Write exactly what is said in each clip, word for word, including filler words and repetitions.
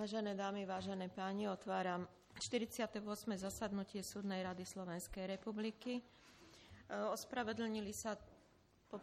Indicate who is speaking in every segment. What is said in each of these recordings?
Speaker 1: Vážené dámy, vážené páni, otváram štyridsiate ôsme zasadnutie Súdnej rady Slovenskej republiky. Ospravedlnili sa po...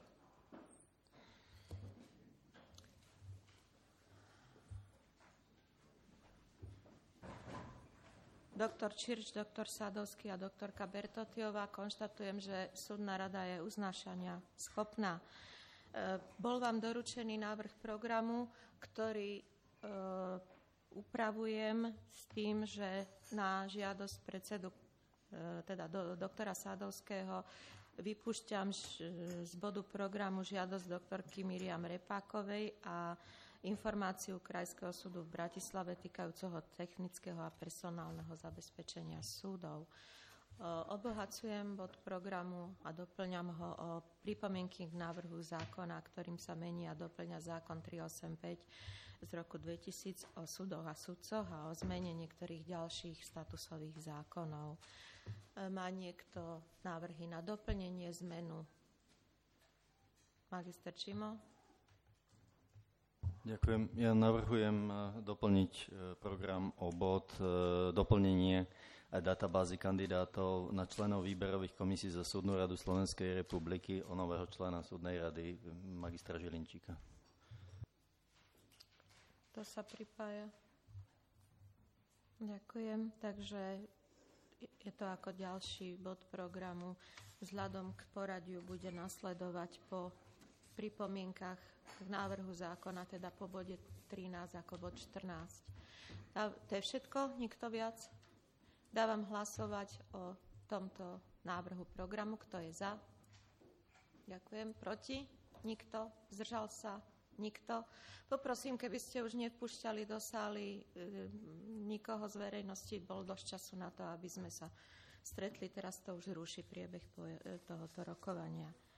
Speaker 1: doktor Čirč, doktor Sadovský a doktorka Bertotiová. Konštatujem, že Súdna rada je uznášania schopná. Bol vám doručený návrh programu, ktorý upravujem s tým, že na žiadosť predsedu, teda do, doktora Sadovského, vypúšťam z bodu programu žiadosť doktorky Miriam Repákovej a informáciu Krajského súdu v Bratislave týkajúceho technického a personálneho zabezpečenia súdov. Obohacujem bod programu a doplňam ho o pripomienky k návrhu zákona, ktorým sa mení a doplňa zákon tristoosemdesiatpäť z roku dvetisíc o súdoch a sudcoch a o zmene niektorých ďalších statusových zákonov. Má niekto návrhy na doplnenie, zmenu? Magister Čimo?
Speaker 2: Ďakujem. Ja navrhujem doplniť program o bod doplnenie databázy kandidátov na členov výberových komisí za Súdnu radu Slovenskej republiky o nového člena Súdnej rady magistra Žilinčíka.
Speaker 1: To sa pripája. Ďakujem. Takže je to ako ďalší bod programu. Vzhľadom k poradiu bude nasledovať po pripomienkach k návrhu zákona, teda po bode trinásť ako bod štrnásť. A to je všetko? Nikto viac? Dávam hlasovať o tomto návrhu programu. Kto je za? Ďakujem. Proti? Nikto? Zdržal sa? Nikto? Poprosím, keby ste už nevpúšťali do sály e, nikoho z verejnosti, bol dosť času na to, aby sme sa stretli. Teraz to už ruší priebeh po, e, tohoto rokovania. E,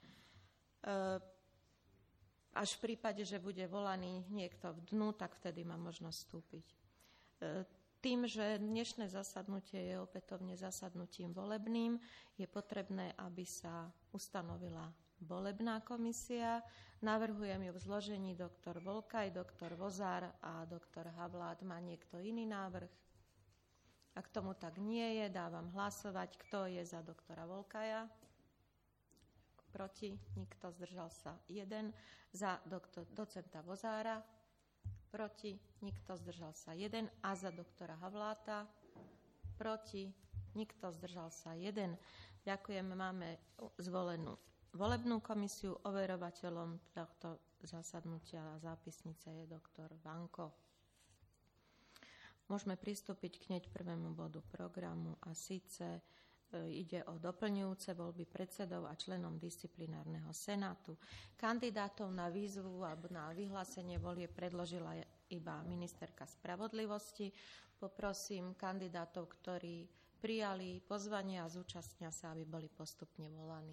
Speaker 1: až v prípade, že bude volaný niekto v dnu, tak vtedy má možnosť vstúpiť. E, Tým, že dnešné zasadnutie je opätovne zasadnutím volebným, je potrebné, aby sa ustanovila volebná komisia. Navrhujem ju v zložení doktor Volkaj, doktor Vozár a doktor Havlát. Má niekto iný návrh? Ak tomu tak nie je, dávam hlasovať. Kto je za doktora Volkaja? Proti? Nikto. Zdržal sa jeden. Za doktor, docenta Vozára? Proti, nikto, zdržal sa jeden. A za doktora Havláta? Proti, nikto, zdržal sa jeden. Ďakujem, máme zvolenú volebnú komisiu. Overovateľom tohto zasadnutia a zápisnice je doktor Vanko. Môžeme pristúpiť k hneď prvému bodu programu a síce ide o doplňujúce voľby predsedov a členom disciplinárneho senátu. Kandidátov na výzvu alebo na vyhlásenie volie predložila iba ministerka spravodlivosti. Poprosím kandidátov, ktorí prijali pozvanie a zúčastnia sa, aby boli postupne volaní.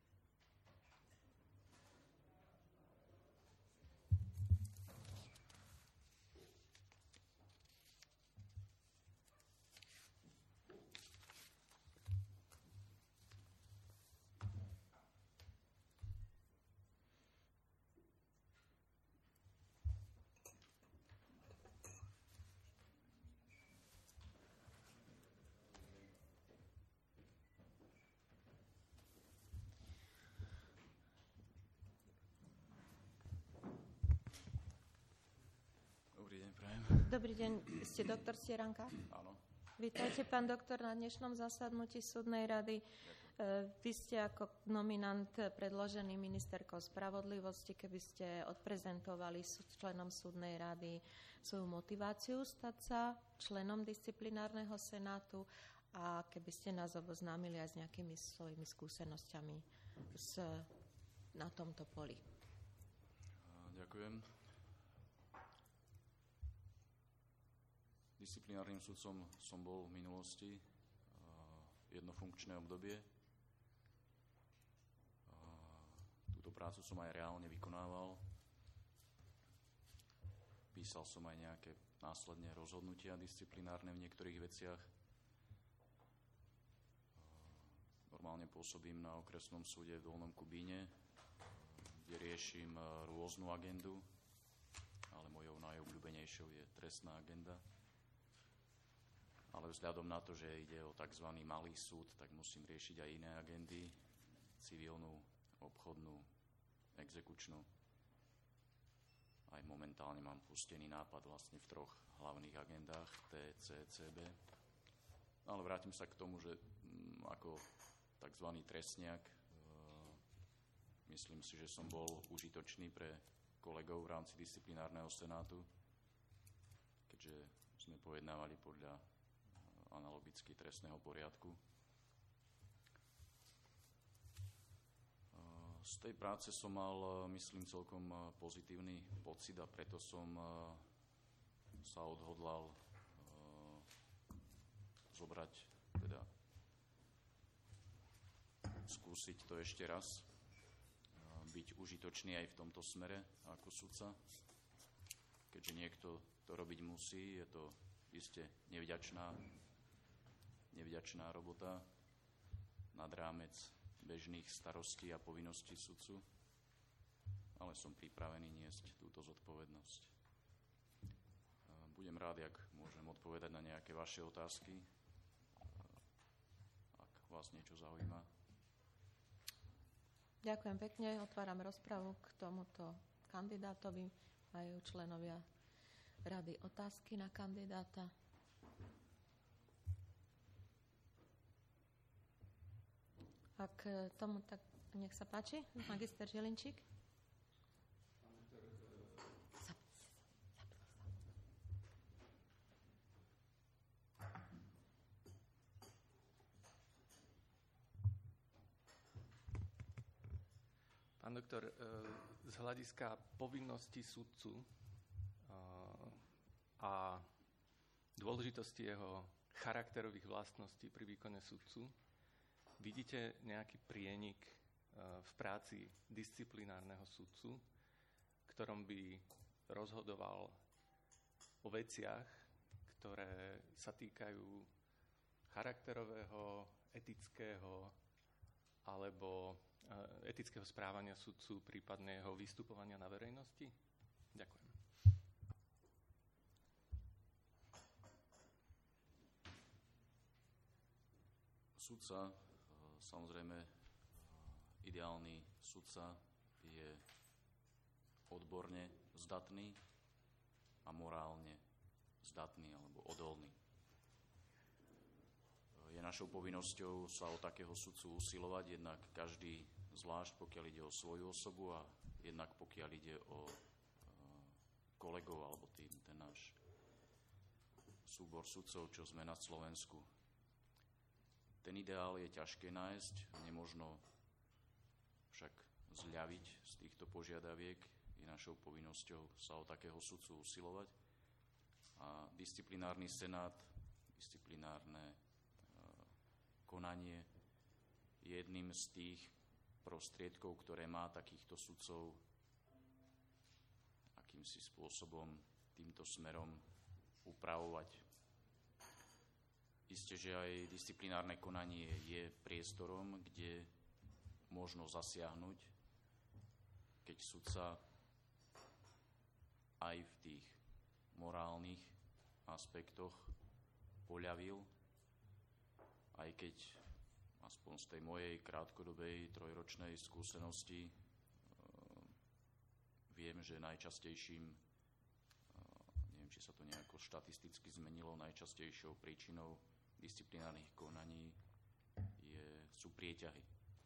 Speaker 1: Dobrý deň, ste doktor Stieranka?
Speaker 3: Áno.
Speaker 1: Vítajte, pán doktor, na dnešnom zasadnutí Súdnej rady. Vy ste ako nominant predložený ministerkou spravodlivosti, keby ste odprezentovali členom Súdnej rady svoju motiváciu stať sa členom disciplinárneho senátu a keby ste nás oboznámili aj s nejakými svojimi skúsenosťami s, na tomto poli.
Speaker 3: Ďakujem. Disciplinárnym sudcom som bol v minulosti jedno funkčné obdobie. Túto prácu som aj reálne vykonával. Písal som aj nejaké následne rozhodnutia disciplinárne v niektorých veciach. Normálne pôsobím na okresnom súde v Dolnom Kubíne, kde riešim rôznu agendu. ale mojou najobľúbenejšou je trestná agenda. Ale vzhľadom na to, že ide o tzv. Malý súd, tak musím riešiť aj iné agendy, civilnú, obchodnú, exekučnú. Aj momentálne mám pustený nápad vlastne v troch hlavných agendách, T, C, C B. Ale vrátim sa k tomu, že m, ako tzv. Trestniak, e, myslím si, že som bol užitočný pre kolegov v rámci disciplinárneho senátu, keďže sme pojednávali podľa e, analogicky trestného poriadku. Z tej práce som mal, myslím, celkom pozitívny pocit a preto som sa odhodlal zobrať, teda skúsiť to ešte raz, byť užitočný aj v tomto smere ako sudca. Keďže niekto to robiť musí, je to iste nevďačná, nevďačná robota nad rámec bežných starostí a povinností sudcu, ale som pripravený niesť túto zodpovednosť. Budem rád, ak môžem odpovedať na nejaké vaše otázky, ak vás niečo zaujíma.
Speaker 1: Ďakujem pekne. Otváram rozpravu k tomuto kandidátovi. Majú členovia rady otázky na kandidáta. Ak tomu tak, nech sa páči, magister Žilinčík.
Speaker 4: Pán doktor, z hľadiska povinnosti sudcu a dôležitosti jeho charakterových vlastností pri výkone sudcu, vidíte nejaký prienik v práci disciplinárneho sudcu, ktorom by rozhodoval o veciach, ktoré sa týkajú charakterového, etického alebo etického správania sudcu, prípadne jeho vystupovania na verejnosti? Ďakujem.
Speaker 3: Sudca, samozrejme, ideálny sudca je odborne zdatný a morálne zdatný alebo odolný. Je našou povinnosťou sa o takého sudcu usilovať, jednak každý zvlášť, pokiaľ ide o svoju osobu a jednak pokiaľ ide o kolegov alebo tým, ten náš súbor sudcov, čo sme na Slovensku. Ten ideál je ťažké nájsť, nemožno však zľaviť z týchto požiadaviek. Je našou povinnosťou sa o takého sudcu usilovať. A disciplinárny senát, disciplinárne e, konanie je jedným z tých prostriedkov, ktoré má takýchto sudcov akýmsi spôsobom týmto smerom upravovať. Isté, že aj disciplinárne konanie je priestorom, kde možno zasiahnuť, keď sudca aj v tých morálnych aspektoch poľavil, aj keď aspoň z tej mojej krátkodobej trojročnej skúsenosti e, viem, že najčastejším, e, neviem, či sa to nejako štatisticky zmenilo, najčastejšou príčinou disciplinárnych konaní je, sú prieťahy.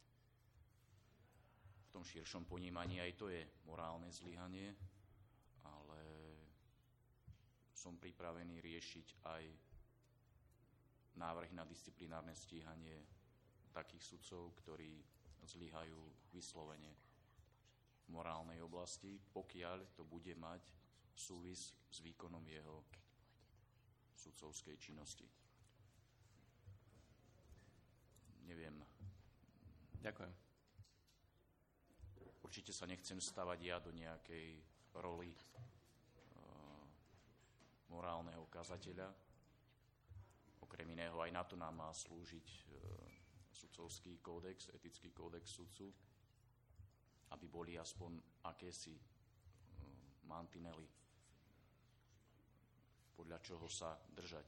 Speaker 3: V tom širšom ponímaní aj to je morálne zlyhanie, ale som pripravený riešiť aj návrhy na disciplinárne stíhanie takých sudcov, ktorí zlyhajú vyslovene v morálnej oblasti, pokiaľ to bude mať súvis s výkonom jeho sudcovskej činnosti. Neviem.
Speaker 4: Ďakujem.
Speaker 3: Určite sa nechcem stavať ja do nejakej roli e, morálneho kazateľa. Okrem iného aj na to nám má slúžiť e, sudcovský kódex, etický kódex sudcu, aby boli aspoň akési e, mantinely, podľa čoho sa držať.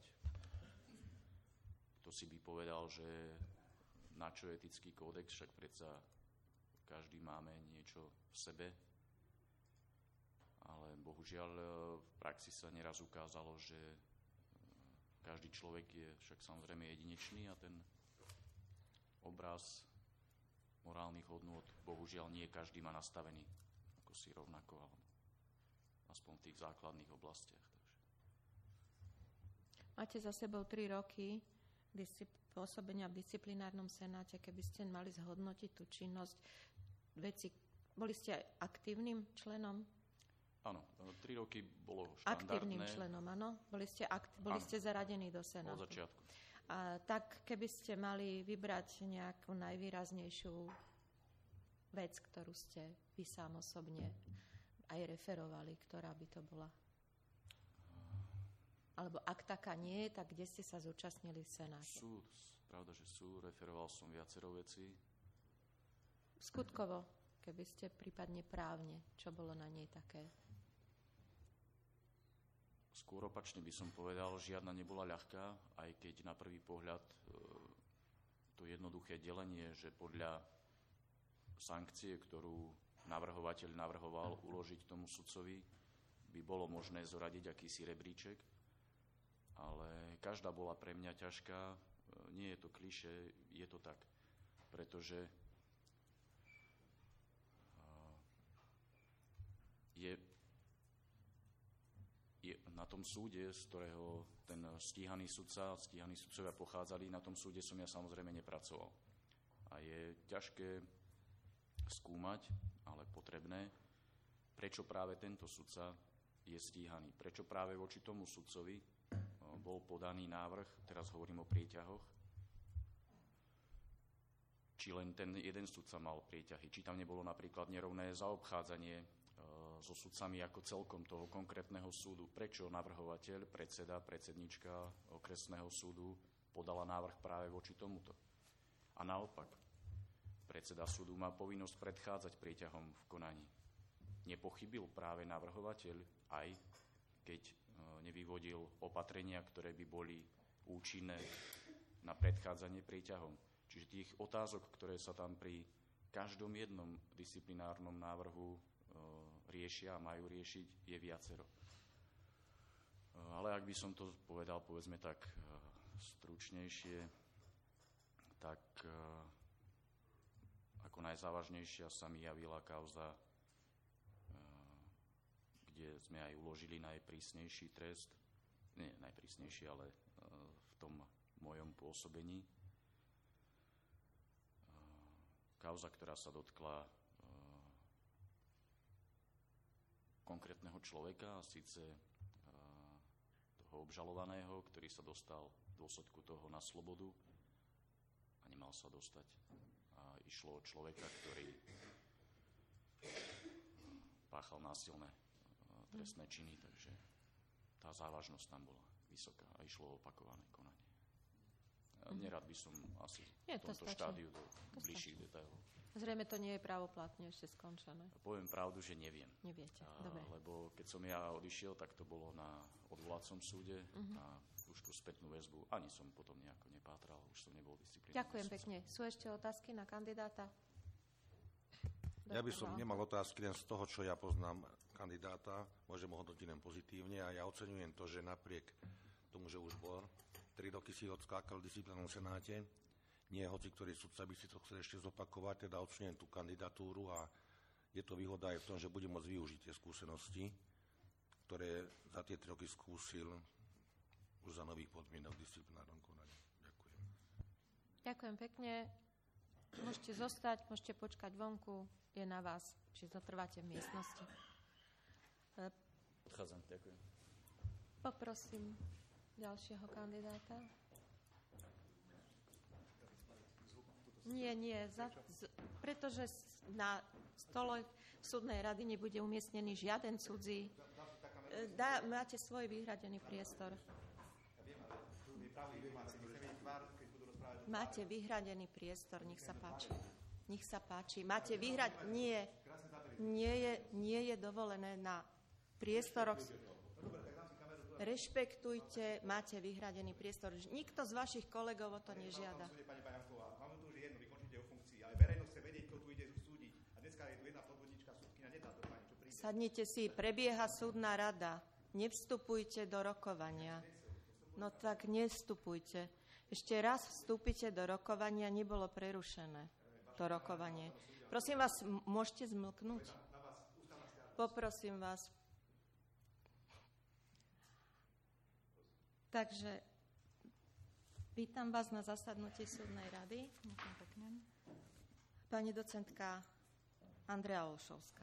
Speaker 3: To si by povedal, že na čo etický kódex, však predsa každý máme niečo v sebe, ale bohužiaľ v praxi sa neraz ukázalo, že každý človek je však samozrejme jedinečný a ten obraz morálnych hodnôt bohužiaľ nie každý má nastavený ako si rovnako, alebo aspoň v tých základných oblastiach. Takže.
Speaker 1: Máte za sebou tri roky pôsobenia v disciplinárnom senáte. Keby ste mali zhodnotiť tú činnosť veci, boli ste aktívnym členom?
Speaker 3: Áno, tri roky bolo štandardné.
Speaker 1: Aktívnym členom, áno? Boli ste, akt, boli ste zaradení do senátu?
Speaker 3: Od začiatku.
Speaker 1: A tak, keby ste mali vybrať nejakú najvýraznejšiu vec, ktorú ste vy sám osobne aj referovali, ktorá by to bola? Alebo ak taká nie je, tak kde ste sa zúčastnili v senáte?
Speaker 3: Sú, pravda, že sú. Referoval som viacero vecí.
Speaker 1: Skutkovo, keby ste prípadne právne, čo bolo na nej také?
Speaker 3: Skôr opačne by som povedal, žiadna nebola ľahká, aj keď na prvý pohľad e, to jednoduché delenie, že podľa sankcie, ktorú navrhovateľ navrhoval uložiť tomu sudcovi, by bolo možné zoradiť akýsi rebríček, ale každá bola pre mňa ťažká. E, nie je to klišé, je to tak, pretože e, je na tom súde, z ktorého ten stíhaný sudca, stíhaní sudcovia pochádzali, na tom súde som ja samozrejme nepracoval. A je ťažké skúmať, ale potrebné, prečo práve tento sudca je stíhaný. Prečo práve voči tomu sudcovi bol podaný návrh, teraz hovorím o prieťahoch, či len ten jeden sudca mal prieťahy, či tam nebolo napríklad nerovné zaobchádzanie so sudcami ako celkom toho konkrétneho súdu. Prečo navrhovateľ, predseda, predsednička okresného súdu podala návrh práve voči tomuto? A naopak, predseda súdu má povinnosť predchádzať prieťahom v konaní. Nepochybil práve navrhovateľ, aj keď nevyvodil opatrenia, ktoré by boli účinné na predchádzanie prieťahom. Čiže tých otázok, ktoré sa tam pri každom jednom disciplinárnom návrhu riešia a majú riešiť, je viacero. Ale ak by som to povedal, povedzme tak stručnejšie, tak ako najzávažnejšia sa mi javila kauza, kde sme aj uložili najprísnejší trest, nie najprísnejší, ale v tom mojom pôsobení. Kauza, ktorá sa dotkla konkrétneho človeka, a síce toho obžalovaného, ktorý sa dostal v dôsledku toho na slobodu a nemal sa dostať. A išlo o človeka, ktorý páchal násilné trestné činy, takže tá závažnosť tam bola vysoká a išlo o opakované konanie. Nerad by som asi
Speaker 1: Nie,
Speaker 3: v tomto
Speaker 1: to
Speaker 3: štádiu do
Speaker 1: to
Speaker 3: bližších detailov.
Speaker 1: Zrejme to nie je právoplatne ešte skončené.
Speaker 3: Poviem pravdu, že neviem.
Speaker 1: Neviete,
Speaker 3: a,
Speaker 1: dobre.
Speaker 3: Lebo keď som ja odišiel, tak to bolo na odvolacom súde uh-huh. a už tú spätnú väzbu ani som potom nejako nepátral, už som nebol disciplinárny.
Speaker 1: Ďakujem súdca. Pekne. Sú ešte otázky na kandidáta?
Speaker 5: Ja by som nemal otázky len z toho, čo ja poznám kandidáta, môžem ho hodnotiť len pozitívne a ja oceňujem to, že napriek tomu, že už bol tri roky si odskákal v disciplinárnom senáte, nie hoci ktorý sudca by si to chcel ešte zopakovať, teda oceňujem tú kandidatúru a je to výhoda aj v tom, že bude môcť využiť tie skúsenosti, ktoré za tie tri roky skúsil už za nových podmienok v disciplinárnom konaní. Ďakujem.
Speaker 1: Ďakujem pekne. Môžete zostať, môžete počkať vonku, je na vás, či zotrváte v miestnosti.
Speaker 3: Odchádzam, ďakujem.
Speaker 1: Poprosím ďalšieho kandidáta. Nie, nie, za, z, pretože na stole súdnej rady nebude umiestnený žiaden cudzí. Dá, máte svoj vyhradený priestor. Máte vyhradený priestor, nech sa páči. Nech sa páči. Máte vyhrať... Nie, nie je, nie je dovolené na priestoroch... Rešpektujte, máte vyhradený priestor. Nikto z vašich kolegov o to nežiada.
Speaker 6: Pani Baňanková, máme tu už jedno, vykončite o funkcii, ale verejnosť chce vedieť, kto tu ide súdiť. A dneska je tu jedna podvodnička, súdkyňa, nedá to pani, čo príde.
Speaker 1: Sadnite si, prebieha súdna rada. Nevstupujte do rokovania. No tak nevstupujte. Ešte raz vstúpite do rokovania, nebolo prerušené to rokovanie. Prosím vás, m- môžete zmlknúť? Poprosím vás. Takže vítam vás na zasadnutí súdnej rady. Pani docentka Andrea Olšovská.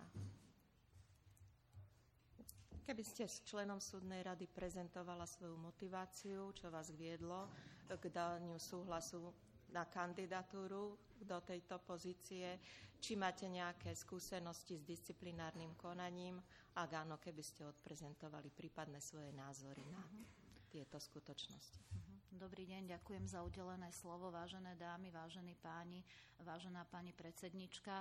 Speaker 1: Keby ste s členom súdnej rady prezentovala svoju motiváciu, čo vás viedlo k daniu súhlasu na kandidatúru do tejto pozície, či máte nejaké skúsenosti s disciplinárnym konaním, ak áno, keby ste odprezentovali prípadné svoje názory na tieto skutočnosti.
Speaker 7: Dobrý deň, ďakujem za udelené slovo, vážené dámy, vážení páni, vážená pani predsednička.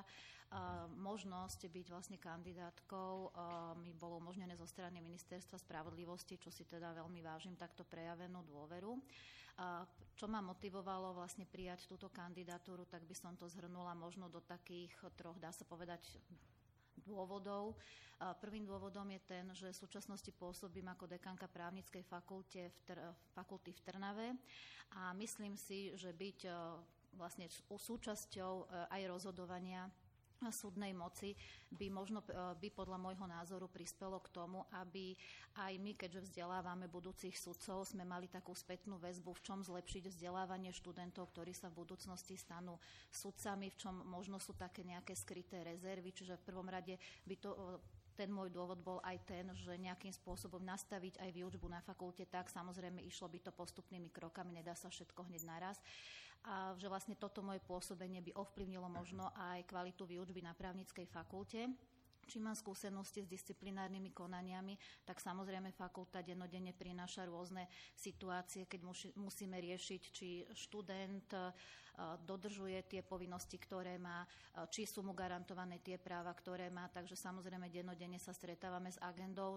Speaker 7: Možnosť byť vlastne kandidátkou mi bolo umožnené zo strany Ministerstva spravodlivosti, čo si teda veľmi vážim, takto prejavenú dôveru. Čo ma motivovalo vlastne prijať túto kandidatúru, tak by som to zhrnula možno do takých troch, dá sa povedať, dôvodov. Prvým dôvodom je ten, že v súčasnosti pôsobím ako dekanka právnickej fakulte v Tr- fakulty v Trnave a myslím si, že byť vlastne súčasťou aj rozhodovania súdnej moci by možno by podľa môjho názoru prispelo k tomu, aby aj my, keďže vzdelávame budúcich sudcov, sme mali takú spätnú väzbu, v čom zlepšiť vzdelávanie študentov, ktorí sa v budúcnosti stanú sudcami, v čom možno sú také nejaké skryté rezervy, čiže v prvom rade by to ten môj dôvod bol aj ten, že nejakým spôsobom nastaviť aj výučbu na fakulte tak, samozrejme išlo by to postupnými krokami, nedá sa všetko hneď naraz. A že vlastne toto moje pôsobenie by ovplyvnilo možno aj kvalitu výučby na právnickej fakulte. Či mám skúsenosti s disciplinárnymi konaniami, tak samozrejme fakulta dennodenne prináša rôzne situácie, keď musíme riešiť, či študent dodržuje tie povinnosti, ktoré má, či sú mu garantované tie práva, ktoré má. Takže samozrejme dennodenne sa stretávame s agendou.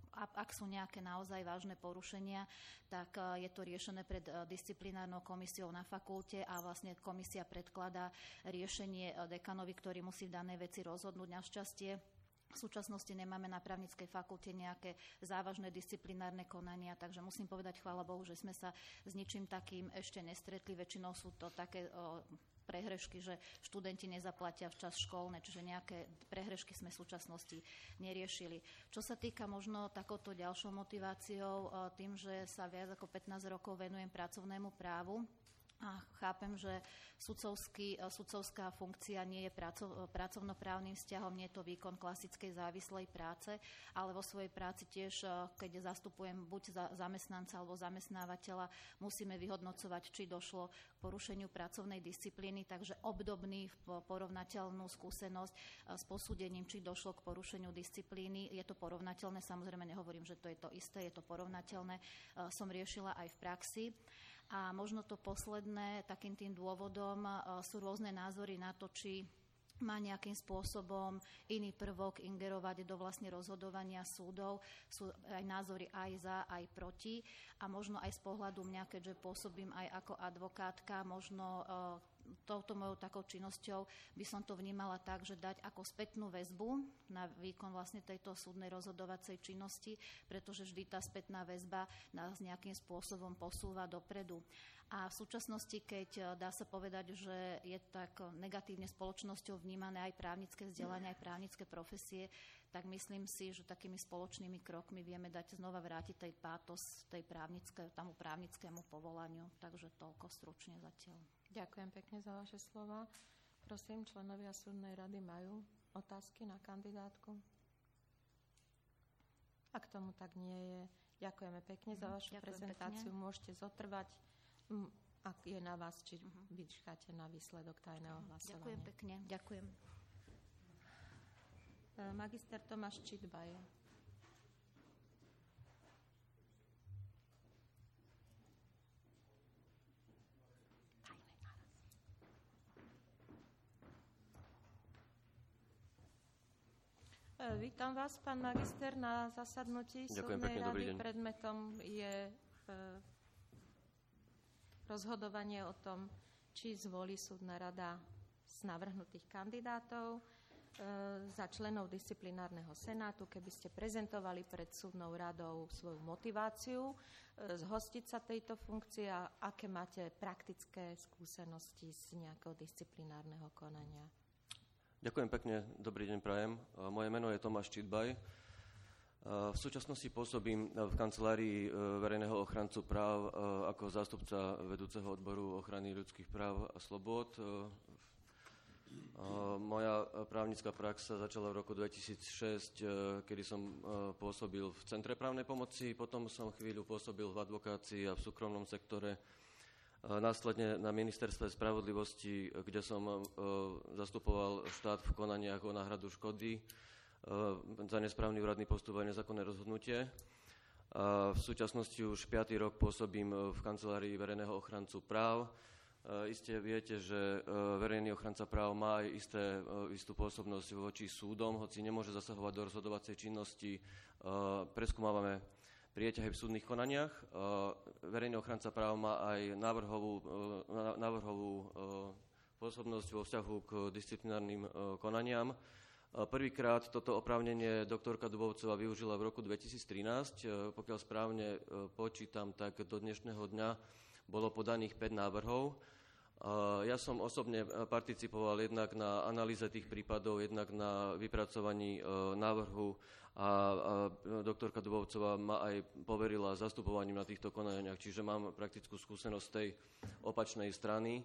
Speaker 7: Ak sú nejaké naozaj vážne porušenia, tak je to riešené pred disciplinárnou komisiou na fakulte a vlastne komisia predkladá riešenie dekanovi, ktorý musí v danej veci rozhodnúť. Našťastie v súčasnosti nemáme na právnickej fakulte nejaké závažné disciplinárne konania, takže musím povedať, chvála Bohu, že sme sa s ničím takým ešte nestretli. Väčšinou sú to také o, prehrešky, že študenti nezaplatia včas školné, čiže nejaké prehrešky sme v súčasnosti neriešili. Čo sa týka možno takouto ďalšou motiváciou, o, tým, že sa viac ako pätnásť rokov venujem pracovnému právu, a chápem, že sudcovský, sudcovská funkcia nie je praco, pracovnoprávnym vzťahom, nie je to výkon klasickej závislej práce, ale vo svojej práci tiež, keď zastupujem buď za zamestnanca alebo zamestnávateľa, musíme vyhodnocovať, či došlo k porušeniu pracovnej disciplíny, takže obdobný porovnateľnú skúsenosť s posúdením, či došlo k porušeniu disciplíny. Je to porovnateľné, samozrejme nehovorím, že to je to isté, je to porovnateľné, som riešila aj v praxi. A možno to posledné, takým tým dôvodom sú rôzne názory na to, či má nejakým spôsobom iný prvok ingerovať do vlastne rozhodovania súdov. Sú aj názory aj za, aj proti. A možno aj z pohľadu mňa, keďže pôsobím aj ako advokátka, možno touto mojou takou činnosťou by som to vnímala tak, že dať ako spätnú väzbu na výkon vlastne tejto súdnej rozhodovacej činnosti, pretože vždy tá spätná väzba nás nejakým spôsobom posúva dopredu. A v súčasnosti, keď dá sa povedať, že je tak negatívne spoločnosťou vnímané aj právnické vzdelanie, aj právnické profesie, tak myslím si, že takými spoločnými krokmi vieme dať znova vrátiť tej pátos tej právnické, tomu právnickému povolaniu. Takže toľko stručne zatiaľ.
Speaker 1: Ďakujem pekne za vaše slova. Prosím, členovia súdnej rady majú otázky na kandidátku? Ak tomu tak nie je, ďakujeme pekne za vašu Ďakujem prezentáciu. Pekne. Môžete zotrvať, ak je na vás, či uh-huh. vyčkáte na výsledok tajného hlasovania.
Speaker 7: Ďakujem pekne. Ďakujem.
Speaker 1: Magister Tomáš Čidbaj. Vítam vás, pán magister, na zasadnutí
Speaker 8: Ďakujem
Speaker 1: súdnej
Speaker 8: pekne, dobrý
Speaker 1: rady.
Speaker 8: deň.
Speaker 1: Predmetom je e, rozhodovanie o tom, či zvolí súdna rada z navrhnutých kandidátov e, za členov disciplinárneho senátu. Keby ste prezentovali pred súdnou radou svoju motiváciu, e, zhostiť sa tejto funkcie a aké máte praktické skúsenosti z nejakého disciplinárneho konania.
Speaker 8: Ďakujem pekne, dobrý deň prajem. Moje meno je Tomáš Čitbaj. V súčasnosti pôsobím v kancelárii verejného ochrancu práv ako zástupca vedúceho odboru ochrany ľudských práv a slobôd. Moja právnická prax sa začala v roku dvetisícšesť, kedy som pôsobil v Centre právnej pomoci, potom som chvíľu pôsobil v advokácii a v súkromnom sektore. Následne na ministerstve spravodlivosti, kde som zastupoval štát v konaniach o náhradu škody za nesprávny úradný postup a nezákonné rozhodnutie. A v súčasnosti už piaty rok pôsobím v kancelárii verejného ochrancu práv. Iste viete, že verejný ochranca práv má aj isté, istú pôsobnosť voči súdom, hoci nemôže zasahovať do rozhodovacej činnosti. Preskúmávame prieťahy v súdnych konaniach. Verejný ochranca práv má aj návrhovú, návrhovú pôsobnosť vo vzťahu k disciplinárnym konaniam. Prvýkrát toto oprávnenie doktorka Dubovcová využila v roku dvetisíctrinásť. Pokiaľ správne počítam, tak do dnešného dňa bolo podaných päť návrhov. Ja som osobne participoval jednak na analýze tých prípadov, jednak na vypracovaní návrhu a doktorka Dubovcová ma aj poverila zastupovaním na týchto konaniach, čiže mám praktickú skúsenosť z tej opačnej strany.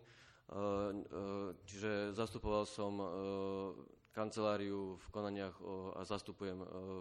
Speaker 8: Čiže zastupoval som kanceláriu v konaniach a zastupujem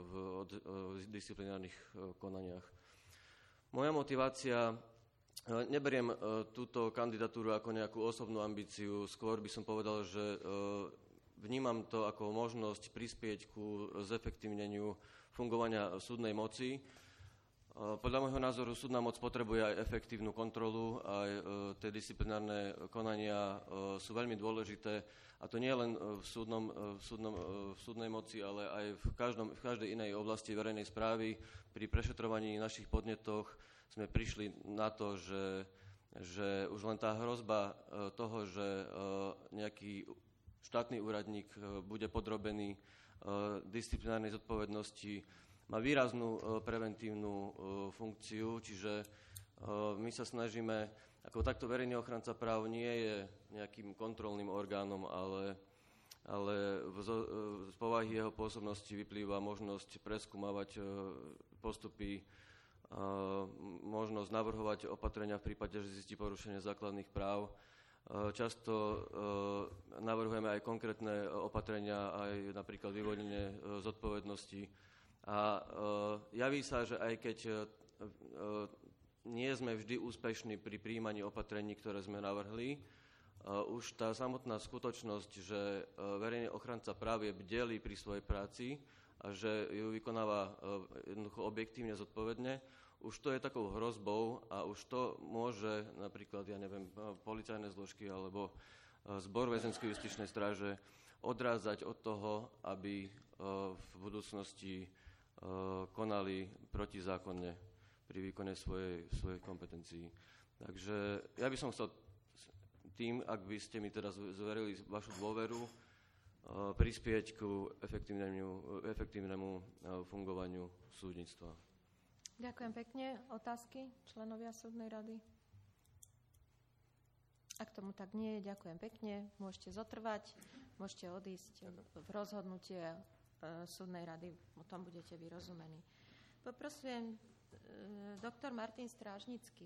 Speaker 8: v disciplinárnych konaniach. Moja motivácia, neberiem túto kandidatúru ako nejakú osobnú ambíciu, skôr by som povedal, že vnímam to ako možnosť prispieť ku zefektívneniu fungovania súdnej moci. Podľa môjho názoru súdna moc potrebuje aj efektívnu kontrolu, aj tie disciplinárne konania sú veľmi dôležité, a to nie len v, súdnom, v, súdnom, v súdnej moci, ale aj v, každom, v každej inej oblasti verejnej správy. Pri prešetrovaní našich podnetoch sme prišli na to, že, že už len tá hrozba toho, že nejaký štátny úradník bude podrobený disciplinárnej zodpovednosti, má výraznú preventívnu funkciu, čiže my sa snažíme, ako takto verejný ochranca práv nie je nejakým kontrolným orgánom, ale, ale z povahy jeho pôsobnosti vyplýva možnosť preskúmavať postupy, možnosť navrhovať opatrenia v prípade, že zistí porušenie základných práv. Často navrhujeme aj konkrétne opatrenia, aj napríklad vyvodenie zodpovednosti. A javí sa, že aj keď nie sme vždy úspešní pri prijímaní opatrení, ktoré sme navrhli, už tá samotná skutočnosť, že verejný ochranca práv je bdelý pri svojej práci a že ju vykonáva jednoducho objektívne, zodpovedne, už to je takou hrozbou a už to môže napríklad, ja neviem, policajné zložky alebo zbor väzenskej justičnej stráže odrázať od toho, aby v budúcnosti konali protizákonne pri výkone svojej, svojej kompetencií. Takže ja by som chcel tým, ak by ste mi teraz zverili vašu dôveru, prispieť ku efektívnemu, efektívnemu fungovaniu súdnictva.
Speaker 1: Ďakujem pekne. Otázky členovia súdnej rady? Ak tomu tak nie je, ďakujem pekne. Môžete zotrvať, môžete odísť v rozhodnutie súdnej rady, o tom budete vyrozumení. Poprosím doktor Martin Strážnický.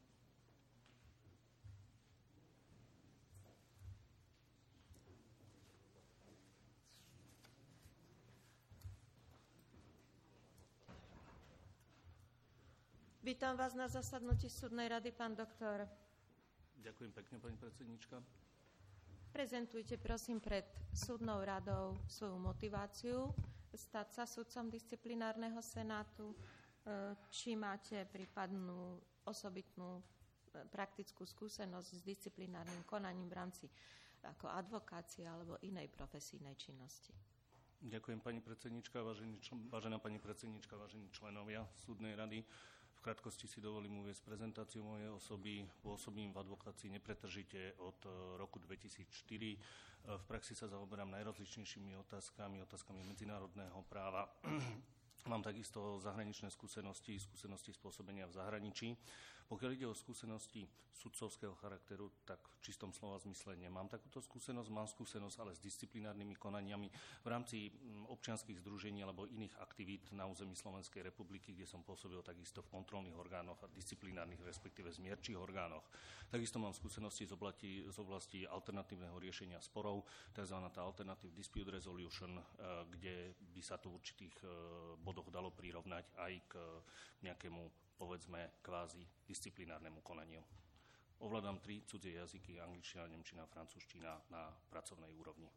Speaker 1: Vítam vás na zasadnutí súdnej rady, pán doktor.
Speaker 9: Ďakujem pekne, pani predsednička.
Speaker 1: Prezentujte, prosím, pred súdnou radou svoju motiváciu stať sa sudcom disciplinárneho senátu, či máte prípadnú osobitnú praktickú skúsenosť s disciplinárnym konaním v rámci ako advokácie alebo inej profesijnej činnosti.
Speaker 9: Ďakujem, pani predsednička, vážený, vážená pani predsednička, vážení členovia súdnej rady. V krátkosti si dovolím uviesť prezentáciu mojej osoby. Pôsobím v advokácii nepretržite od roku dvetisícštyri. V praxi sa zaoberám najrozličnejšími otázkami, otázkami medzinárodného práva. Mám takisto zahraničné skúsenosti, skúsenosti spôsobenia v zahraničí. Pokiaľ ide o skúsenosti sudcovského charakteru, tak v čistom slova zmysle nemám takúto skúsenosť. Mám skúsenosť ale s disciplinárnymi konaniami v rámci občianskych združení alebo iných aktivít na území Slovenskej republiky, kde som pôsobil takisto v kontrolných orgánoch a disciplinárnych, respektíve zmierčích orgánoch. Takisto mám skúsenosti z oblasti, z oblasti alternatívneho riešenia sporov, tzv. Alternative Dispute Resolution, kde by sa to v určitých bodoch dalo prirovnať aj k nejakému, povedzme, kvázi disciplinárnemu konaniu. Ovládam tri cudzie jazyky, angličtina, nemčina, francúzština na pracovnej úrovni.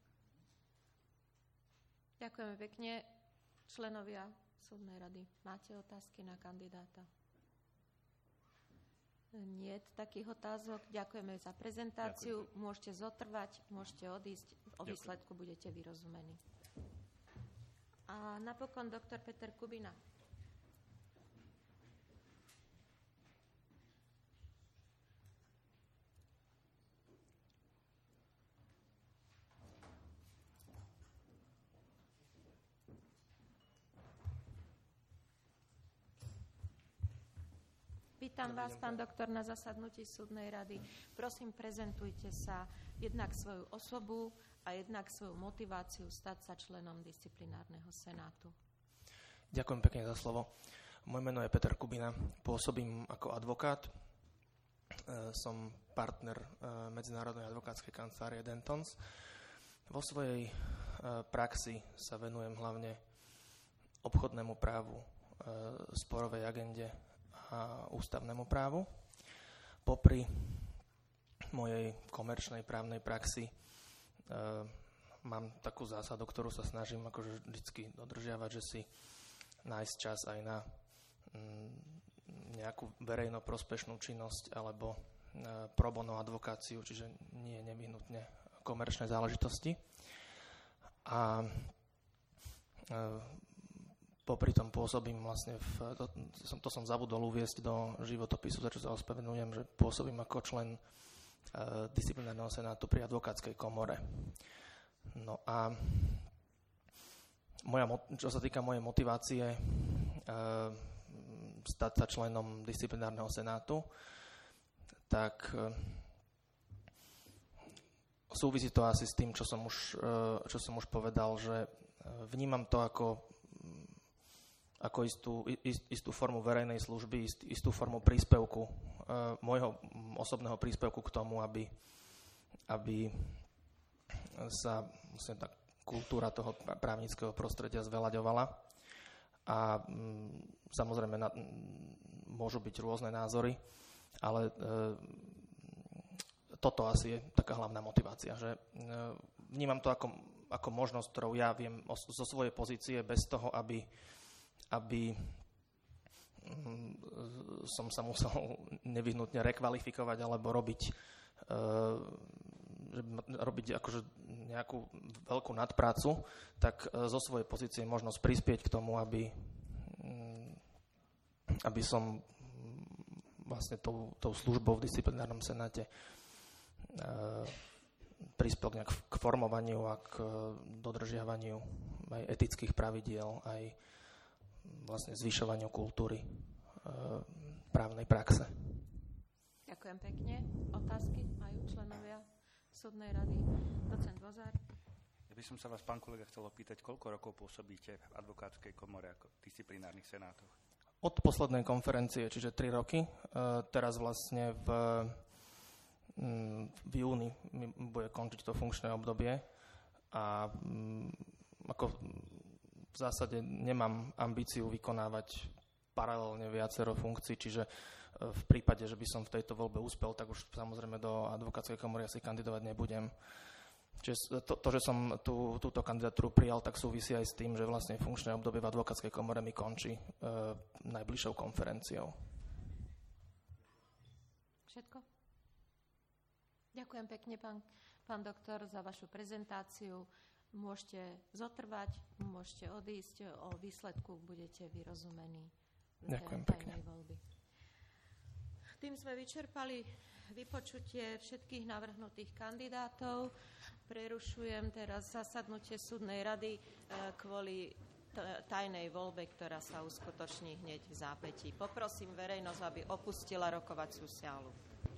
Speaker 1: Ďakujeme pekne. Členovia súdnej rady, máte otázky na kandidáta? Nie takých otázok. Ďakujeme za prezentáciu. Ďakujem. Môžete zotrvať, môžete odísť. O výsledku budete vyrozumení. A napokon doktor Peter Kubina. Vítam vás, pán doktor, na zasadnutí súdnej rady. Prosím, prezentujte sa jednak svoju osobu a jednak svoju motiváciu stať sa členom disciplinárneho senátu.
Speaker 10: Ďakujem pekne za slovo. Moje meno je Peter Kubina, pôsobím ako advokát. Som partner medzinárodnej advokátskej kancelárie Dentons. Vo svojej praxi sa venujem hlavne obchodnému právu, sporovej agende a ústavnému právu. Popri mojej komerčnej právnej praxi e, mám takú zásadu, ktorú sa snažím akože vždycky dodržiavať, že si nájsť čas aj na m, nejakú verejno prospešnú činnosť alebo e, pro bono advokáciu, čiže nie nevyhnutne komerčné záležitosti. A e, popri tom pôsobím vlastne, v, to, som, to som zabudol uviesť do životopisu, za čo sa ospravedlňujem, že pôsobím ako člen e, disciplinárneho senátu pri advokátskej komore. No a moja, čo sa týka mojej motivácie e, stať sa členom disciplinárneho senátu, tak e, súvisí to asi s tým, čo som už, e, čo som už povedal, že vnímam to ako ako istú, istú formu verejnej služby, ist, istú formu príspevku, e, môjho osobného príspevku k tomu, aby, aby sa vlastne tá kultúra toho právnického prostredia zvelaďovala. A m, samozrejme na, môžu byť rôzne názory, ale e, toto asi je taká hlavná motivácia, že e, vnímam to ako, ako možnosť, ktorou ja viem o, zo svojej pozície bez toho, aby aby som sa musel nevyhnutne rekvalifikovať alebo robiť, robiť akože nejakú veľkú nadprácu, tak zo svojej pozície je možnosť prispieť k tomu, aby, aby som vlastne tou, tou službou v disciplinárnom senáte prispel nejak k formovaniu a k dodržiavaniu aj etických pravidiel, aj vlastne zvyšovaniu kultúry e, právnej praxe.
Speaker 1: Ďakujem pekne. Otázky majú členovia súdnej rady? Docent Vozár.
Speaker 6: Ja by som sa vás, pán kolega, chcel opýtať, koľko rokov pôsobíte v advokátskej komore ako v disciplinárnych senátoch?
Speaker 10: Od poslednej konferencie, čiže tri roky. E, teraz vlastne v, m, v júni bude končiť to funkčné obdobie a m, ako v zásade nemám ambíciu vykonávať paralelne viacero funkcií, čiže v prípade, že by som v tejto voľbe úspel, tak už samozrejme do advokátskej komory asi kandidovať nebudem. Čiže to, to že som tú, túto kandidatúru prijal, tak súvisí aj s tým, že vlastne funkčné obdobie v advokátskej komore mi končí e, najbližšou konferenciou.
Speaker 1: Všetko? Ďakujem pekne, pán, pán doktor, za vašu prezentáciu. Môžete zotrvať, môžete odísť, o výsledku budete vyrozumení.
Speaker 10: Ďakujem
Speaker 1: tajnej
Speaker 10: pekne.
Speaker 1: voľby. Tým sme vyčerpali vypočutie všetkých navrhnutých kandidátov. Prerušujem teraz zasadnutie súdnej rady kvôli tajnej voľbe, ktorá sa uskutoční hneď v zápätí. Poprosím verejnosť, aby opustila rokovaciu sálu.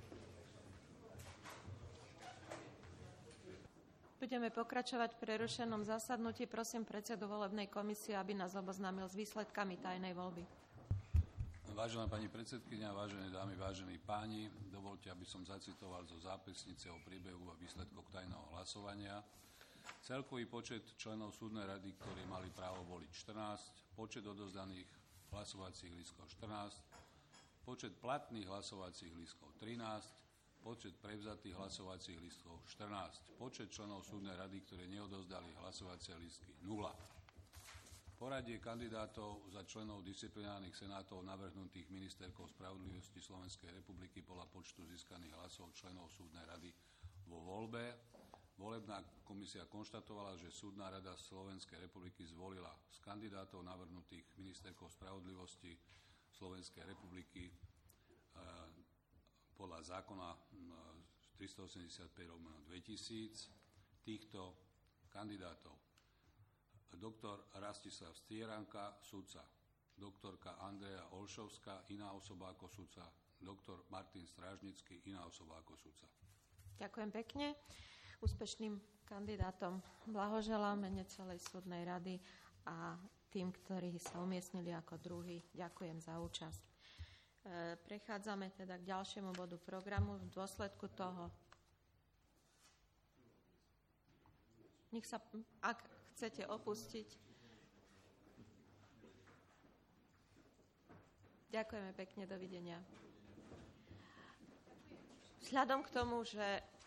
Speaker 1: Budeme pokračovať v prerušenom zasadnutí. Prosím predsedu volebnej komisie, aby nás oboznámil s výsledkami tajnej voľby.
Speaker 11: Vážená pani predsedkyňa, vážené dámy, vážení páni, dovoľte, aby som zacitoval zo zápisnice o priebehu a výsledkoch tajného hlasovania. Celkový počet členov súdnej rady, ktorí mali právo voliť štrnásť, počet odovzdaných hlasovacích lístkov štrnásť, počet platných hlasovacích lístkov trinásť, počet prevzatých hlasovacích lístkov štrnásť, počet členov súdnej rady, ktorí neodovzdali hlasovacie lístky nula. Poradie kandidátov za členov disciplinárnych senátov navrhnutých ministerkou spravodlivosti Slovenskej republiky podľa počtu získaných hlasov členov súdnej rady vo voľbe. Volebná komisia konštatovala, že súdna rada Slovenskej republiky zvolila z kandidátov navrhnutých ministerkou spravodlivosti Slovenskej republiky podľa zákona tristoosemdesiatpäť lomeno dvetisíc týchto kandidátov: doktor Rastislav Stieranka, sudca; doktorka Andrea Olšovská, iná osoba ako sudca; doktor Martin Strážnický, iná osoba ako sudca.
Speaker 1: Ďakujem pekne. Úspešným kandidátom blahoželám mene celej súdnej rady a tým, ktorí sa umiestnili ako druhý. Ďakujem za účasť. Prechádzame teda k ďalšiemu bodu programu. V dôsledku toho, nech sa, ak chcete opustiť. Ďakujeme pekne, dovidenia. Vzhľadom k tomu, že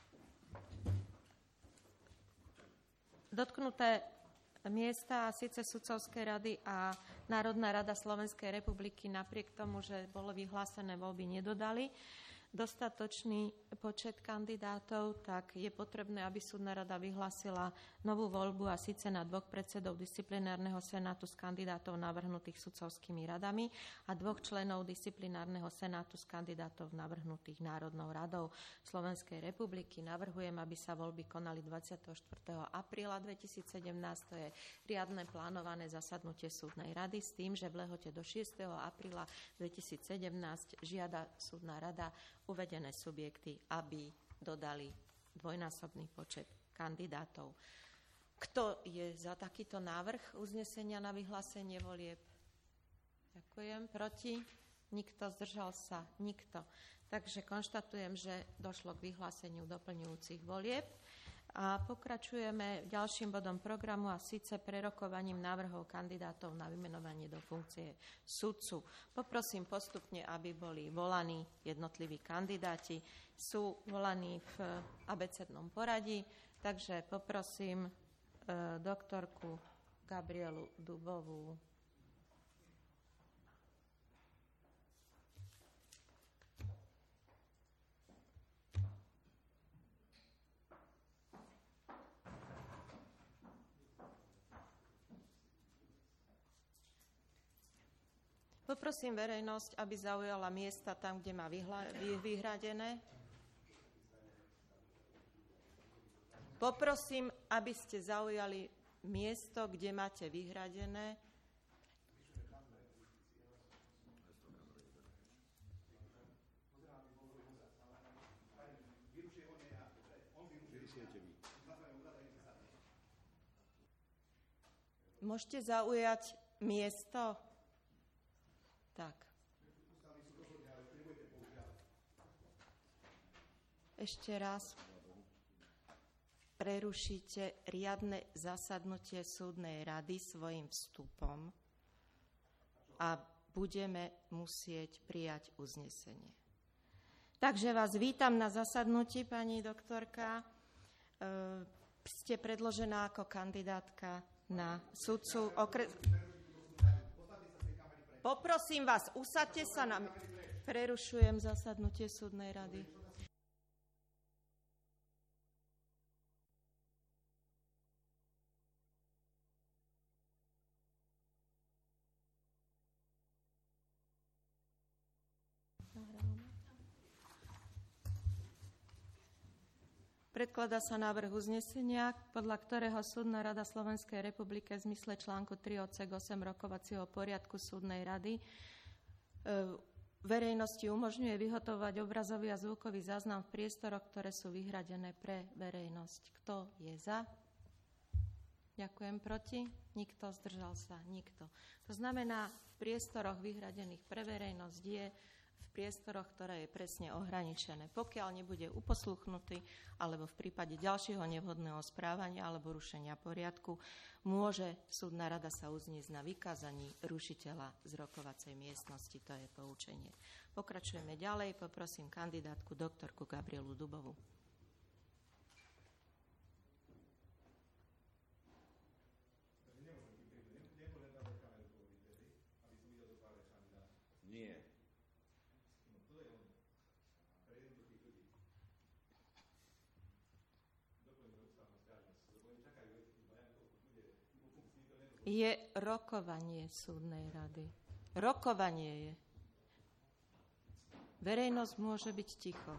Speaker 1: dotknuté miesta, a síce sudcovské rady a Národná rada Slovenskej republiky, napriek tomu, že bolo vyhlásené voľby, nedodali dostatočný počet kandidátov, tak je potrebné, aby súdna rada vyhlásila novú voľbu, a síce na dvoch predsedov disciplinárneho senátu z kandidátov navrhnutých sudcovskými radami a dvoch členov disciplinárneho senátu z kandidátov navrhnutých Národnou radou Slovenskej republiky. Navrhujem, aby sa voľby konali dvadsiateho štvrtého apríla dvetisícsedemnásť, to je riadne plánované zasadnutie súdnej rady, s tým, že v lehote do šiesteho apríla dvetisícsedemnásť žiada súdna rada uvedené subjekty, aby dodali dvojnásobný počet kandidátov. Kto je za takýto návrh uznesenia na vyhlásenie volieb? Ďakujem. Proti? Nikto. Zdržal sa? Nikto. Takže konštatujem, že došlo k vyhláseniu doplňujúcich volieb. A pokračujeme ďalším bodom programu, a síce prerokovaním návrhov kandidátov na vymenovanie do funkcie sudcu. Poprosím postupne, aby boli volaní jednotliví kandidáti. Sú volaní v abecednom poradí, takže poprosím e, doktorku Gabrielu Dubovú. Poprosím verejnosť, aby zaujala miesta tam, kde má vyhla- vyhradené. Poprosím, aby ste zaujali miesto, kde máte vyhradené. Môžete zaujať miesto? Tak. Ešte raz prerušíte riadne zasadnutie súdnej rady svojim vstupom a budeme musieť prijať uznesenie. Takže vás vítam na zasadnutí, pani doktorka. E, ste predložená ako kandidátka na sudcu okres... Poprosím vás, usaďte sa na... Prerušujem zasadnutie súdnej rady. Predkladá sa návrh uznesenia, podľa ktorého Súdna rada Slovenskej republiky v zmysle článku tri odsek osem rokovacieho poriadku Súdnej rady verejnosti umožňuje vyhotovať obrazový a zvukový záznam v priestoroch, ktoré sú vyhradené pre verejnosť. Kto je za? Ďakujem. Proti? Nikto. Zdržal sa? Nikto. To znamená, v priestoroch vyhradených pre verejnosť je v priestoroch, ktoré je presne ohraničené. Pokiaľ nebude uposluchnutý, alebo v prípade ďalšieho nevhodného správania alebo rušenia poriadku, môže súdna rada sa uzniesť na vykázaní rušiteľa z rokovacej miestnosti. To je poučenie. Pokračujeme ďalej. Poprosím kandidátku doktorku Gabrielu Dubovú.
Speaker 5: Nie.
Speaker 1: Je rokovanie súdnej rady. Rokovanie je. Verejnosť môže byť ticho.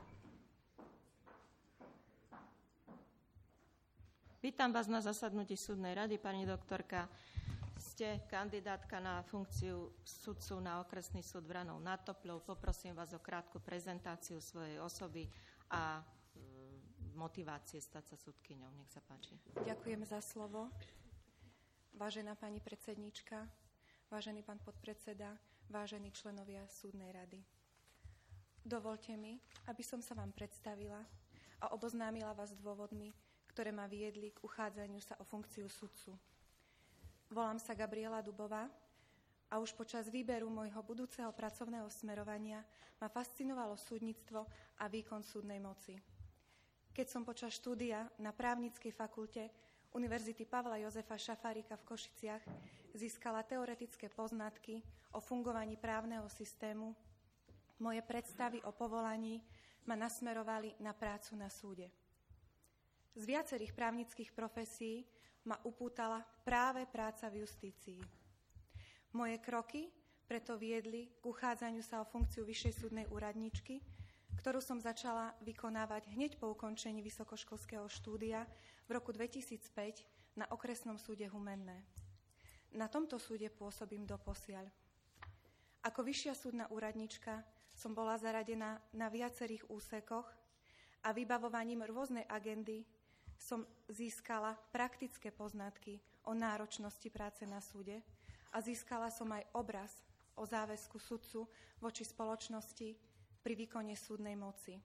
Speaker 1: Vítam vás na zasadnutí súdnej rady, pani doktorka. Ste kandidátka na funkciu sudcu na okresný súd Vranov nad Topľou. Poprosím vás o krátku prezentáciu svojej osoby a motivácie stať sa sudkyňou. Nech sa páči.
Speaker 12: Ďakujem za slovo. Vážená pani predsedníčka, vážený pán podpredseda, vážení členovia súdnej rady. Dovoľte mi, aby som sa vám predstavila a oboznámila vás s dôvodmi, ktoré ma viedli k uchádzaniu sa o funkciu sudcu. Volám sa Gabriela Dubová a už počas výberu môjho budúceho pracovného smerovania ma fascinovalo súdnictvo a výkon súdnej moci. Keď som počas štúdia na právnickej fakulte Univerzity Pavla Jozefa Šafárika v Košiciach získala teoretické poznatky o fungovaní právneho systému, moje predstavy o povolaní ma nasmerovali na prácu na súde. Z viacerých právnických profesí ma upútala práve práca v justícii. Moje kroky preto viedli k uchádzaniu sa o funkciu vyššej súdnej úradničky, ktorú som začala vykonávať hneď po ukončení vysokoškolského štúdia v roku dvetisícpäť na okresnom súde Humenné. Na tomto súde pôsobím doposiaľ. Ako vyššia súdna úradnička som bola zaradená na viacerých úsekoch a vybavovaním rôznej agendy som získala praktické poznatky o náročnosti práce na súde a získala som aj obraz o záväzku sudcu voči spoločnosti pri výkone súdnej moci.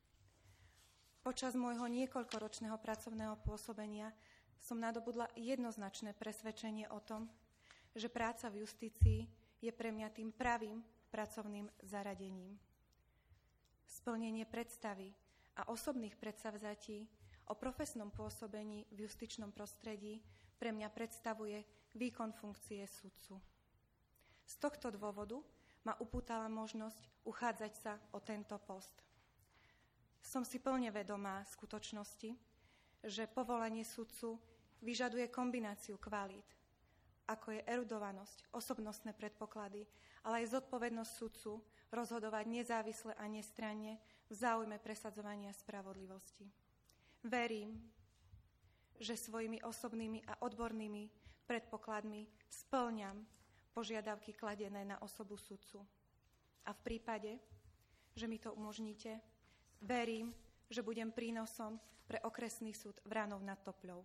Speaker 12: Počas môjho niekoľkoročného pracovného pôsobenia som nadobudla jednoznačné presvedčenie o tom, že práca v justícii je pre mňa tým pravým pracovným zaradením. Splnenie predstavy a osobných predsavzatí o profesnom pôsobení v justičnom prostredí pre mňa predstavuje výkon funkcie sudcu. Z tohto dôvodu ma upútala možnosť uchádzať sa o tento post. Som si plne vedomá skutočnosti, že povolanie sudcu vyžaduje kombináciu kvalít, ako je erudovanosť, osobnostné predpoklady, ale aj zodpovednosť sudcu rozhodovať nezávisle a nestranne v záujme presadzovania spravodlivosti. Verím, že svojimi osobnými a odbornými predpokladmi spĺňam požiadavky kladené na osobu sudcu. A v prípade, že mi to umožníte, verím, že budem prínosom pre okresný súd Vranov nad Topľou.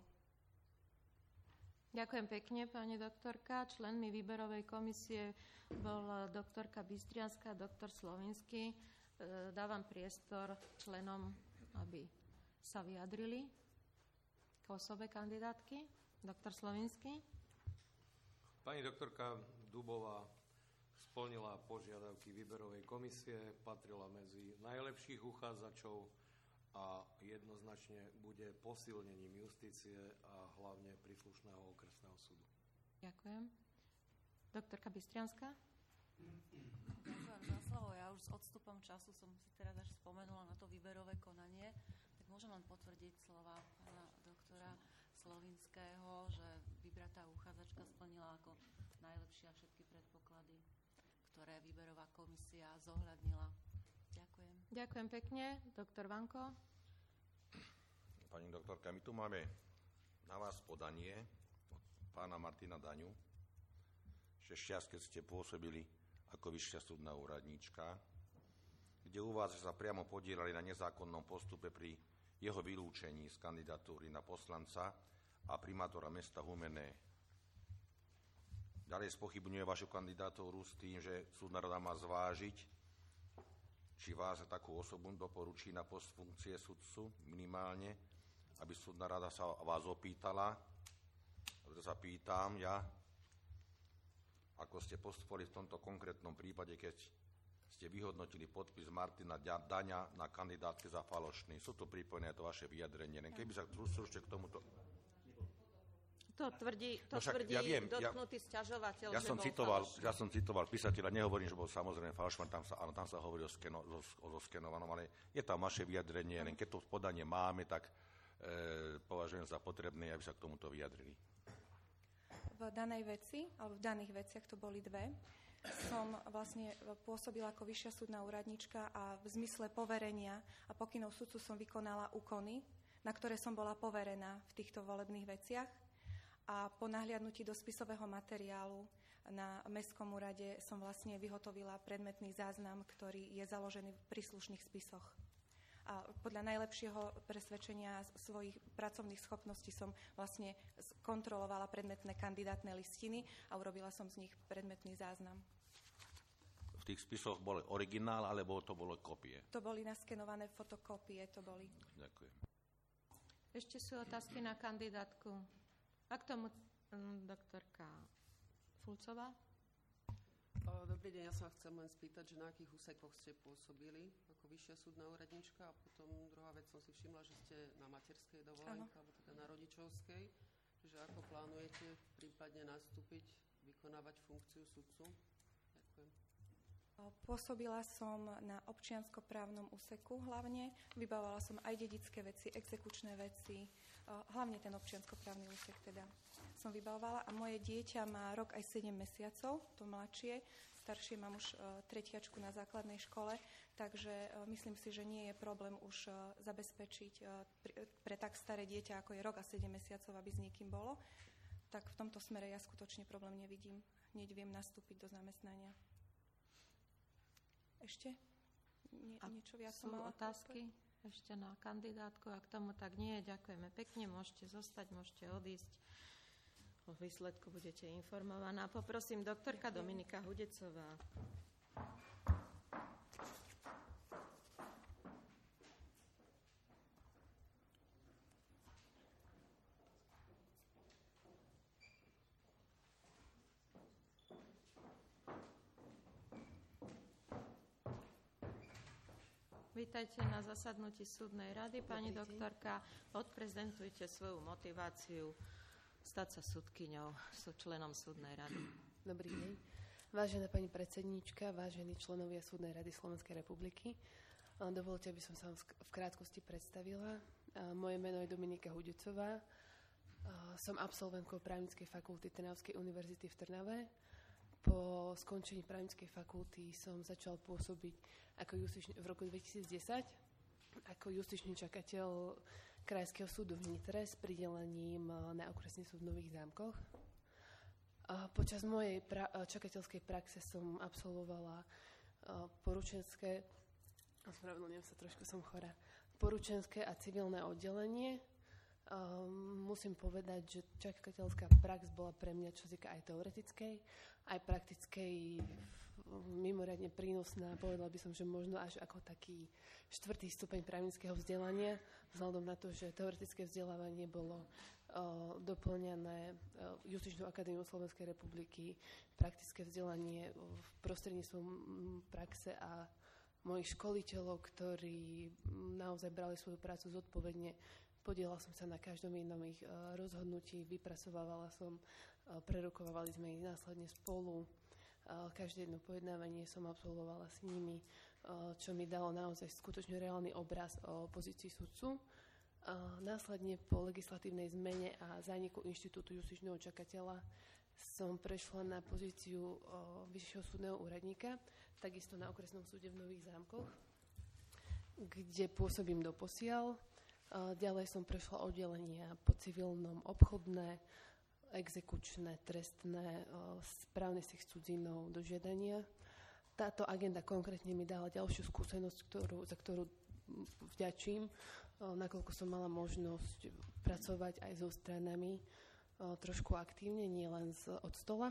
Speaker 1: Ďakujem pekne, pani doktorka. Členmi výberovej komisie bol doktorka Bystrianská a doktor Slovinský. Dávam priestor členom, aby sa vyjadrili k osobe kandidátky. Doktor Slovinský.
Speaker 13: Pani doktorka Dubová splnila požiadavky výberovej komisie, patrila medzi najlepších uchádzačov a jednoznačne bude posilnením justície a hlavne príslušného okresného súdu.
Speaker 1: Ďakujem. Doktorka Bystrianská.
Speaker 14: Ďakujem za slovo. Ja už s odstupom času som si teraz až spomenula na to výberové konanie, tak môžem len potvrdiť slova pána doktora Slovinského, že vybratá uchádzačka splnila ako najlepšie všetky predpoklady, ktoré výberová komisia zohľadnila. Ďakujem.
Speaker 1: Ďakujem pekne. Doktor Vanko.
Speaker 5: Pani doktorka, my tu máme na vás podanie od pána Martina Daňu, že čas, keď ste pôsobili ako vyššia súdna úradníčka, kde u vás sa priamo podielali na nezákonnom postupe pri jeho vylúčení z kandidatúry na poslanca a primátora mesta Humenné. Ďalej spochybňuje vašu kandidatúru s tým, že súdna rada má zvážiť, či vás takú osobu doporučí na post funkcie sudcu minimálne, aby súdna rada sa vás opýtala. Preto sa pýtam ja, ako ste postupovali v tomto konkrétnom prípade, keď ste vyhodnotili podpis Martina Daňa na kandidátke za falošný. Sú to pripojené to vaše vyjadrenie. Len keby sa stručne k tomuto...
Speaker 1: To tvrdí, to
Speaker 5: no však,
Speaker 1: tvrdí
Speaker 5: ja viem,
Speaker 1: dotknutý
Speaker 5: ja,
Speaker 1: sťažovateľ,
Speaker 5: ja
Speaker 1: že
Speaker 5: som
Speaker 1: bol
Speaker 5: citoval,
Speaker 1: falošný.
Speaker 5: Ja som citoval písateľa, nehovorím, že bol samozrejme falošný, tam sa, áno, tam sa hovorí o, skeno, o, o zoskenovanom, ale je tam vaše vyjadrenie, len keď to podanie máme, tak e, považujem za potrebné, aby sa k tomuto vyjadrili.
Speaker 12: V danej veci, alebo v daných veciach to boli dve, som vlastne pôsobila ako vyššia súdna úradnička a v zmysle poverenia a pokynov sudcu som vykonala úkony, na ktoré som bola poverená v týchto volebných veciach. A po nahliadnutí do spisového materiálu na Mestskom úrade som vlastne vyhotovila predmetný záznam, ktorý je založený v príslušných spisoch. A podľa najlepšieho presvedčenia svojich pracovných schopností som vlastne kontrolovala predmetné kandidátne listiny a urobila som z nich predmetný záznam.
Speaker 5: V tých spisoch bol originál, alebo to bolo kopie?
Speaker 12: To boli naskenované fotokópie, to boli.
Speaker 5: Ďakujem.
Speaker 1: Ešte sú otázky na kandidátku. A k tomu um, doktorka Fulcová.
Speaker 15: Dobrý deň, ja sa chcem len spýtať, že na akých úsekoch ste pôsobili ako vyššia súdna úradnička a potom druhá vec som si všimla, že ste na materskej dovolenke, alebo teda na rodičovskej, že ako plánujete prípadne nastúpiť, vykonávať funkciu sudcu? Ďakujem.
Speaker 12: Pôsobila som na občianskoprávnom úseku hlavne, vybavovala som aj dedické veci, exekučné veci, hlavne ten občianskoprávny úsek teda som vybavovala a moje dieťa má rok aj sedem mesiacov, to mladšie, staršie mám už tretiačku na základnej škole, takže myslím si, že nie je problém už zabezpečiť pre tak staré dieťa, ako je rok a sedem mesiacov, aby s niekým bolo, tak v tomto smere ja skutočne problém nevidím, hneď viem nastúpiť do zamestnania. Ešte? Nie, niečo viac
Speaker 1: sú otázky ešte na kandidátku? Ak tomu tak nie, ďakujeme pekne. Môžete zostať, môžete odísť. O výsledku budete informovaná. Poprosím doktorka Dominika Hudecová. Vítajte na zasadnutí súdnej rady. Pani doktorka, odprezentujte svoju motiváciu stať sa súdkyňou, sú členom súdnej rady.
Speaker 16: Dobrý deň. Vážená pani predsedníčka, vážení členovia súdnej rady Slovenskej republiky, dovolte, aby som sa v krátkosti predstavila. Moje meno je Dominika Hudecová. Som absolventkou právnickej fakulty Trnavskej univerzity v Trnave. Po skončení právnickej fakulty som začal pôsobiť ako justičný, v roku dvetisícdesať ako justičný čakateľ Krajského súdu v Nitre s pridelením na okresný súd v Nových Zámkoch. A počas mojej pra- čakateľskej praxe som absolvovala poručenské, ospravedlňujem sa, trošku som chorá, poručenské a civilné oddelenie. Um, musím povedať, že čakateľská prax bola pre mňa, čo týka aj teoretickej, aj praktickej, mimoriadne prínosná. Povedala by som, že možno až ako taký štvrtý stupeň právnického vzdelania, vzhľadom na to, že teoretické vzdelávanie bolo uh, doplňané uh, Justičnou akadémiou Slovenskej republiky, praktické vzdelanie v prostredníctvom praxe a mojich školiteľov, ktorí naozaj brali svoju prácu zodpovedne. Podielala som sa na každom jednom ich uh, rozhodnutí, vypracovávala som, uh, prerokovávali sme ich následne spolu. Uh, každé jedno pojednávanie som absolvovala s nimi, uh, čo mi dalo naozaj skutočne reálny obraz o pozícii sudcu. Uh, následne po legislatívnej zmene a zániku inštitútu justičného čakateľa som prešla na pozíciu uh, vyššieho súdneho úradníka, takisto na okresnom súde v Nových Zámkoch, kde pôsobím doposiaľ. Ďalej som prešla oddelenia po civilnom, obchodné, exekučné, trestné, správny styk s cudzinou, dožiadania. Táto agenda konkrétne mi dala ďalšiu skúsenosť, ktorú, za ktorú vďačím, nakoľko som mala možnosť pracovať aj so stranami trošku aktívne, nie len z, od stola.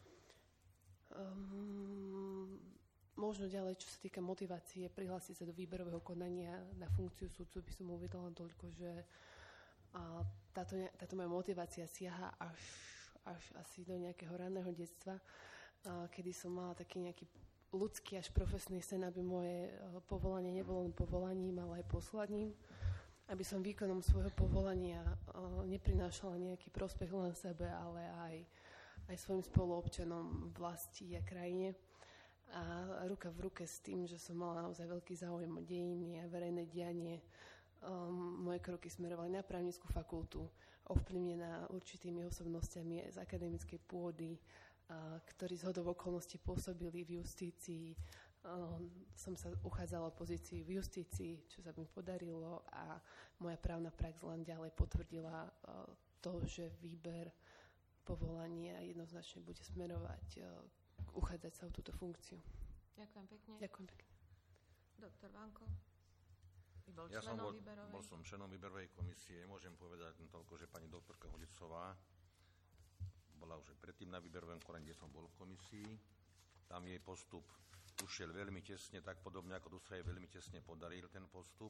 Speaker 16: Um, možno ďalej, čo sa týka motivácie, prihlásiť sa do výberového konania na funkciu sudcu, by som uvedala toľko, že a, táto, táto moja motivácia siaha až, až asi do nejakého raného detstva, a, kedy som mala taký nejaký ľudský až profesný sen, aby moje povolanie nebolo len povolaním, ale aj poslaním, aby som výkonom svojho povolania neprinášala nejaký prospech len sebe, ale aj, aj svojim spoluobčanom, vlasti a krajine. A ruka v ruke s tým, že som mala naozaj veľký záujem o dejiny a verejné dianie, um, moje kroky smerovali na právnickú fakultu, ovplyvnená určitými osobnostiami z akademickej pôdy, a, ktorí zhodou okolností pôsobili v justícii. Um, som sa uchádzala o pozícii v justícii, čo sa mi podarilo, a moja právna prax len ďalej potvrdila uh, to, že výber povolania jednoznačne bude smerovať uh, uchádzať sa o túto funkciu.
Speaker 1: Ďakujem pekne.
Speaker 16: Ďakujem pekne.
Speaker 1: Doktor Vanko. Bol
Speaker 5: ja som bol,
Speaker 1: výberovej.
Speaker 5: bol som členom výberovej komisie. Môžem povedať toľko, že pani doktorka Hudicová bola už predtým na výberovom konaní, kde som bol v komisii. Tam jej postup ušiel veľmi tesne, tak podobne ako tu sa jej veľmi tesne podaril ten postup.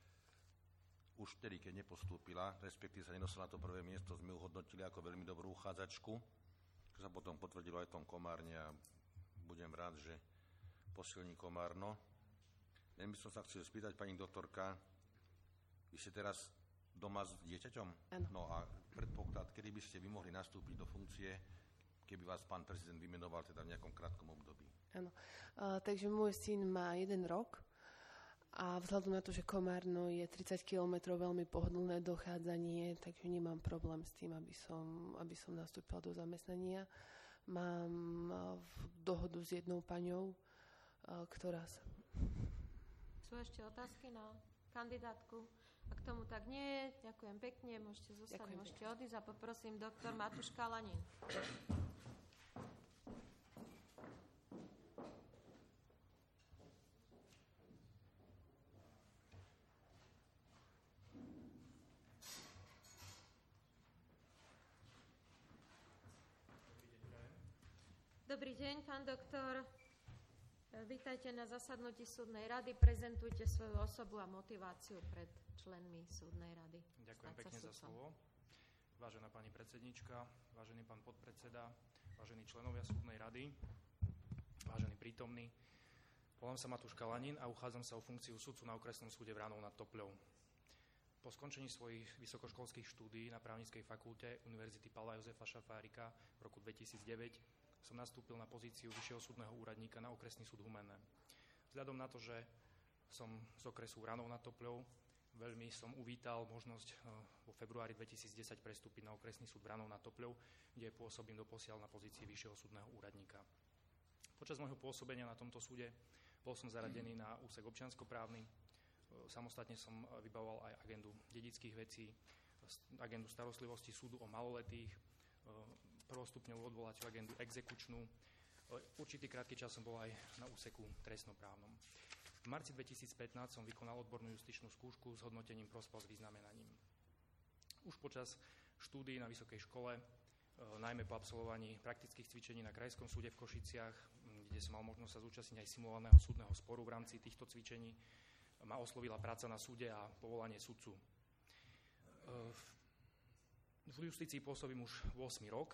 Speaker 5: Už vtedy, keď nepostúpila, respektíve sa nedostala na to prvé miesto, sme ju hodnotili ako veľmi dobrú uchádzačku, čo sa potom potvrdilo aj v tom Komárne, a budem rád, že posilní Komárno. Len by som sa chcel spýtať, pani doktorka, vy ste teraz doma s dieťaťom?
Speaker 16: Áno.
Speaker 5: No a predpoklad, kedy by ste vy mohli nastúpiť do funkcie, keby vás pán prezident vymenoval teda v nejakom krátkom období?
Speaker 16: Áno. Uh, takže môj syn má jeden rok a vzhľadom na to, že Komárno je tridsať kilometrov, veľmi pohodlné dochádzanie, takže nemám problém s tým, aby som, aby som nastúpila do zamestnania. Mám uh, dohodu s jednou paňou, uh, ktorá sa...
Speaker 1: Sú ešte otázky na kandidátku? Ak tomu tak nie je, ďakujem pekne, môžete zostať, ďakujem môžete pekne. Odísť a poprosím doktor Matúš Kalanín. Dobrý deň, pán doktor. Vítajte na zasadnutí súdnej rady. Prezentujte svoju osobu a motiváciu pred členmi súdnej rady.
Speaker 17: Ďakujem pekne za slovo. Vážená pani predsednička, vážený pán podpredseda, vážení členovia súdnej rady, vážení prítomní. Volám sa Matúš Kalanín a uchádzam sa o funkciu sudcu na okresnom súde v Ránov nad Topľou. Po skončení svojich vysokoškolských štúdií na právnickej fakulte Univerzity Pavla Jozefa Šafárika v roku dvetisícdeväť som nastúpil na pozíciu vyššieho súdneho úradníka na okresný súd v Humenné. Vzhľadom na to, že som z okresu Ránov nad Topľou, veľmi som uvítal možnosť vo februári dvetisícdesať prestúpiť na okresný súd v Ránov nad Topľou, kde pôsobím doposiaľ na pozícii vyššieho súdneho úradníka. Počas môjho pôsobenia na tomto súde bol som zaradený na úsek občianskoprávny. Samostatne som vybavoval aj agendu dedických vecí, agendu starostlivosti súdu o maloletých, prvostupňovú odvolaciu agendu exekučnú. Určitý krátky čas som bol aj na úseku trestnoprávnom. V marci dvetisícpätnásť som vykonal odbornú justičnú skúšku s hodnotením prospel s vyznamenaním. Už počas štúdií na vysokej škole, najmä po absolvovaní praktických cvičení na Krajskom súde v Košiciach, kde som mal možnosť sa zúčastniť aj simulovaného súdneho sporu v rámci týchto cvičení, ma oslovila práca na súde a povolanie sudcu. V justícii pôsobím už ôsmy rok.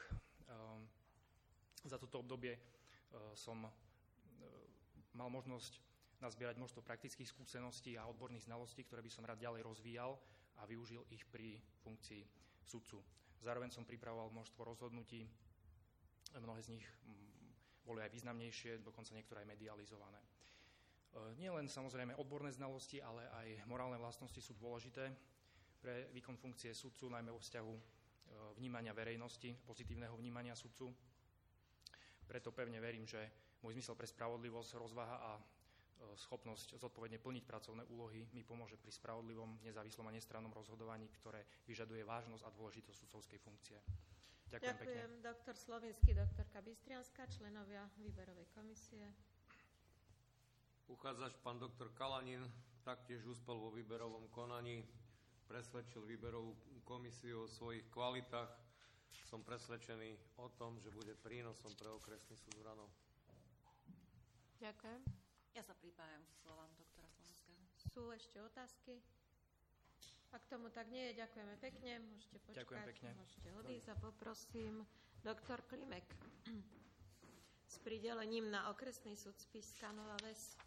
Speaker 17: Za toto obdobie som mal možnosť nazbierať množstvo praktických skúseností a odborných znalostí, ktoré by som rád ďalej rozvíjal a využil ich pri funkcii sudcu. Zároveň som pripravoval množstvo rozhodnutí, mnohé z nich boli aj významnejšie, dokonca niektoré aj medializované. Nie len samozrejme odborné znalosti, ale aj morálne vlastnosti sú dôležité pre výkon funkcie sudcu, najmä vo vzťahu vnímania verejnosti, pozitívneho vnímania sudcu. Preto pevne verím, že môj zmysel pre spravodlivosť, rozvaha a schopnosť zodpovedne plniť pracovné úlohy mi pomôže pri spravodlivom, nezávislom a nestrannom rozhodovaní, ktoré vyžaduje vážnosť a dôležitosť sudcovskej funkcie. Ďakujem,
Speaker 1: Ďakujem
Speaker 17: pekne.
Speaker 1: doktor Slovinský, doktorka Bystrianská, členovia výberovej komisie.
Speaker 13: Uchádzač pán doktor Kalanin taktiež úspel vo výberovom konaní, presvedčil výberovú komisiu o svojich kvalitách. Som presvedčený o tom, že bude prínosom pre okresný súd Vranov.
Speaker 1: Ďakujem.
Speaker 14: Ja sa pripájam k slovám doktora Slovenského.
Speaker 1: Sú ešte otázky? Ak tomu tak nie je, ďakujeme pekne. Môžete počkať,
Speaker 17: Ďakujem pekne.
Speaker 1: môžete odísť a poprosím doktor Klimek s pridelením na okresný súd Spišská Nová Ves.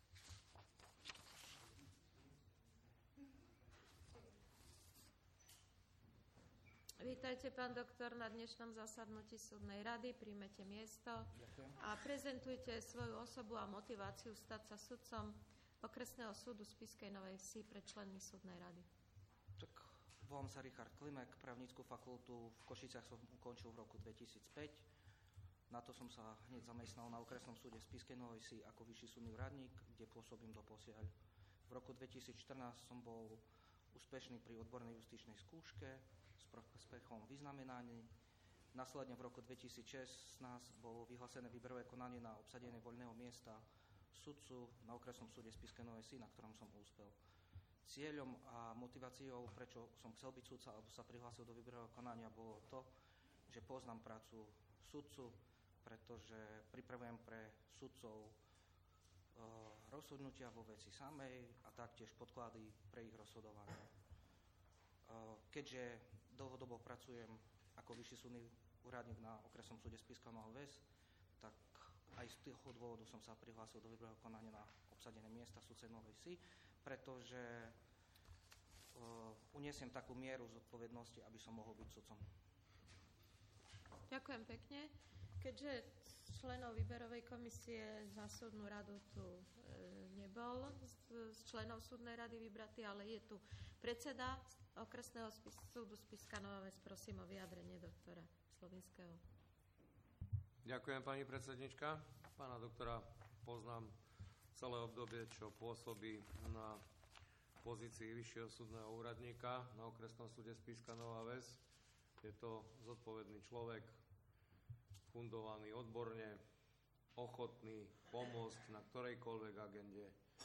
Speaker 1: Vítajte, pán doktor, na dnešnom zasadnutí súdnej rady. Príjmete miesto.
Speaker 18: Ďakujem.
Speaker 1: A prezentujte svoju osobu a motiváciu stať sa sudcom okresného súdu Spišskej Novej Vsi pre členmi súdnej rady.
Speaker 18: Tak, volám sa Richard Klimek, právnickú fakultu v Košiciach som ukončil v roku dvetisícpäť. Na to som sa hneď zamestnal na okresnom súde Spišskej Novej Vsi ako vyšší súdny úradník, kde pôsobím doposiaľ. V roku dvetisícštrnásť som bol úspešný pri odbornej justičnej skúške s prospechom vyznamenaní. Následne v roku dvetisícšestnásť bolo vyhlásené výberové konanie na obsadenie voľného miesta sudcu na okresnom súde Spišskej Novej Vsi, na ktorom som úspel. Cieľom a motiváciou, prečo som chcel byť sudca alebo sa prihlásil do výberového konania, bolo to, že poznám prácu sudcu, pretože pripravujem pre sudcov e, rozhodnutia vo veci samej a taktiež podklady pre ich rozhodovanie. E, keďže dlhodobo pracujem ako vyšší súdny úradník na okresnom súde Spišská Nová Ves, tak aj z toho dôvodu som sa prihlásil do výberového konania na obsadené miesta sudcej Novej Vsi, pretože uh, uniesiem takú mieru zodpovednosti, aby som mohol byť sudcom.
Speaker 1: Ďakujem pekne. Keďže členov výberovej komisie za súdnu radu tu e, nebol z, z členov súdnej rady vybratý, ale je tu predseda okresného spis, súdu Spišská Nová Ves. Prosím o vyjadrenie doktora Slovinského.
Speaker 13: Ďakujem, pani predsednička. Pána doktora poznám celé obdobie, čo pôsobí na pozícii vyššieho súdneho úradníka na okresnom súde Spišská Nová Ves. Je to zodpovedný človek, fundovaný odborne, ochotný pomôcť na ktorejkoľvek agende.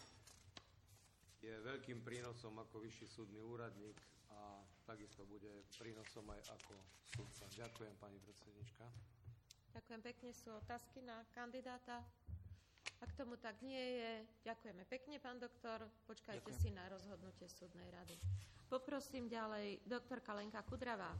Speaker 13: Je veľkým prínosom ako vyšší súdny úradník a takisto bude prínosom aj ako sudca. Ďakujem, pani predsednička.
Speaker 1: Ďakujem pekne. Sú otázky na kandidáta? Ak tomu tak nie je, ďakujeme pekne, pán doktor. Počkajte Ďakujem. si na rozhodnutie súdnej rady. Poprosím ďalej doktorka Lenka Kudravá.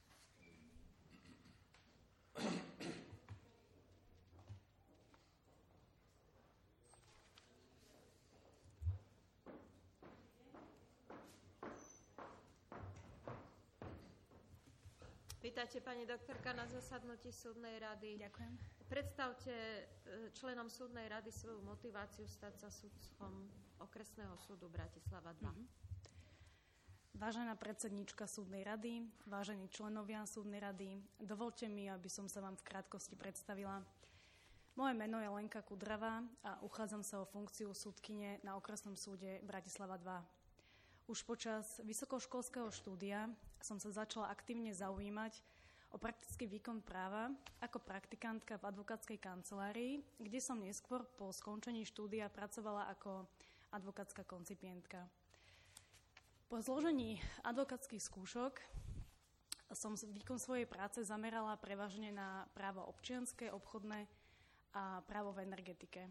Speaker 1: Vítajte, pani doktorka, na zasadnutí súdnej rady.
Speaker 19: Ďakujem.
Speaker 1: Predstavte členom súdnej rady svoju motiváciu stať sa sudcom okresného súdu Bratislava dva. Mm-hmm.
Speaker 19: Vážená predsedníčka súdnej rady, vážení členovia súdnej rady, dovolte mi, aby som sa vám v krátkosti predstavila. Moje meno je Lenka Kudravá a uchádzam sa o funkciu súdkyne na okresnom súde Bratislava dva. Už počas vysokoškolského štúdia som sa začala aktívne zaujímať o praktický výkon práva ako praktikantka v advokátskej kancelárii, kde som neskôr po skončení štúdia pracovala ako advokátska koncipientka. Po zložení advokátskych skúšok som výkon svojej práce zamerala prevažne na právo občianske, obchodné a právo v energetike.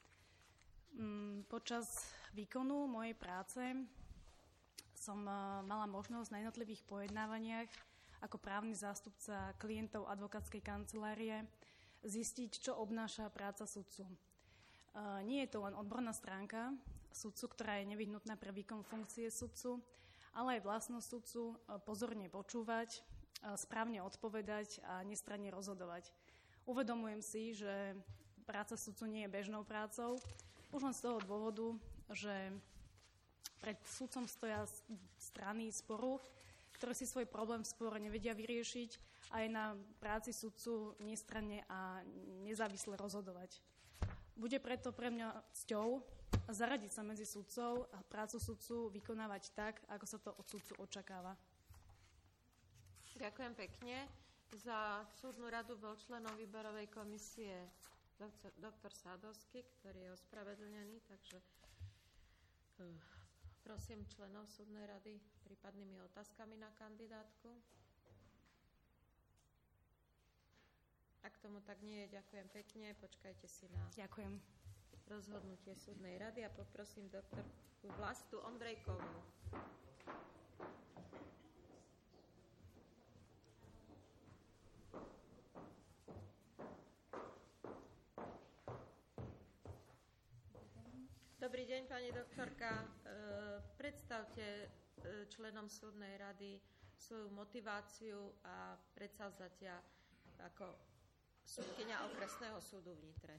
Speaker 19: Počas výkonu mojej práce som mala možnosť na jednotlivých pojednávaniach ako právny zástupca klientov advokátskej kancelárie zistiť, čo obnáša práca sudcu. Nie je to len odborná stránka sudcu, ktorá je nevyhnutná pre výkon funkcie sudcu, ale aj vlastnosť sudcu pozorne počúvať, správne odpovedať a nestranne rozhodovať. Uvedomujem si, že práca sudcu nie je bežnou prácou, už len z toho dôvodu, že pred sudcom stoja strany sporu, ktoré si svoj problém v spore nevedia vyriešiť a je na práci sudcu nestranne a nezávisle rozhodovať. Bude preto pre mňa cťou zaradiť sa medzi sudcov a prácu sudcu vykonávať tak, ako sa to od sudcu očakáva.
Speaker 1: Ďakujem pekne. Za súdnu radu bol členom výberovej komisie doktor, doktor Sadovský, ktorý je ospravedlnený, takže uh, prosím členov súdnej rady prípadnými otázkami na kandidátku. Ak tomu tak nie je, ďakujem pekne. Počkajte si na
Speaker 19: ďakujem.
Speaker 1: rozhodnutie súdnej rady a poprosím doktorku Vlastu Ondrejkovú. Dobrý deň, pani doktorka. E, predstavte e, členom súdnej rady svoju motiváciu a predsavzatia ako súdkyňa okresného súdu v Nitre.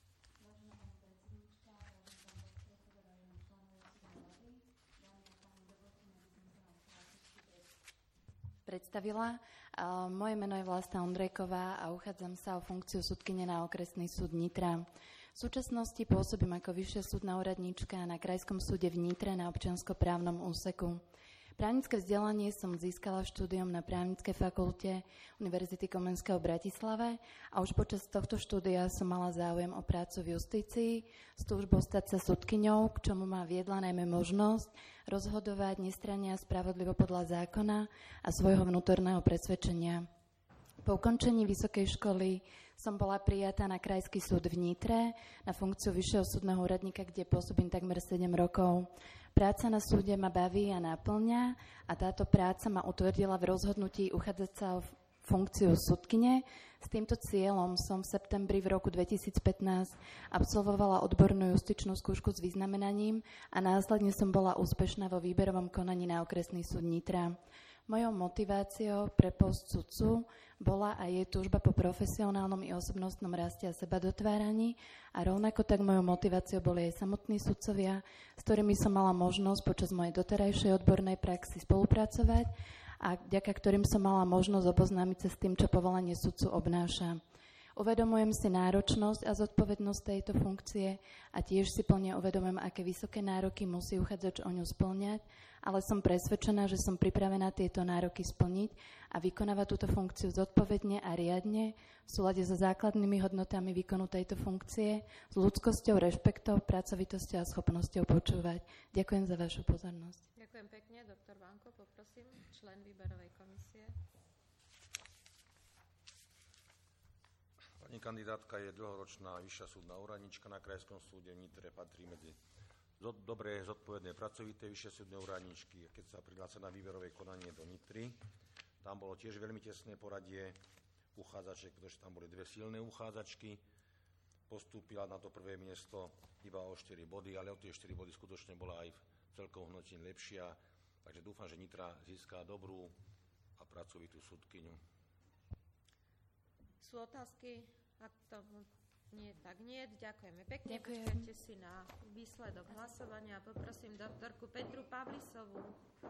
Speaker 20: Predstavila. Moje meno je Vlasta Ondrejková a uchádzam sa o funkciu súdkyne na okresný súd Nitra. V súčasnosti pôsobím ako vyššia súdna úradníčka na Krajskom súde v Nitre na občianskoprávnom úseku. Právnické vzdelanie som získala štúdiom na Právnickej fakulte Univerzity Komenského v Bratislave a už počas tohto štúdia som mala záujem o prácu v justícii s túžbou stať sa súdkyňou, k čomu ma viedla najmä možnosť rozhodovať nestranne a spravodlivo podľa zákona a svojho vnútorného presvedčenia. Po ukončení vysokej školy som bola prijatá na Krajský súd v Nitre na funkciu vyššieho súdneho úradníka, kde pôsobím takmer sedem rokov. Práca na súde ma baví a náplňa a táto práca ma utvrdila v rozhodnutí uchádzať sa o funkciu súdkyne. S týmto cieľom som v septembri v roku dvetisícpätnásť absolvovala odbornú justičnú skúšku s vyznamenaním a následne som bola úspešná vo výberovom konaní na okresný súd Nitra. Mojou motiváciou pre post sudcu bola a je túžba po profesionálnom i osobnostnom raste a sebadotváraní a rovnako tak mojou motiváciou boli aj samotní sudcovia, s ktorými som mala možnosť počas mojej doterajšej odbornej praxi spolupracovať a vďaka ktorým som mala možnosť oboznámiť sa s tým, čo povolanie sudcu obnáša. Uvedomujem si náročnosť a zodpovednosť tejto funkcie a tiež si plne uvedomujem, aké vysoké nároky musí uchádzač o ňu spĺňať, ale som presvedčená, že som pripravená tieto nároky splniť a vykonávať túto funkciu zodpovedne a riadne v súlade so základnými hodnotami výkonu tejto funkcie, s ľudskosťou, rešpektom, pracovitosťou a schopnosťou počúvať. Ďakujem za vašu pozornosť.
Speaker 1: Ďakujem pekne. Doktor Vanko, poprosím, člen výberovej komisie.
Speaker 5: Pani kandidátka je dlhoročná vyššia súdna úradníčka na Krajskom súde v Nitre, patrí medzi dobré, zodpovedné, pracovité vyššie súdne úradníčky. Keď sa prihlásila na výberové konanie do Nitry, tam bolo tiež veľmi tesné poradie uchádzačiek, pretože tam boli dve silné uchádzačky. Postúpila na to prvé miesto iba o štyri body, ale o tie štyri body skutočne bola aj v celkovom hodnotení lepšia. Takže dúfam, že Nitra získa dobrú a pracovitú súdkyňu.
Speaker 1: Sú otázky? Ak to nie, tak nie. Ďakujeme pekne.
Speaker 20: Ďakujem.
Speaker 1: Počkajte si na výsledok hlasovania. Poprosím doktorku Petru Pavlisovú.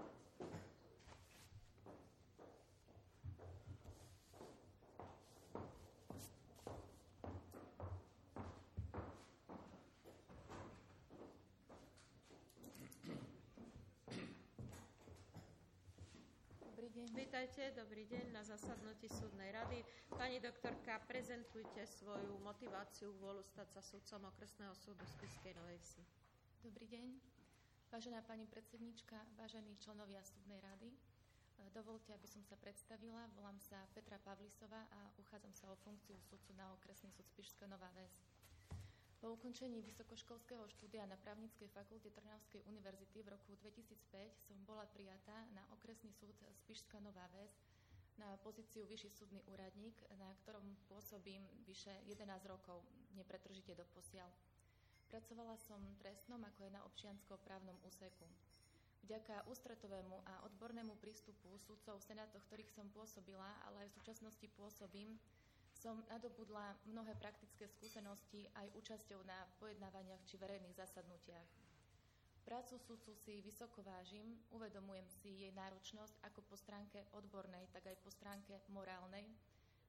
Speaker 1: Vítajte, dobrý deň na zasadnutí súdnej rady. Pani doktorka, prezentujte svoju motiváciu, vôľu stať sa sudcom okresného súdu Spišskej Novej Vsi.
Speaker 21: Dobrý deň. Vážená pani predsednička, vážení členovia súdnej rady, dovolte, aby som sa predstavila. Volám sa Petra Pavlisová a uchádzam sa o funkciu sudcu na okresný súd Spišská Nová Ves. Po ukončení vysokoškolského štúdia na Právnickej fakulte Trnavskej univerzity v roku dvetisícpäť som bola prijatá na okresný súd Spišská Nová Ves na pozíciu vyšší súdny úradník, na ktorom pôsobím vyše jedenásť rokov, nepretržite doposiaľ. Pracovala som trestnom ako aj na občiansko-právnom úseku. Vďaka ústretovému a odbornému prístupu sudcov v senátoch, ktorých som pôsobila, ale aj v súčasnosti pôsobím, som nadobudla mnohé praktické skúsenosti aj účasťou na pojednávaniach či verejných zasadnutiach. Prácu sudcu si vysoko vážim, uvedomujem si jej náročnosť ako po stránke odbornej, tak aj po stránke morálnej.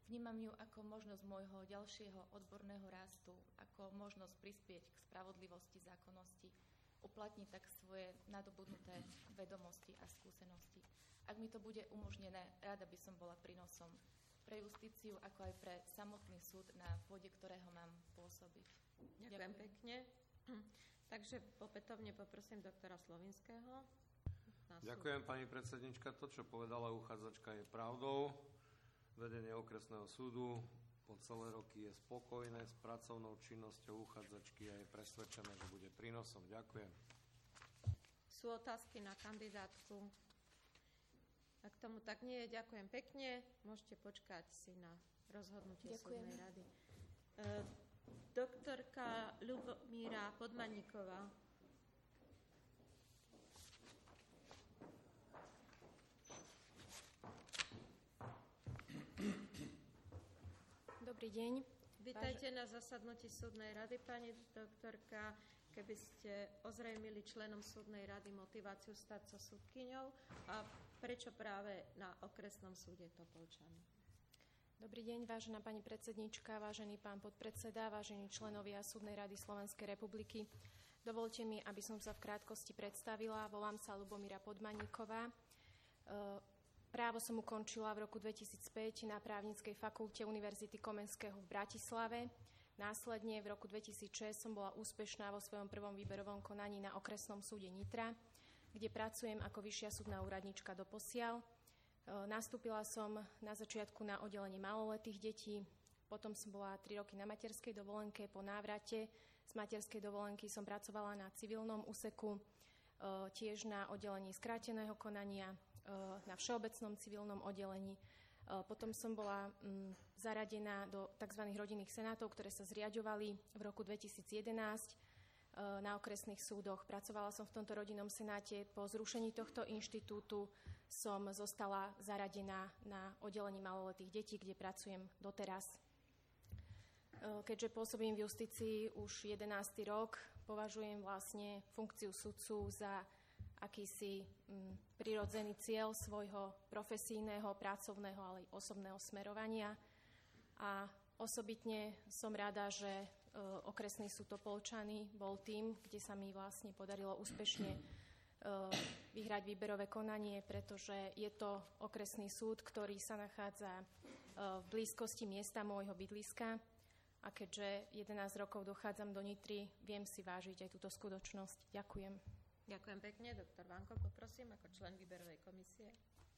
Speaker 21: Vnímam ju ako možnosť môjho ďalšieho odborného rastu, ako možnosť prispieť k spravodlivosti, zákonnosti, uplatniť tak svoje nadobudnuté vedomosti a skúsenosti. Ak mi to bude umožnené, rada by som bola prínosom pre justíciu, ako aj pre samotný súd, na pôde ktorého mám pôsobiť.
Speaker 1: Ďakujem, Ďakujem pekne. Takže opätovne poprosím doktora Slovinského.
Speaker 13: Ďakujem, pani predsednička. To, čo povedala uchádzačka, je pravdou. Vedenie okresného súdu po celé roky je spokojné s pracovnou činnosťou uchádzačky a je presvedčené, že bude prínosom. Ďakujem.
Speaker 1: Sú otázky na kandidátku? Ak tomu tak nie je, ďakujem pekne. Môžete počkať si na rozhodnutie
Speaker 21: Ďakujem.
Speaker 1: súdnej rady. E, doktorka Ľubomíra Podmaníková.
Speaker 2: Dobrý deň.
Speaker 1: Vítajte na zasadnutí súdnej rady, pani doktorka. Keby ste ozrejmili členom súdnej rady motiváciu stať sa súdkyňou a prečo práve na okresnom súde Topolčany?
Speaker 2: Dobrý deň, vážená pani predsednička, vážený pán podpredseda, vážení členovia Súdnej rady Slovenskej republiky. Dovolte mi, aby som sa v krátkosti predstavila. Volám sa Ľubomíra Podmaníková. Právo som ukončila v roku dvetisícpäť na Právnickej fakulte Univerzity Komenského v Bratislave. Následne v roku dvetisícšesť som bola úspešná vo svojom prvom výberovom konaní na okresnom súde Nitra, kde pracujem ako vyššia súdna úradníčka doposiaľ. Nastúpila som na začiatku na oddelenie maloletých detí, potom som bola tri roky na materskej dovolenke. Po návrate z materskej dovolenky som pracovala na civilnom úseku, tiež na oddelení skráteného konania, na všeobecnom civilnom oddelení. Potom som bola zaradená do tzv. Rodinných senátov, ktoré sa zriaďovali v roku dvetisíc jedenásť na okresných súdoch. Pracovala som v tomto rodinnom senáte. Po zrušení tohto inštitútu som zostala zaradená na oddelení maloletých detí, kde pracujem doteraz. Keďže pôsobím v justícii už jedenásty rok, považujem vlastne funkciu sudcu za akýsi m, prirodzený cieľ svojho profesijného, pracovného, ale aj osobného smerovania. A osobitne som rada, že e, okresný súd Topolčany bol tým, kde sa mi vlastne podarilo úspešne e, vyhrať výberové konanie, pretože je to okresný súd, ktorý sa nachádza e, v blízkosti miesta môjho bydliska. A keďže jedenásť rokov dochádzam do Nitry, viem si vážiť aj túto skutočnosť. Ďakujem.
Speaker 1: Ďakujem pekne. Doktor Vanko, poprosím, ako člen výberovej komisie.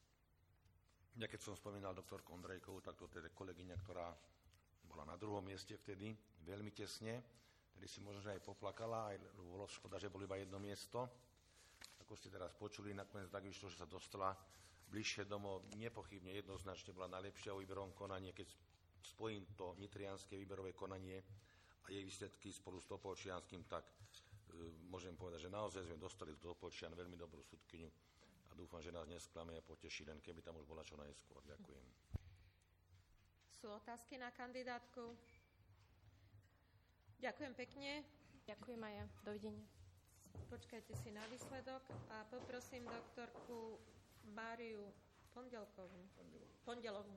Speaker 5: Ja keď som spomínal doktorku Ondrejkovú, tak to je kolegyňa, ktorá bola na druhom mieste vtedy, veľmi tesne, tedy si možno aj poplakala, aj bolo škoda, že bolo iba jedno miesto. Ako ste teraz počuli, nakoniec tak vyšlo, že sa dostala bližšie domov, nepochybne jednoznačne bola najlepšia o výberovom konaní, keď spojím to nitrianske výberové konanie a jej výsledky spolu s topolčianským, tak môžem povedať, že naozaj sme dostali do Topolčian veľmi dobrú sudkyňu a dúfam, že nás nesklame a poteší, len keby tam už bola čo najskôr. Ďakujem.
Speaker 1: Sú otázky na kandidátku? Ďakujem pekne.
Speaker 2: Ďakujem aj ja. Dovidenia.
Speaker 1: Počkajte si na výsledok a poprosím doktorku Máriu Pondelkovú. Pondelovú.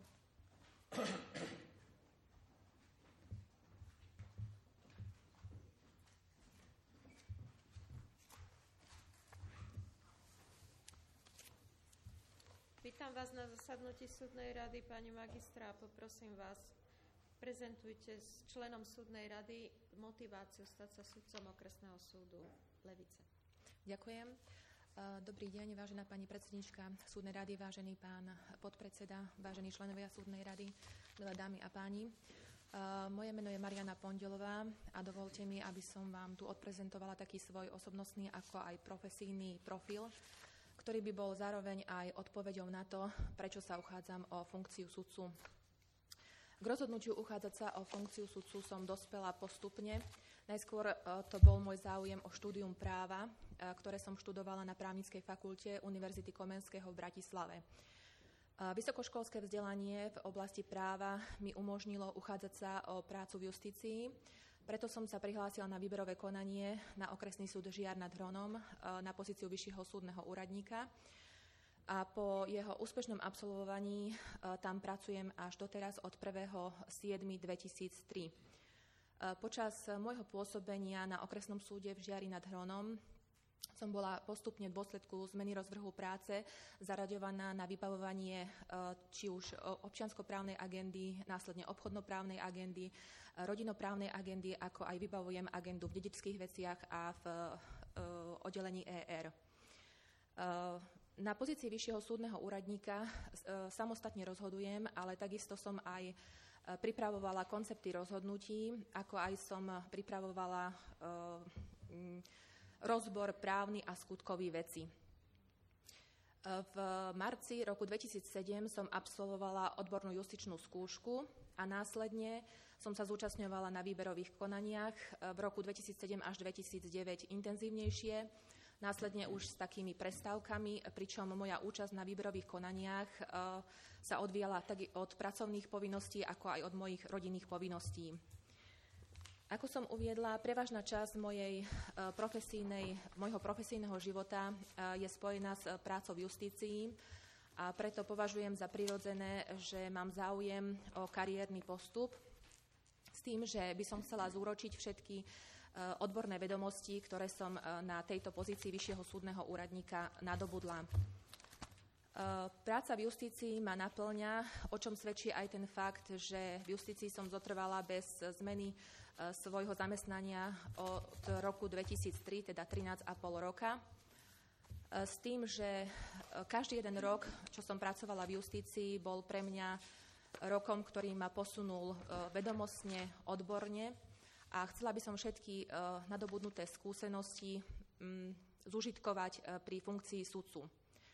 Speaker 1: Vítam vás na zasadnutí súdnej rady, pani magistra, a poprosím vás, prezentujte s členom súdnej rady motiváciu stať sa sudcom okresného súdu Levice.
Speaker 22: Ďakujem. Dobrý deň, vážená pani predsednička súdnej rady, vážený pán podpredseda, vážení členovia súdnej rady, milé dámy a páni. Moje meno je Mariana Pondelová a dovolte mi, aby som vám tu odprezentovala taký svoj osobnostný ako aj profesijný profil, ktorý by bol zároveň aj odpoveďou na to, prečo sa uchádzam o funkciu sudcu. K rozhodnutiu uchádzať sa o funkciu sudcu som dospela postupne. Najskôr to bol môj záujem o štúdium práva, ktoré som študovala na Právnickej fakulte Univerzity Komenského v Bratislave. Vysokoškolské vzdelanie v oblasti práva mi umožnilo uchádzať sa o prácu v justícii. Preto som sa prihlásila na výberové konanie na okresný súd Žiar nad Hronom na pozíciu vyššieho súdneho úradníka. a po jeho úspešnom absolvovaní tam pracujem až doteraz od prvého júla dvetisíctri. Počas môjho pôsobenia na okresnom súde v Žiari nad Hronom som bola postupne v dôsledku zmeny rozvrhu práce zaraďovaná na vybavovanie či už občianskoprávnej agendy, následne obchodnoprávnej agendy, rodinoprávnej agendy, ako aj vybavujem agendu v dedičských veciach a v oddelení é er. Na pozícii vyššieho súdneho úradníka samostatne rozhodujem, ale takisto som aj pripravovala koncepty rozhodnutí, ako aj som pripravovala rozbor právny a skutkový veci. V marci roku dvetisícsedem som absolvovala odbornú justičnú skúšku a následne som sa zúčastňovala na výberových konaniach v roku dvetisícsedem až dvetisícdeväť intenzívnejšie, následne už s takými prestávkami, pričom moja účasť na výberových konaniach sa odvíjala tak od pracovných povinností, ako aj od mojich rodinných povinností. Ako som uviedla, prevažná časť mojej profesijnej, mojho profesijného života je spojená s prácou v justícii a preto považujem za prirodzené, že mám záujem o kariérny postup s tým, že by som chcela zúročiť všetky odborné vedomosti, ktoré som na tejto pozícii vyššieho súdneho úradníka nadobudla. Práca v justícii ma naplňa, o čom svedčí aj ten fakt, že v justícii som zotrvala bez zmeny svojho zamestnania od roku dvetisíctri, teda trinásť a pol roka. S tým, že každý jeden rok, čo som pracovala v justícii, bol pre mňa rokom, ktorý ma posunul vedomostne, odborne a chcela by som všetky nadobudnuté skúsenosti zužitkovať pri funkcii sudcu.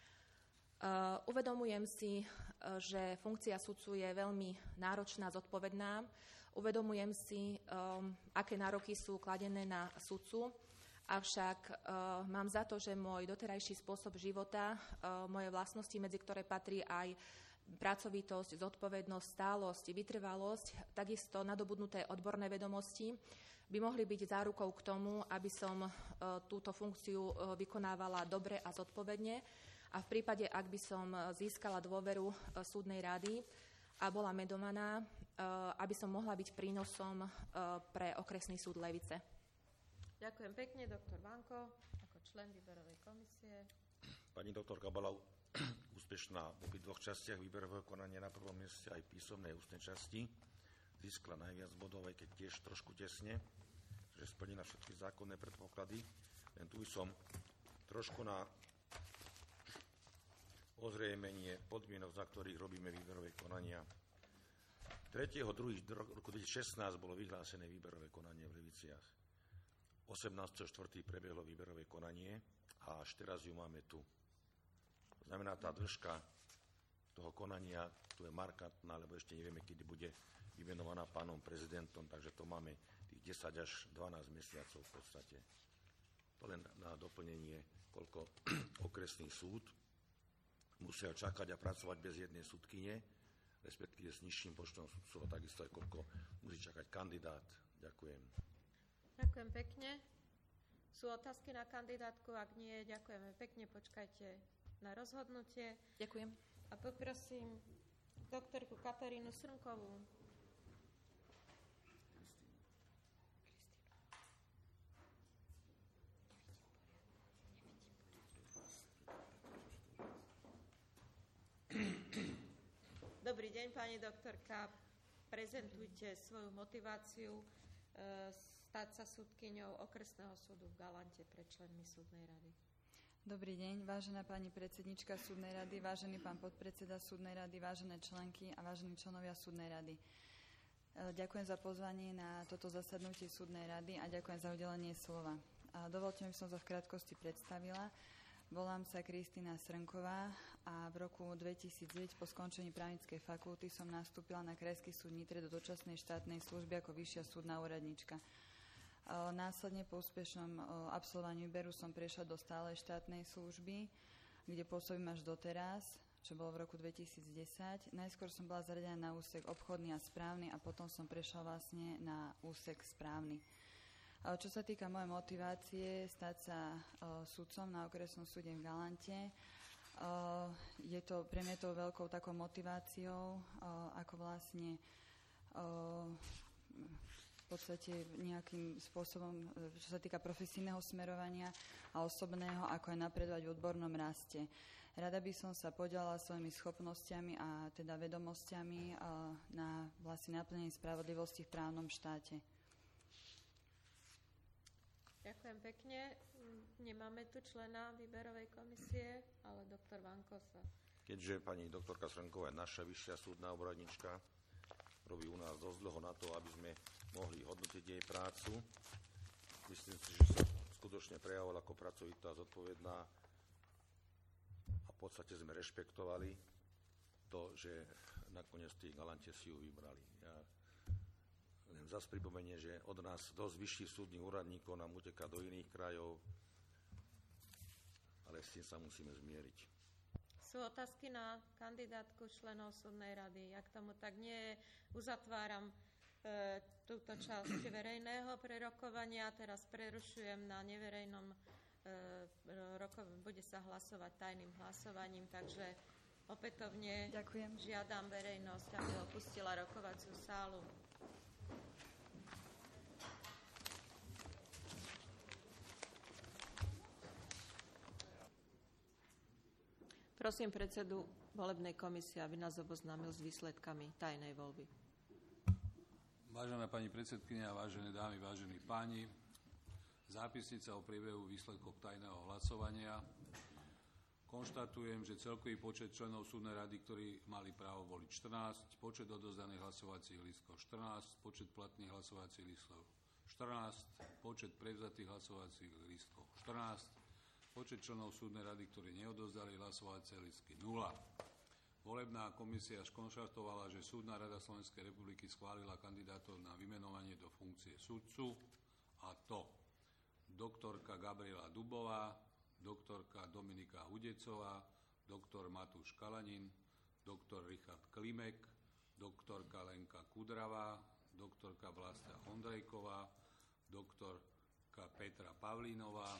Speaker 22: Uvedomujem si, že funkcia sudcu je veľmi náročná, zodpovedná. Uvedomujem si, aké nároky sú kladené na sudcu, avšak mám za to, že môj doterajší spôsob života, moje vlastnosti, medzi ktoré patrí aj pracovitosť, zodpovednosť, stálosť, vytrvalosť, takisto nadobudnuté odborné vedomosti, by mohli byť zárukou k tomu, aby som túto funkciu vykonávala dobre a zodpovedne. A v prípade, ak by som získala dôveru súdnej rady a bola menovaná, aby som mohla byť prínosom pre okresný súd Levice.
Speaker 1: Ďakujem pekne, doktor Vanko, ako člen výberovej komisie.
Speaker 5: Pani doktorka bola úspešná v obidvoch častiach výberového konania, na prvom mieste aj písomnej ústnej časti. Získala najviac bodov, aj keď tiež trošku tesne, že splnila všetky zákonné predpoklady. Len tu som trošku na ozrejmenie podmienok, za ktorých robíme výberové konania. tretieho druhého roku dvetisícšestnásť bolo vyhlásené výberové konanie v Leviciach. osemnásteho štvrtého prebehlo výberové konanie a až teraz ju máme tu. To znamená, tá dĺžka toho konania tu je markantná, lebo ešte nevieme, kedy bude vymenovaná pánom prezidentom, takže to máme tých desať až dvanásť mesiacov v podstate. To len na doplnenie, koľko okresný súd musia čakať a pracovať bez jednej sudkyne, respektíve s nižším počtom sudcov, a takisto aj koľko musí čakať kandidát. Ďakujem.
Speaker 1: Ďakujem pekne. Sú otázky na kandidátku? Ak nie, ďakujeme pekne. Počkajte na rozhodnutie.
Speaker 22: Ďakujem.
Speaker 1: A poprosím doktorku Katarínu Srnkovú. Dobrý deň, pani doktorka. Prezentujte svoju motiváciu e, stať sa sudkyňou okresného súdu v Galante pre členmi súdnej rady.
Speaker 3: Dobrý deň, vážená pani predsednička súdnej rady, vážený pán podpredseda súdnej rady, vážené členky a vážení členovia súdnej rady. E, ďakujem za pozvanie na toto zasadnutie súdnej rady a ďakujem za udelenie slova. A dovolte mi, aby som sa v krátkosti predstavila. Volám sa Kristína Srnková a v roku dvetisícdeväť po skončení právnickej fakulty som nastúpila na Krajský súd Nitre do dočasnej štátnej služby ako vyššia súdna úradníčka. Následne po úspešnom absolvovaní výberu som prešla do stálej štátnej služby, kde pôsobím až doteraz, čo bolo v roku dvetisícdesať. Najskôr som bola zaradená na úsek obchodný a správny a potom som prešla vlastne na úsek správny. Čo sa týka mojej motivácie stať sa sudcom na okresnom súde v Galante, Je to pre mňa to veľkou takou motiváciou, ako vlastne v podstate nejakým spôsobom, čo sa týka profesijného smerovania a osobného, ako aj napredovať v odbornom raste. Rada by som sa podielala svojimi schopnosťami a teda vedomosťami na vlastne naplnenie spravodlivosti v právnom štáte.
Speaker 1: Ďakujem pekne. Nemáme tu člena výberovej komisie, ale doktor Vanko sa...
Speaker 5: Keďže pani doktorka Srnková je naša vyššia súdna úradnička, robí u nás dosť dlho na to, aby sme mohli hodnotiť jej prácu. Myslím si, že sa skutočne prejavovala ako pracovitá, zodpovedná a v podstate sme rešpektovali to, že nakoniec tí galante si ju vybrali. Ja len zas pripomenie, že od nás dosť vyšších súdnych úradníkov nám uteká do iných krajov, ale s tým sa musíme zmieriť.
Speaker 1: Sú otázky na kandidátku členov súdnej rady? Ak tomu tak nie je, uzatváram e, túto časť verejného prerokovania. Teraz prerušujem na neverejnom e, rokov, bude sa hlasovať tajným hlasovaním, takže opätovne Ďakujem. žiadam verejnosť, aby opustila rokovaciu sálu. Prosím predsedu volebnej komisie, aby nás oboznámil s výsledkami tajnej voľby.
Speaker 11: Vážená pani predsedkynia, vážené dámy, vážení páni, zápisnica o priebehu výsledkov tajného hlasovania. Konštatujem, že celkový počet členov súdnej rady, ktorí mali právo voliť štrnásť, počet odovzdaných hlasovacích lístkov štrnásť, počet platných hlasovacích lístkov štrnásť, počet prevzatých hlasovacích lístkov štrnásť, počet členov súdnej rady, ktorí neodovzdali hlasovacie lístky nula. Volebná komisia skonštatovala, že Súdna rada Slovenskej republiky schválila kandidátov na vymenovanie do funkcie sudcu, a to doktorka Gabriela Dubová, doktorka Dominika Hudecová, doktor Matúš Kalanin, doktor Richard Klimek, doktorka Lenka Kudravá, doktorka Vlasta Ondrejková, doktorka Petra Pavlínová,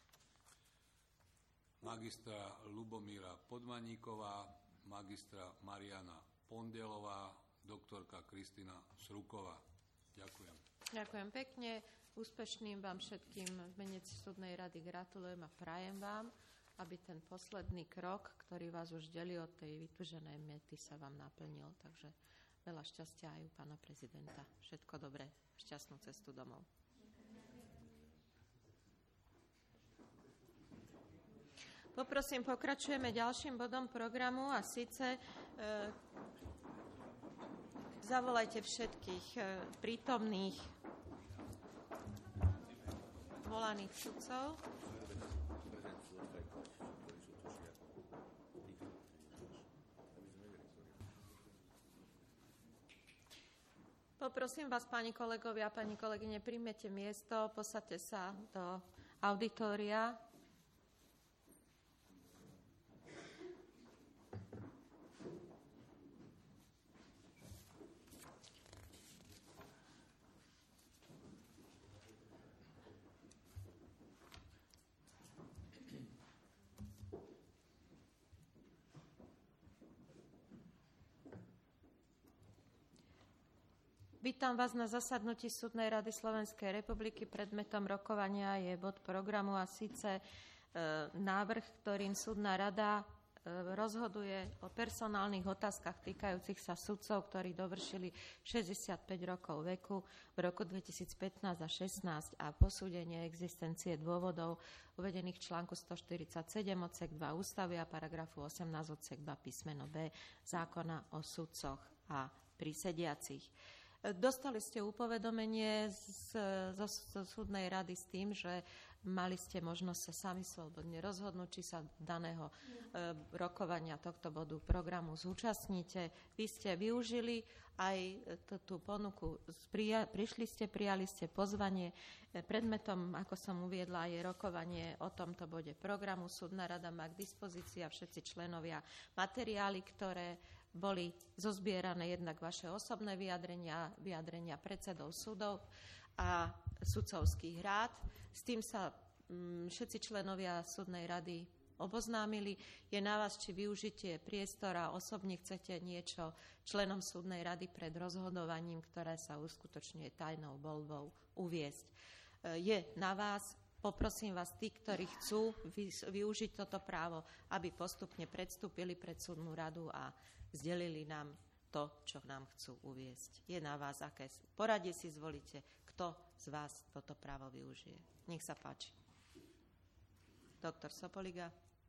Speaker 11: magistra Lubomíra Podmaníková, magistra Mariana Pondelová, doktorka Kristina Sruková. Ďakujem.
Speaker 1: Ďakujem pekne. Úspešným vám všetkým v mene súdnej rady gratulujem a prajem vám, aby ten posledný krok, ktorý vás už delí od tej vytúženej mety, sa vám naplnil. Takže veľa šťastia aj u pána prezidenta. Všetko dobré. Šťastnú cestu domov. Poprosím, pokračujeme ďalším bodom programu a síce e, zavolajte všetkých e, prítomných volaných sudcov. Poprosím vás, páni kolegovia a pani kolegyne, príjmete miesto, posaďte sa do auditória. Vítam vás na zasadnutí Súdnej rady Slovenskej republiky. Predmetom rokovania je bod programu a síce e, návrh, ktorým Súdna rada e, rozhoduje o personálnych otázkach týkajúcich sa sudcov, ktorí dovršili šesťdesiatpäť rokov veku v roku dvetisícpätnásť a šestnásť a posúdenie existencie dôvodov uvedených v článku stoštyridsaťsedem odsek dva ústavy a paragrafu osemnásť odsek dva písmeno B zákona o sudcoch a prísediacich. Dostali ste upovedomenie z, zo, zo súdnej rady s tým, že mali ste možnosť sa sami slobodne rozhodnúť, či sa daného e, rokovania tohto bodu programu zúčastníte. Vy ste využili aj t- tú ponuku, Prija- prišli ste, prijali ste pozvanie. Predmetom, ako som uviedla, je rokovanie o tomto bode programu. Súdna rada má k dispozícii a všetci členovia materiály, ktoré boli zozbierané jednak vaše osobné vyjadrenia, vyjadrenia predsedov súdov a sudcovských rád. S tým sa m, všetci členovia súdnej rady oboznámili. Je na vás, či využite priestora, osobne chcete niečo členom súdnej rady pred rozhodovaním, ktoré sa uskutočňuje tajnou voľbou, uviesť. Je na vás. Poprosím vás, tí, ktorí chcú využiť toto právo, aby postupne predstúpili pred súdnu radu a zdelili nám to, čo nám chcú uviesť. Je na vás, aké poradie si zvolíte, kto z vás toto právo využije. Nech sa páči. Doktor Sopoliga.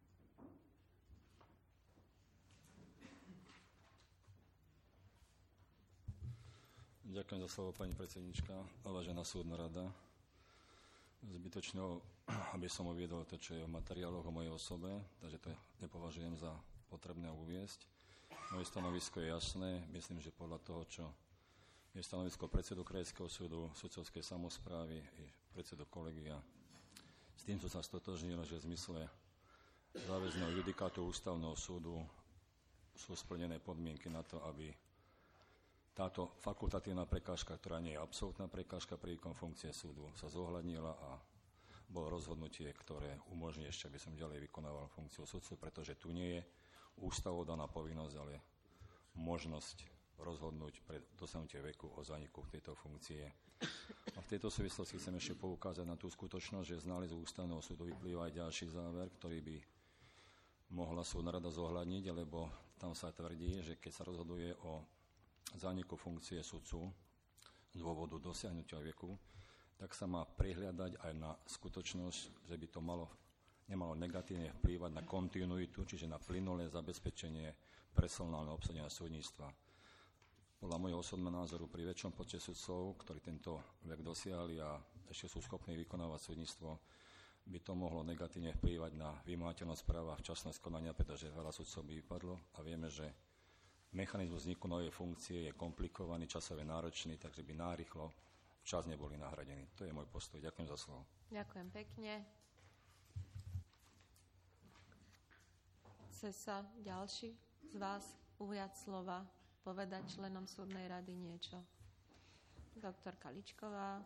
Speaker 4: Ďakujem za slovo, pani predsednička. Vážená súdna rada, zbytočne, aby som uviedol to, čo je v materiáloch o mojej osobe, takže to nepovažujem za potrebné uviesť. Moje stanovisko je jasné. Myslím, že podľa toho, čo je stanovisko predsedu Krajského súdu, sudcovskej samosprávy i predsedu kolegia, s tým, čo sa stotožnilo, že v zmysle záväzného judikátu Ústavného súdu sú splnené podmienky na to, aby táto fakultatívna prekážka, ktorá nie je absolútna prekážka pri výkonu funkcie súdu, sa zohľadnila a bolo rozhodnutie, ktoré umožní ešte, aby som ďalej vykonával funkciu sudcu, pretože tu nie je ústavou daná povinnosť, ale možnosť rozhodnúť pre dosiahnutie veku o zániku tejto funkcie. A v tejto súvislosti chcem ešte poukázať na tú skutočnosť, že z nálezu Ústavného súdu vyplýva aj ďalší záver, ktorý by mohla súdna rada zohľadniť, lebo tam sa tvrdí, že keď sa rozhoduje o zániku funkcie sudcu z dôvodu dosiahnutia veku, tak sa má prihliadať aj na skutočnosť, že by to malo, nemalo negatívne vplývať na kontinuitu, čiže na plynulé zabezpečenie personálneho obsadenia súdnictva. Podľa môjho osobného názoru pri väčšom počte sudcov, ktorí tento vek dosiahli a ešte sú schopní vykonávať súdnictvo, by to mohlo negatívne vplývať na vymáhateľnosť práva a včasnosť konania, pretože veľa sudcov by vypadlo a vieme, že mechanizmus vzniku novej funkcie je komplikovaný, časové náročný, takže by nárýchlo včas neboli nahradení. To je môj postoj. Ďakujem za slovo.
Speaker 1: Ďakujem pekne. Chce sa ďalší z vás ujať slova, povedať členom súdnej rady niečo? Doktorka Ličková.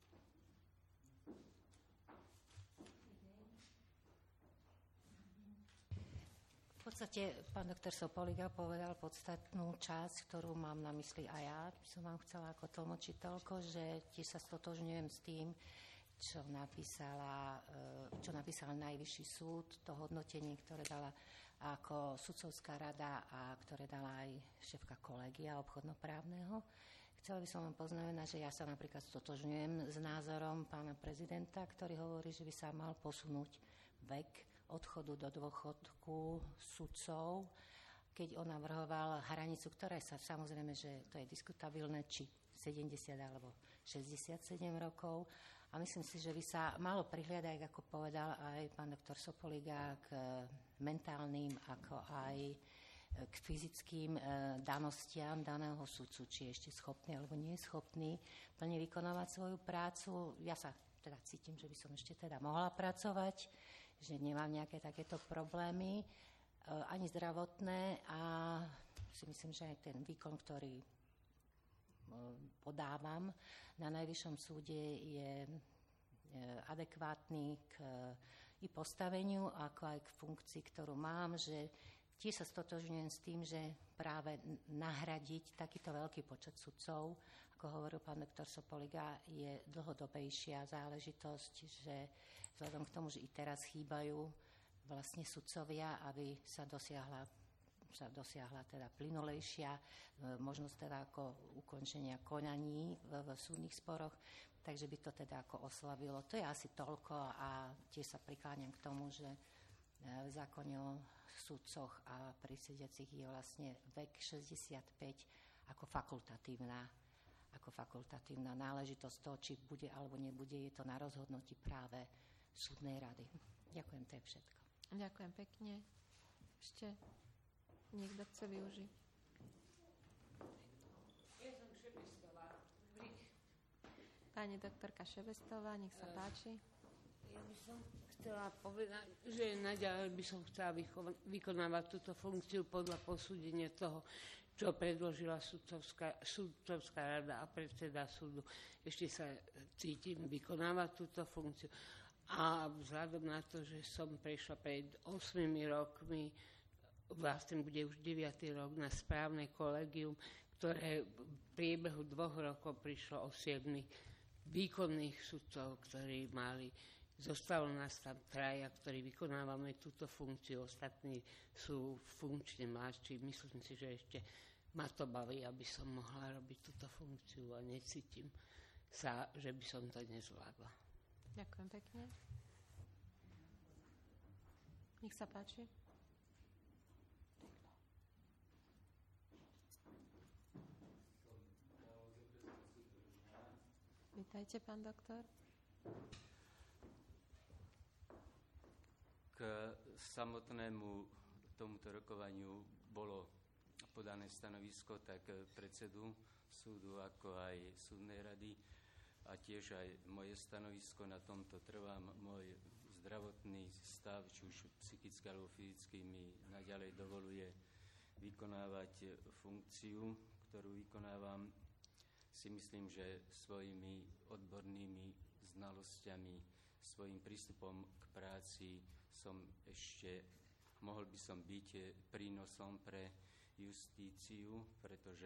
Speaker 7: V podstate pán doktor Sopoliga povedal podstatnú časť, ktorú mám na mysli aj ja. By som vám chcela ako tlmočiť toľko, že tiež sa stotožňujem s tým, čo napísala, čo napísal Najvyšší súd, to hodnotenie, ktoré dala ako sudcovská rada a ktoré dala aj šéfka kolegia obchodnoprávneho. Chcela by som vám poznamenať, že ja sa napríklad stotožňujem s názorom pána prezidenta, ktorý hovorí, že by sa mal posunúť vek odchodu do dôchodku sudcov, keď on navrhoval hranicu, ktorá sa samozrejme, že to je diskutabilné, či sedemdesiat alebo šesťdesiatsedem rokov. A myslím si, že by sa malo prihliadať, ako povedal aj pán doktor Sopoliga, k mentálnym, ako aj k fyzickým danostiam daného sudcu, či je ešte schopný alebo nie je schopný plne vykonávať svoju prácu. Ja sa teda cítim, že by som ešte teda mohla pracovať, že nemám nejaké takéto problémy, ani zdravotné a si myslím, že aj ten výkon, ktorý podávam na Najvyššom súde je adekvátny k i postaveniu, ako aj k funkcii, ktorú mám, že tiež sa stotožňujem s tým, že práve nahradiť takýto veľký počet sudcov, ako hovoril pán doktor Sopoliga, je dlhodobejšia záležitosť, že vzhľadom k tomu, že i teraz chýbajú vlastne sudcovia, aby sa dosiahla, sa dosiahla teda plynulejšia možnosť teda ako ukončenia konaní v, v súdnych sporoch, takže by to teda ako oslavilo. To je asi toľko a tiež sa prikláňam k tomu, že v zákone o sudcoch a prísediacich je vlastne vek šesťdesiatpäť ako fakultatívna ako fakultatívna náležitosť toho, či bude alebo nebude, je to na rozhodnutí práve súdnej rady. Ďakujem, to je všetko.
Speaker 1: Ďakujem pekne. Ešte niekto chce využiť?
Speaker 23: Ja som Šebestová.
Speaker 1: Pani doktorka Šebestová, nech sa páči.
Speaker 23: Ja by som chcela povedať, že naďalej by som chcela vykonávať túto funkciu podľa posúdenia toho, čo predložila sudcovská, sudcovská rada a predseda súdu. Ešte sa cítim vykonávať túto funkciu. A vzhľadom na to, že som prešla pred ôsmimi rokmi, vlastne bude už deviaty rok na správne kolegium, ktoré v priebehu dvoch rokov prišlo o siedmich výkonných sudcov, ktorí mali, zostalo nás tam traja, ktorí vykonávame túto funkciu, ostatní sú funkčne mladší. Myslím si, že ešte ma to baví, aby som mohla robiť túto funkciu a necítim sa, že by som to nezvládla.
Speaker 1: Ďakujem pekne. Nech sa páči. Vítajte, pán doktor.
Speaker 6: K samotnému tomuto rokovaniu bolo podané stanovisko tak predsedu súdu, ako aj súdnej rady a tiež aj moje stanovisko. Na tomto trvám. Môj zdravotný stav, či už psychicky alebo fyzicky, mi naďalej dovoluje vykonávať funkciu, ktorú vykonávam. Si myslím, že svojimi odbornými znalosťami, svojim prístupom k práci som ešte, mohol by som byť prínosom pre justíciu, pretože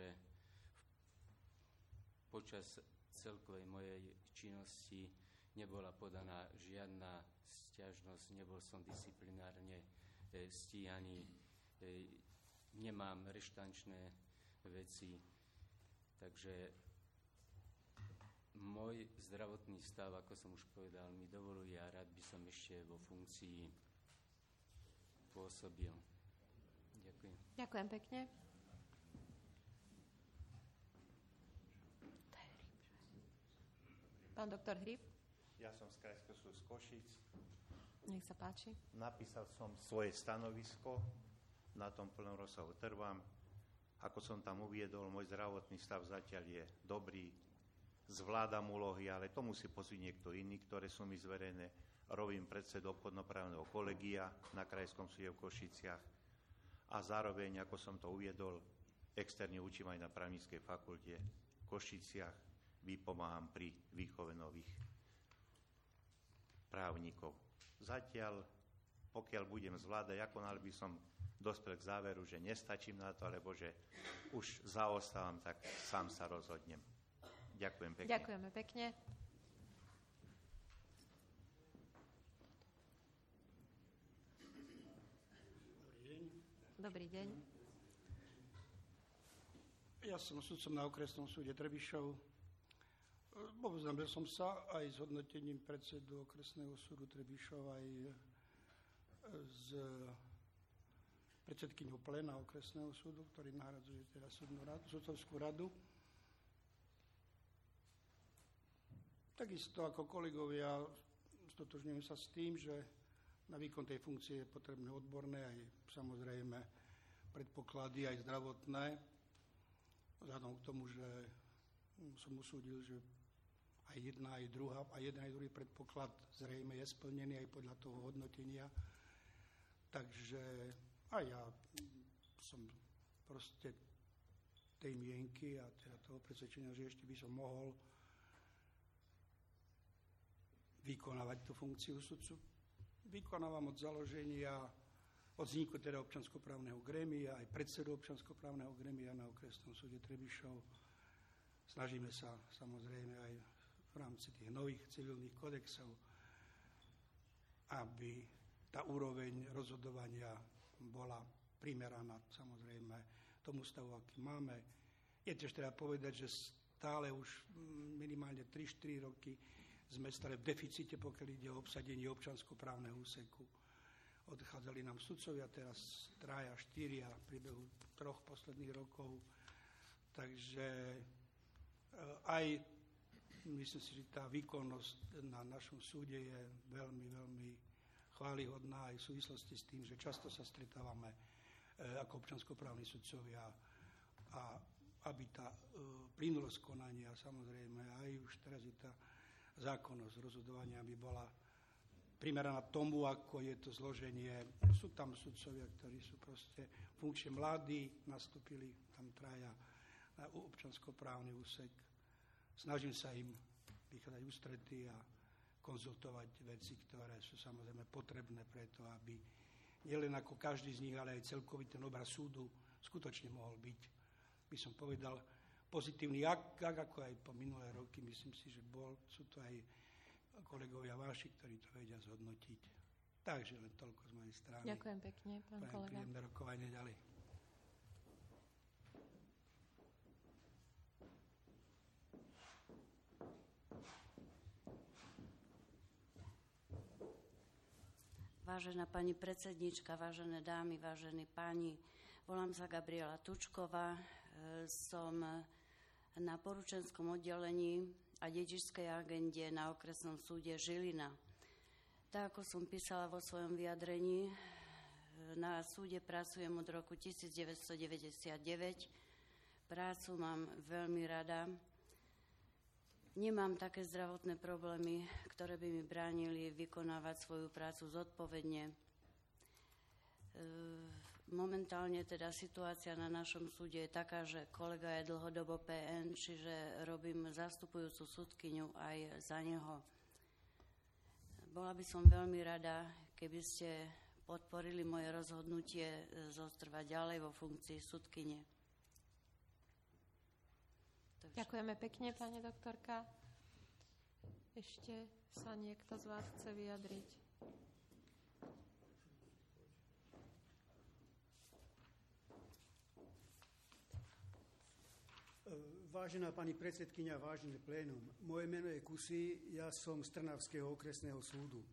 Speaker 6: počas celkovej mojej činnosti nebola podaná žiadna sťažnosť, nebol som disciplinárne stíhaný, nemám reštančné veci, takže môj zdravotný stav, ako som už povedal, mi dovoluje a rád by som ešte vo funkcii pôsobil. Ďakujem.
Speaker 1: Ďakujem pekne. Pán doktor Hryb.
Speaker 8: Ja som z Krajského súdu z Košíc.
Speaker 1: Nech sa páči.
Speaker 8: Napísal som svoje stanovisko, na tom plnom rozsahu trvám. Ako som tam uviedol, môj zdravotný stav zatiaľ je dobrý, zvládam úlohy, ale to musí pozrieť niekto iný, ktoré sú mi zverené. Robím predsedu obchodnoprávneho kolegia na Krajskom súde v Košiciach a zároveň, ako som to uviedol, externe učím aj na právnickej fakulte v Košiciach, vypomáham pri výchove nových právnikov. Zatiaľ, pokiaľ budem zvládať, ako náhle by som dospel k záveru, že nestačím na to, alebo že už zaostávam, tak sám sa rozhodnem. Ďakujem pekne.
Speaker 1: Ďakujeme pekne.
Speaker 9: Dobrý deň.
Speaker 1: Dobrý deň.
Speaker 9: Ja som sudcom na okresnom súde Trebišov. Oboznámil som sa aj s hodnotením predsedu okresného súdu Trebišov, aj s predsedkyňou pléna okresného súdu, ktorý nahradzuje teda súdnu radu, sudcovskú radu. Takisto ako kolegovia stotožňujem sa s tým, že na výkon tej funkcie je potrebné odborné aj samozrejme predpoklady aj zdravotné. Vzhľadom k tomu, že som usúdil, že aj jedna, aj druhá, aj jeden, aj druhý predpoklad zrejme je splnený aj podľa toho hodnotenia. Takže aj ja som proste tej mienky a teda toho presvedčenia, že ešte by som mohol vykonávať tú funkciu sudcu. Vykonávam od založenia, od vzniku teda občanskoprávneho grémia, aj predsedu občanskoprávneho grémia na okresnom súde Trebišov. Snažíme sa samozrejme aj v rámci tých nových civilných kodexov, aby tá úroveň rozhodovania bola primeraná samozrejme tomu stavu, aký máme. Je tiež treba povedať, že stále už minimálne tri štyri roky sme stále v deficite, pokiaľ ide o obsadenie občanskoprávneho úseku. Odchádzali nám sudcovia, teraz traja, štyria v priebehu troch posledných rokov. Takže aj myslím si, že tá výkonnosť na našom súde je veľmi, veľmi chválihodná aj v súvislosti s tým, že často sa stretávame ako občanskoprávni sudcovia a aby tá plynulosť konania, samozrejme aj už teraz je tá zákonnosť rozhodovania by bola primeraná tomu, ako je to zloženie. Sú tam sudcovia, ktorí sú proste funkčne mladí, nastúpili tam traja na občanskoprávny úsek. Snažím sa im vychádzať ústrety a konzultovať veci, ktoré sú samozrejme potrebné preto, aby nielen ako každý z nich, ale aj celkový ten obraz súdu skutočne mohol byť, by som povedal, pozitívny, ak, ak ako aj po minulé roky, myslím si, že bol, sú to aj kolegovia vaši, ktorí to vedia zhodnotiť. Takže len toľko z mojej strany.
Speaker 1: Ďakujem pekne, pán
Speaker 9: Prajem
Speaker 1: kolega.
Speaker 9: príjemné rokovanie ďalej.
Speaker 10: Vážená pani predsednička, vážené dámy, vážení páni, volám sa Gabriela Tučková, som na poručenskom oddelení a dedičskej agende na okresnom súde Žilina. Tak, ako som písala vo svojom vyjadrení, na súde pracujem od roku devätnásťstodeväťdesiatdeväť. Prácu mám veľmi rada. Nemám také zdravotné problémy, ktoré by mi bránili vykonávať svoju prácu zodpovedne. Momentálne teda situácia na našom súde je taká, že kolega je dlhodobo pé en, čiže robím zastupujúcu sudkyňu aj za neho. Bola by som veľmi rada, keby ste podporili moje rozhodnutie zotrvať ďalej vo funkcii sudkyne.
Speaker 1: Ďakujeme pekne, pani doktorka. Ešte sa niekto z vás chce vyjadriť?
Speaker 12: Vážená pani predsedkyňa, vážené plénum, moje meno je Kusy, ja som z Trnavského okresného súdu.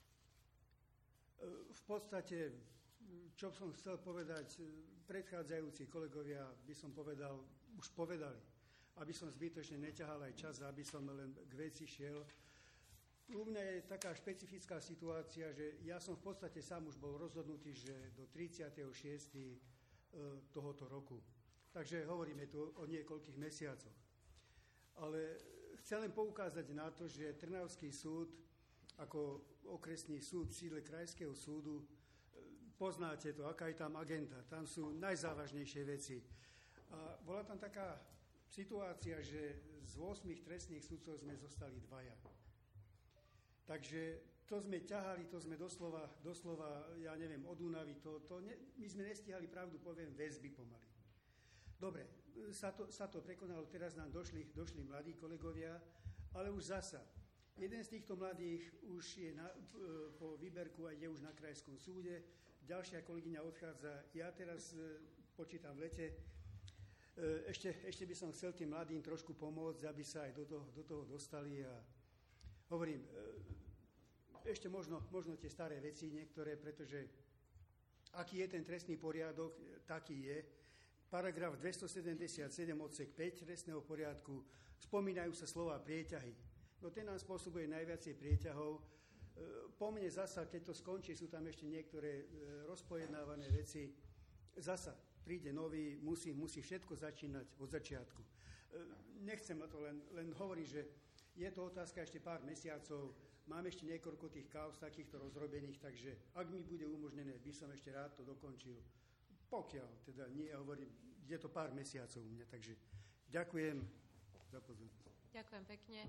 Speaker 12: V podstate, čo som chcel povedať, predchádzajúci kolegovia, by som povedal, už povedali. Aby som zbytočne neťahal aj čas, aby som len k veci šiel. U mňa je taká špecifická situácia, že ja som v podstate sám už bol rozhodnutý, že do tridsiateho šiesteho tohoto roku. Takže hovoríme tu o niekoľkých mesiacoch. Ale chcem len poukázať na to, že Trnavský súd, ako okresný súd v sídle Krajského súdu, poznáte to, aká je tam agenda. Tam sú najzávažnejšie veci. A bola tam taká situácia, že z ôsmich trestných sudcov sme zostali dvaja. Takže to sme ťahali, to sme doslova, doslova ja neviem, od únavy, to, to ne, my sme nestihali, pravdu poviem, väzby pomaly. Dobre, sa to, sa to prekonalo, teraz nám došli, došli mladí kolegovia, ale už zasa. Jeden z týchto mladých už je na, po výberku a je už na Krajskom súde, ďalšia kolegyňa odchádza, ja teraz počítam v lete. Ešte, ešte by som chcel tým mladým trošku pomôcť, aby sa aj do toho, do toho dostali a hovorím, ešte možno, možno tie staré veci niektoré, pretože aký je ten trestný poriadok, taký je. Paragraf dvestosedemdesiatsedem odsek päť trestného poriadku, spomínajú sa slova prieťahy. No ten nám spôsobuje najviacej prieťahov. Po mne zasa, keď to skončí, sú tam ešte niektoré rozpojednávané veci. Zasa príde nový, musí, musí všetko začínať od začiatku. Nechcem to len, len hovoriť, že je to otázka ešte pár mesiacov, mám ešte niekoľko tých kauz takýchto rozrobených, takže ak mi bude umožnené, by som ešte rád to dokončil. Pokiaľ, teda nie, ja hovorím, je to pár mesiacov u mňa, takže ďakujem za pozornosť.
Speaker 1: Ďakujem pekne.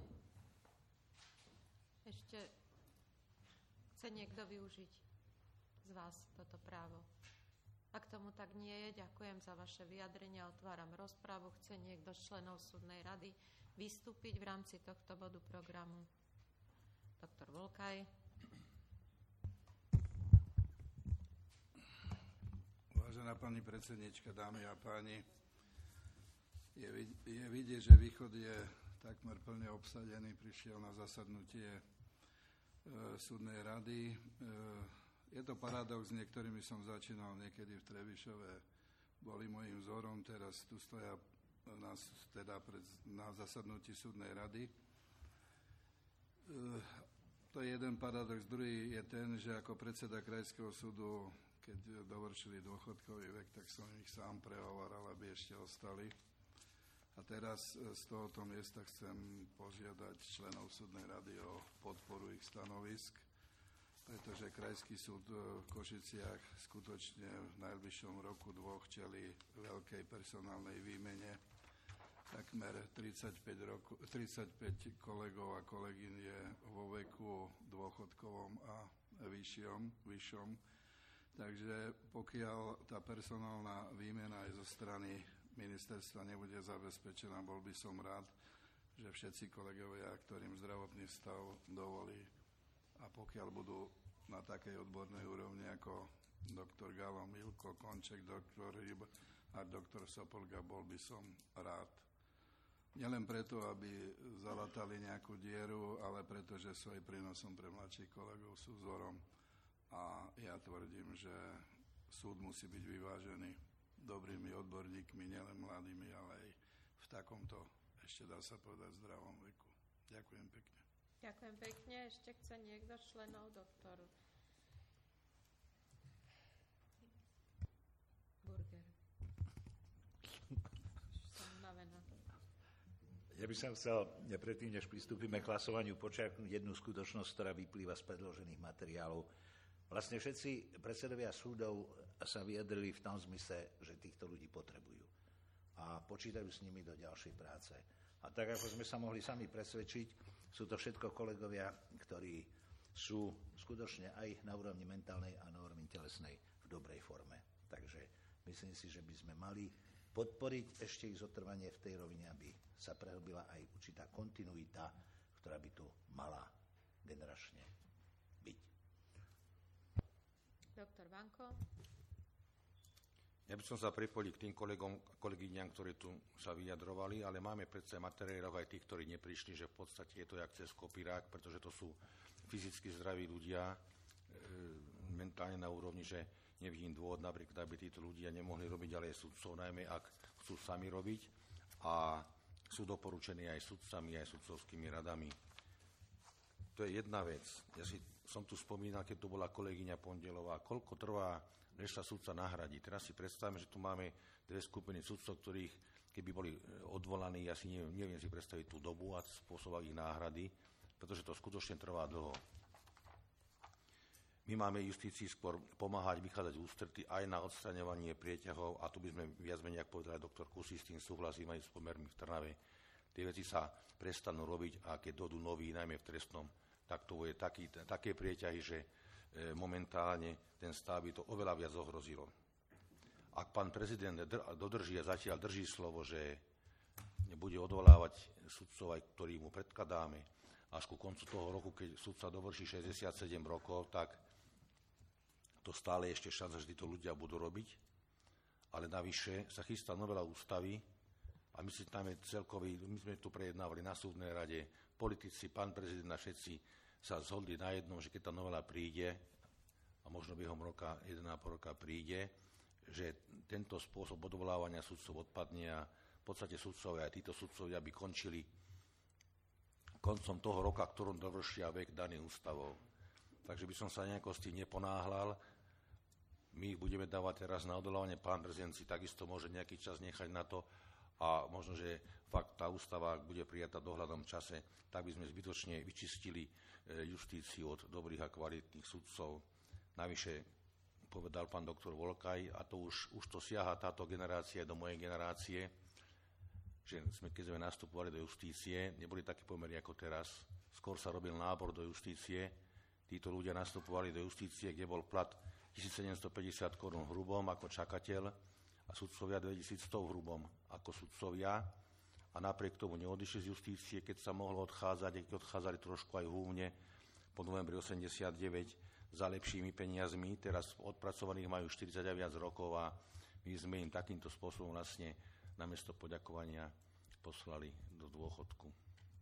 Speaker 1: Ešte chce niekto využiť z vás toto právo? Ak tomu tak nie je, ďakujem za vaše vyjadrenia. Otváram rozpravu. Chce niekto z členov súdnej rady vystúpiť v rámci tohto bodu programu? Doktor Volkaj.
Speaker 15: Vážená pani predsednička, dámy a páni, je, je vidieť, že východ je takmer plne obsadený. Prišiel na zasadnutie e, súdnej rady. E, Je to paradox, s niektorými som začínal niekedy v Trebišove, boli mojím vzorom, teraz tu stoja nás teda pred, na zasadnutí súdnej rady. E, to je jeden paradox. Druhý je ten, že ako predseda Krajského súdu, keď dovršili dôchodkový vek, tak som ich sám prehovaral, aby ešte ostali. A teraz z tohoto miesta chcem požiadať členov súdnej rady o podporu ich stanovisk, pretože Krajský súd v Košiciach skutočne v najbližšom roku dvoch čelí veľkej personálnej výmene takmer tridsaťpäť, roku, tridsaťpäť kolegov a kolegyň je vo veku dôchodkovom a vyššom, vyššom. Takže pokiaľ tá personálna výmena aj zo strany ministerstva nebude zabezpečená, bol by som rád, že všetci kolegovia, ktorým zdravotný stav dovolí a pokiaľ budú na takej odbornej úrovni ako doktor Galo, Milko, Konček, doktor Ryb a doktor Sopolga, bol by som rád. Nielen preto, aby zalatali nejakú dieru, ale preto, že svojím prínosom pre mladších kolegov sú vzorom. A ja tvrdím, že súd musí byť vyvážený dobrými odborníkmi, nielen mladými, ale aj v takomto, ešte dá sa povedať, zdravom veku. Ďakujem pekne.
Speaker 1: Ďakujem pekne. Ešte chce niekto z členov, doktor Burger. Som unavená.
Speaker 14: Ja by som chcel, predtým, než pristúpime k hlasovaniu, počiarknúť jednu skutočnosť, ktorá vyplýva z predložených materiálov. Vlastne všetci predsedovia súdov sa vyjadrili v tom zmysle, že týchto ľudí potrebujú a počítajú s nimi do ďalšej práce. A tak, ako sme sa mohli sami presvedčiť, sú to všetko kolegovia, ktorí sú skutočne aj na úrovni mentálnej a na úrovni telesnej v dobrej forme. Takže myslím si, že by sme mali podporiť ešte ich zotrvanie v tej rovine, aby sa prehlbila aj určitá kontinuita, ktorá by tu mala generačne byť.
Speaker 1: Doktor Vanko.
Speaker 5: Ja by som sa pripojil k tým kolegom, kolegyňam, ktorí tu sa vyjadrovali, ale máme predsa materiálov aj tých, ktorí neprišli, že v podstate je to jak cez kopírák, pretože to sú fyzicky zdraví ľudia, e, mentálne na úrovni, že nevidím dôvod napríklad, aby títo ľudia nemohli robiť, ale aj sudcov, najmä ak chcú sami robiť a sú doporučení aj sudcami, aj sudcovskými radami. To je jedna vec. Ja si som tu spomínal, keď tu bola kolegyňa Pondelová, koľko trvá, než sa sudca nahradí. Teraz si predstavíme, že tu máme dve skupiny sudcov, ktorých, keby boli odvolaní, ja si neviem, neviem si predstaviť tú dobu a spôsob ich náhrady, pretože to skutočne trvá dlho. My máme justícii skôr pomáhať, vychádzať v ústrety aj na odstraňovanie prieťahov a tu by sme viac menej, ako povedal doktor Kusy, s tým súhlasím aj s pomermi v Trnave. Tie veci sa prestanú robiť a keď dodú noví, najmä v trestnom, tak to bude taký, také prieťahy, že momentálne ten stav by to oveľa viac ohrozilo. Ak pán prezident dodrží a zatiaľ drží slovo, že bude odvolávať sudcov, aj ktorý mu predkladáme, až ku koncu toho roku, keď sudca dovrší šesťdesiatsedem rokov, tak to stále ešte šanca, že títo ľudia budú robiť, ale navyše sa chystá novela ústavy a my, si tam celkový, my sme tu prejednávali na súdnej rade, politici, pán prezident a všetci sa zhodli na jednom, že keď tá novela príde, a možno behom roka, jeden a pol roka príde, že tento spôsob odvolávania sudcov odpadne a v podstate sudcovia, aj títo sudcovia by končili koncom toho roka, ktorom dovršia vek daný ústavou. Takže by som sa nejako s tým neponáhľal. My ich budeme dávať teraz na odvolávanie. Pán prezident si takisto môže nejaký čas nechať na to a možno, že fakt tá ústava, ak bude prijatá v dohľadnom čase, tak by sme zbytočne vyčistili justíciu od dobrých a kvalitných sudcov. Navyše povedal pán doktor Volkaj, a to už, už to siaha táto generácia do mojej generácie, že sme, keď sme nastupovali do justície, neboli také pomery ako teraz. Skôr sa robil nábor do justície. Títo ľudia nastupovali do justície, kde bol plat tisícsedemstopäťdesiat korún hrubom ako čakateľ a sudcovia dvetisícsto hrubom ako sudcovia. A napriek tomu neodišli z justície, keď sa mohlo odchádzať, keď odchádzali trošku aj húvne po novembri osemdesiatdeväť za lepšími peniazmi. Teraz odpracovaných majú štyridsať a viac rokov a my sme im takýmto spôsobom vlastne namiesto poďakovania poslali do dôchodku.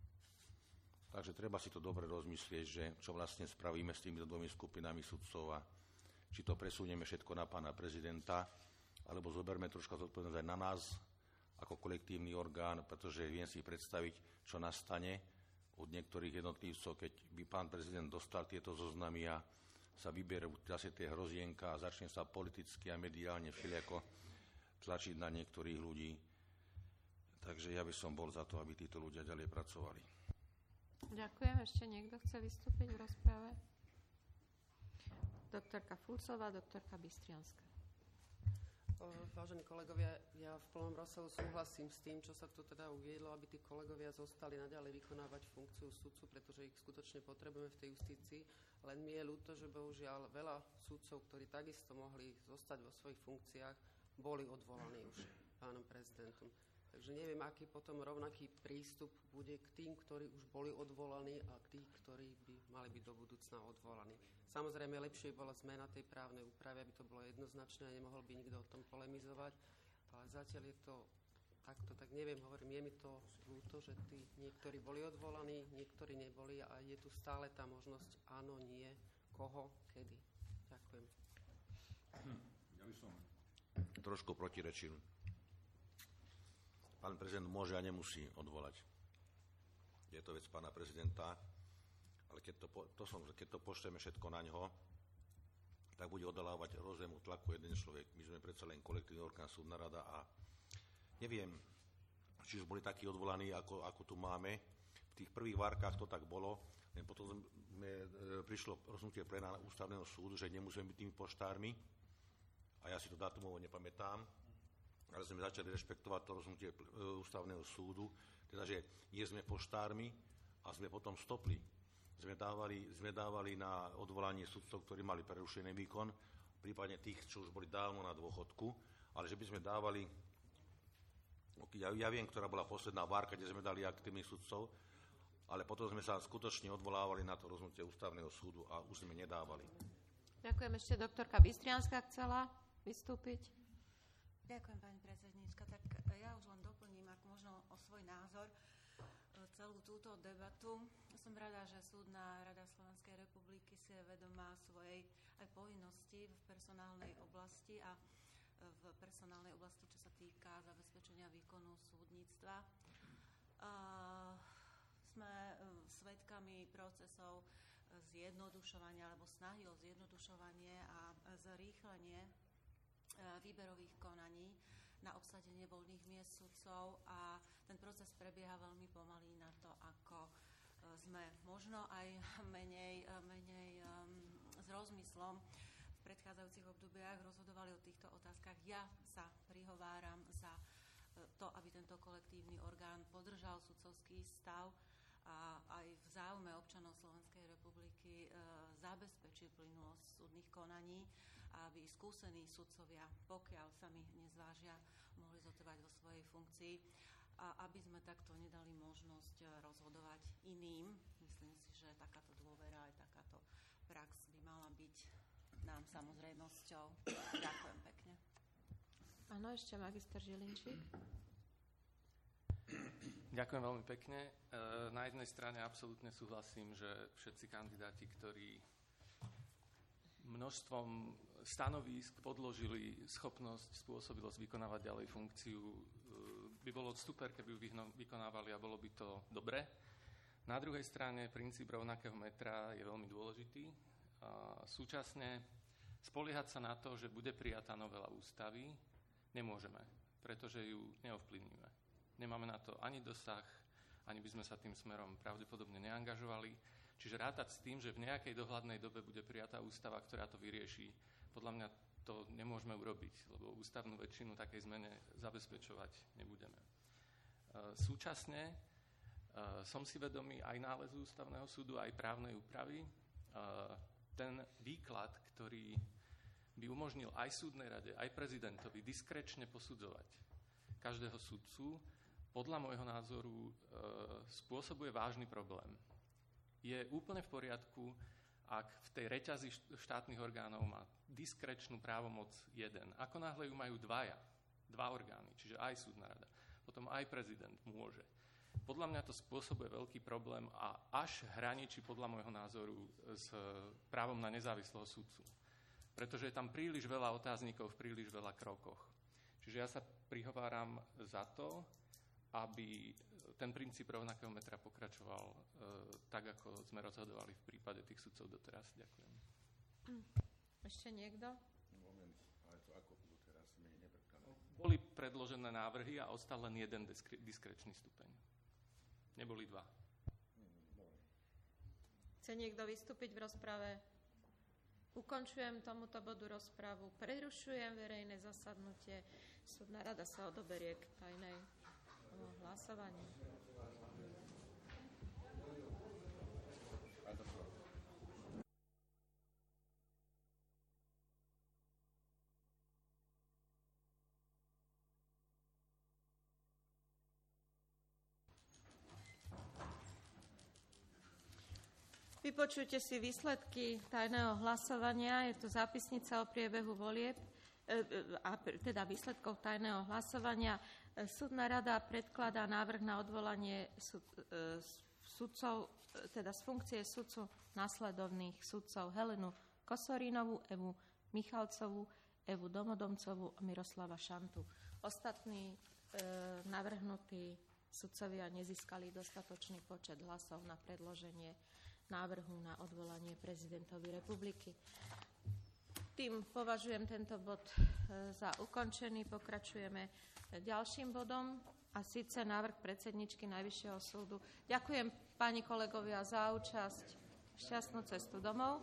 Speaker 5: Takže treba si to dobre rozmyslieť, že čo vlastne spravíme s týmito dvomi skupinami sudcov a či to presunieme všetko na pána prezidenta, alebo zoberme troška zodpovednosť aj na nás ako kolektívny orgán, pretože viem si predstaviť, čo nastane od niektorých jednotlivcov, keď by pán prezident dostal tieto zoznamy a sa vyberú zase tie hrozienka a začne sa politicky a mediálne všelijako tlačiť na niektorých ľudí. Takže ja by som bol za to, aby títo ľudia ďalej pracovali.
Speaker 1: Ďakujem. Ešte niekto chce vystúpiť v rozprave? Doktorka Fulcová, doktorka Bystrianská.
Speaker 16: Vážení kolegovia, ja v plnom rozsahu súhlasím s tým, čo sa tu teda uviedlo, aby tí kolegovia zostali naďalej vykonávať funkciu sudcu, pretože ich skutočne potrebujeme v tej justícii. Len mi je ľúto, že bohužiaľ veľa sudcov, ktorí takisto mohli zostať vo svojich funkciách, boli odvolaní už pánom prezidentom. Takže neviem, aký potom rovnaký prístup bude k tým, ktorí už boli odvolaní a k tých, ktorí by mali byť do budúcna odvolaní. Samozrejme, lepšie bola zmena tej právnej úpravy, aby to bolo jednoznačné a nemohol by nikto o tom polemizovať, ale zatiaľ je to takto, tak neviem, hovorím, je mi to ľúto, že tí niektorí boli odvolaní, niektorí neboli a je tu stále tá možnosť áno, nie, koho, kedy. Ďakujem.
Speaker 5: Ja by som trošku protirečil. Pán prezident môže a nemusí odvolať. Je to vec pána prezidenta, ale keď to, to som, keď to pošleme všetko na ňo, tak bude odolávať rôznemu tlaku jeden človek. My sme predsa len kolektívny orgán, súdna rada a neviem, či už boli takí odvolaní, ako, ako tu máme. V tých prvých várkach to tak bolo, len potom sme, e, prišlo rozhodnutie pléna ústavného súdu, že nemusíme byť tými poštármi a ja si to dátumovo nepamätám, ale sme začali rešpektovať to rozhodnutie ústavného súdu, teda, že nie sme poštármi a sme potom stopli. Sme dávali, sme dávali na odvolanie sudcov, ktorí mali prerušený výkon, prípadne tých, čo už boli dávno na dôchodku, ale že by sme dávali, ja, ja viem, ktorá bola posledná várka, kde sme dali aktívnych sudcov, ale potom sme sa skutočne odvolávali na to rozhodnutie ústavného súdu a už sme nedávali.
Speaker 1: Ďakujem. Ešte doktorka Bystrianská chcela vystúpiť.
Speaker 17: Ďakujem, pani predsedníčka. Tak ja už len doplním, ak možno o svoj názor, celú túto debatu. Som rada, že Súdna rada Slovenskej republiky si je vedomá svojej aj povinnosti v personálnej oblasti a v personálnej oblasti, čo sa týka zabezpečenia výkonu súdnictva. Sme svedkami procesov zjednodušovania alebo snahy o zjednodušovanie a zrýchlenie výberových konaní na obsadenie voľných miest sudcov a ten proces prebieha veľmi pomaly na to, ako sme možno aj menej, menej um, s rozmyslom v predchádzajúcich obdobiach rozhodovali o týchto otázkach. Ja sa prihováram za to, aby tento kolektívny orgán podržal sudcovský stav a aj v záujme občanov Slovenskej republiky e, zabezpečil plynulosť súdnych konaní, aby skúsení sudcovia, pokiaľ sa mi nezvážia, mohli zotrvať vo svojej funkcii a aby sme takto nedali možnosť rozhodovať iným. Myslím si, že takáto dôvera aj takáto prax by mala byť nám samozrejmosťou. Ďakujem pekne.
Speaker 1: Áno, ešte magister Žilinčík.
Speaker 18: Ďakujem veľmi pekne. Na jednej strane absolútne súhlasím, že všetci kandidáti, ktorí množstvom stanovísk podložili schopnosť, spôsobilosť vykonávať ďalej funkciu, by bolo super, keby ju vykonávali a bolo by to dobre. Na druhej strane princíp rovnakého metra je veľmi dôležitý. A súčasne spoliehať sa na to, že bude prijatá novela ústavy, nemôžeme, pretože ju neovplyvníme. Nemáme na to ani dosah, ani by sme sa tým smerom pravdepodobne neangažovali. Čiže rátať s tým, že v nejakej dohľadnej dobe bude prijatá ústava, ktorá to vyrieši, podľa mňa to nemôžeme urobiť, lebo ústavnú väčšinu takej zmene zabezpečovať nebudeme. Súčasne som si vedomý aj nálezu ústavného súdu, aj právnej úpravy. Ten výklad, ktorý by umožnil aj súdnej rade, aj prezidentovi diskrečne posudzovať každého sudcu, podľa môjho názoru e, spôsobuje vážny problém. Je úplne v poriadku, ak v tej reťazi štátnych orgánov má diskrečnú právomoc jeden. Ako náhle ju majú dvaja, dva orgány, čiže aj súdna rada, potom aj prezident môže. Podľa mňa to spôsobuje veľký problém a až hraničí podľa môjho názoru s právom na nezávislého sudcu. Pretože je tam príliš veľa otáznikov v príliš veľa krokoch. Čiže ja sa prihováram za to, aby ten princíp rovnakého metra pokračoval e, tak, ako sme rozhodovali v prípade tých sudcov doteraz. Ďakujem.
Speaker 1: Ešte niekto?
Speaker 5: Moment, ale to ako doteraz mi neprepkané.
Speaker 18: Boli predložené návrhy a ostal len jeden diskre, diskrečný stupeň. Neboli dva.
Speaker 1: Chce niekto vystúpiť v rozprave? Ukončujem tomuto bodu rozpravu, prerušujem verejné zasadnutie. Súdna rada sa odoberie k tajnej hlasovaniu. Vypočujte si výsledky tajného hlasovania. Je to zápisnica o priebehu volieb, a teda výsledkov tajného hlasovania. Súdna rada predkladá návrh na odvolanie sud, sudcov, teda z funkcie sudcu nasledovných sudcov Helenu Kosorínovú, Evu Michalcovú, Evu Domodomcovú a Miroslava Šantu. Ostatní e, navrhnutí sudcovia nezískali dostatočný počet hlasov na predloženie návrhu na odvolanie prezidentovi republiky. Tým považujem tento bod za ukončený. Pokračujeme ďalším bodom, a síce návrh predsedničky Najvyššieho súdu. Ďakujem, pani kolegovia, za účasť. Šťastnú cestu domov.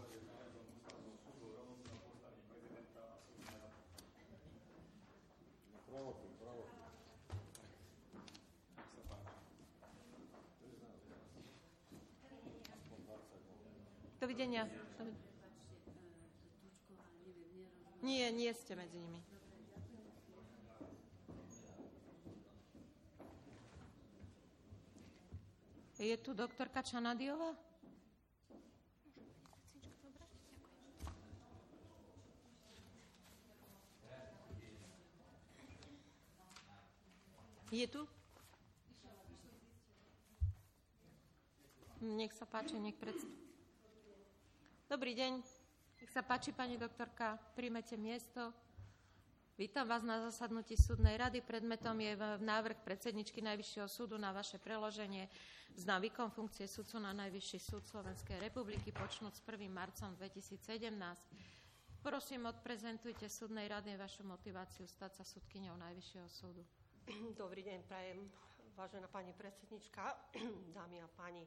Speaker 1: Dovidenia. Nie, nie ste medzi nimi. Je tu doktorka Čanadiová? Je tu? Nech sa páči, nech predstaví. Dobrý deň. Nech sa páči, pani doktorka, príjmete miesto. Vítam vás na zasadnutí súdnej rady. Predmetom je návrh predsedničky Najvyššieho súdu na vaše preloženie na výkon funkcie sudcu na Najvyšší súd Slovenskej republiky počnúť s prvým marcom dvetisícsedemnásť. Prosím, odprezentujte súdnej rade vašu motiváciu stať sa sudkyňou Najvyššieho súdu.
Speaker 13: Dobrý deň, prajem, vážená pani predsednička, dámy a páni.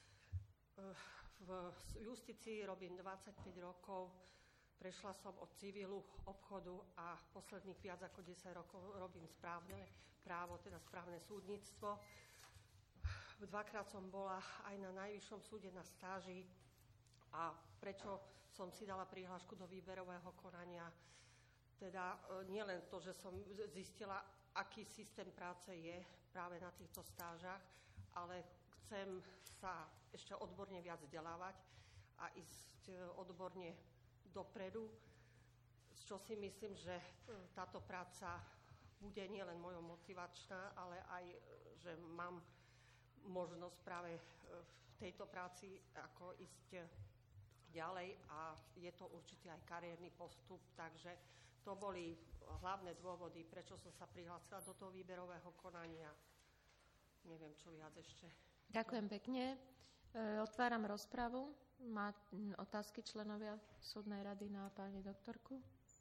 Speaker 13: V justícii robím dvadsaťpäť rokov, prešla som od civilu, obchodu a posledných viac ako desať rokov robím správne právo, teda správne súdnictvo. Dvakrát som bola aj na Najvyššom súde na stáži. A prečo som si dala prihlášku do výberového konania? Teda nielen to, že som zistila, aký systém práce je práve na týchto stážach, ale chcem sa ešte odborne viac vzdelávať a ísť odborne dopredu, čo si myslím, že táto práca bude nielen mojou motivačná, ale aj, že mám možnosť práve v tejto práci ako ísť ďalej a je to určite aj kariérny postup, takže to boli hlavné dôvody, prečo som sa prihlásila do toho výberového konania. Neviem, čo viac ešte.
Speaker 1: Ďakujem pekne. Otváram rozpravu. Má otázky členovia súdnej rady na pani doktorku?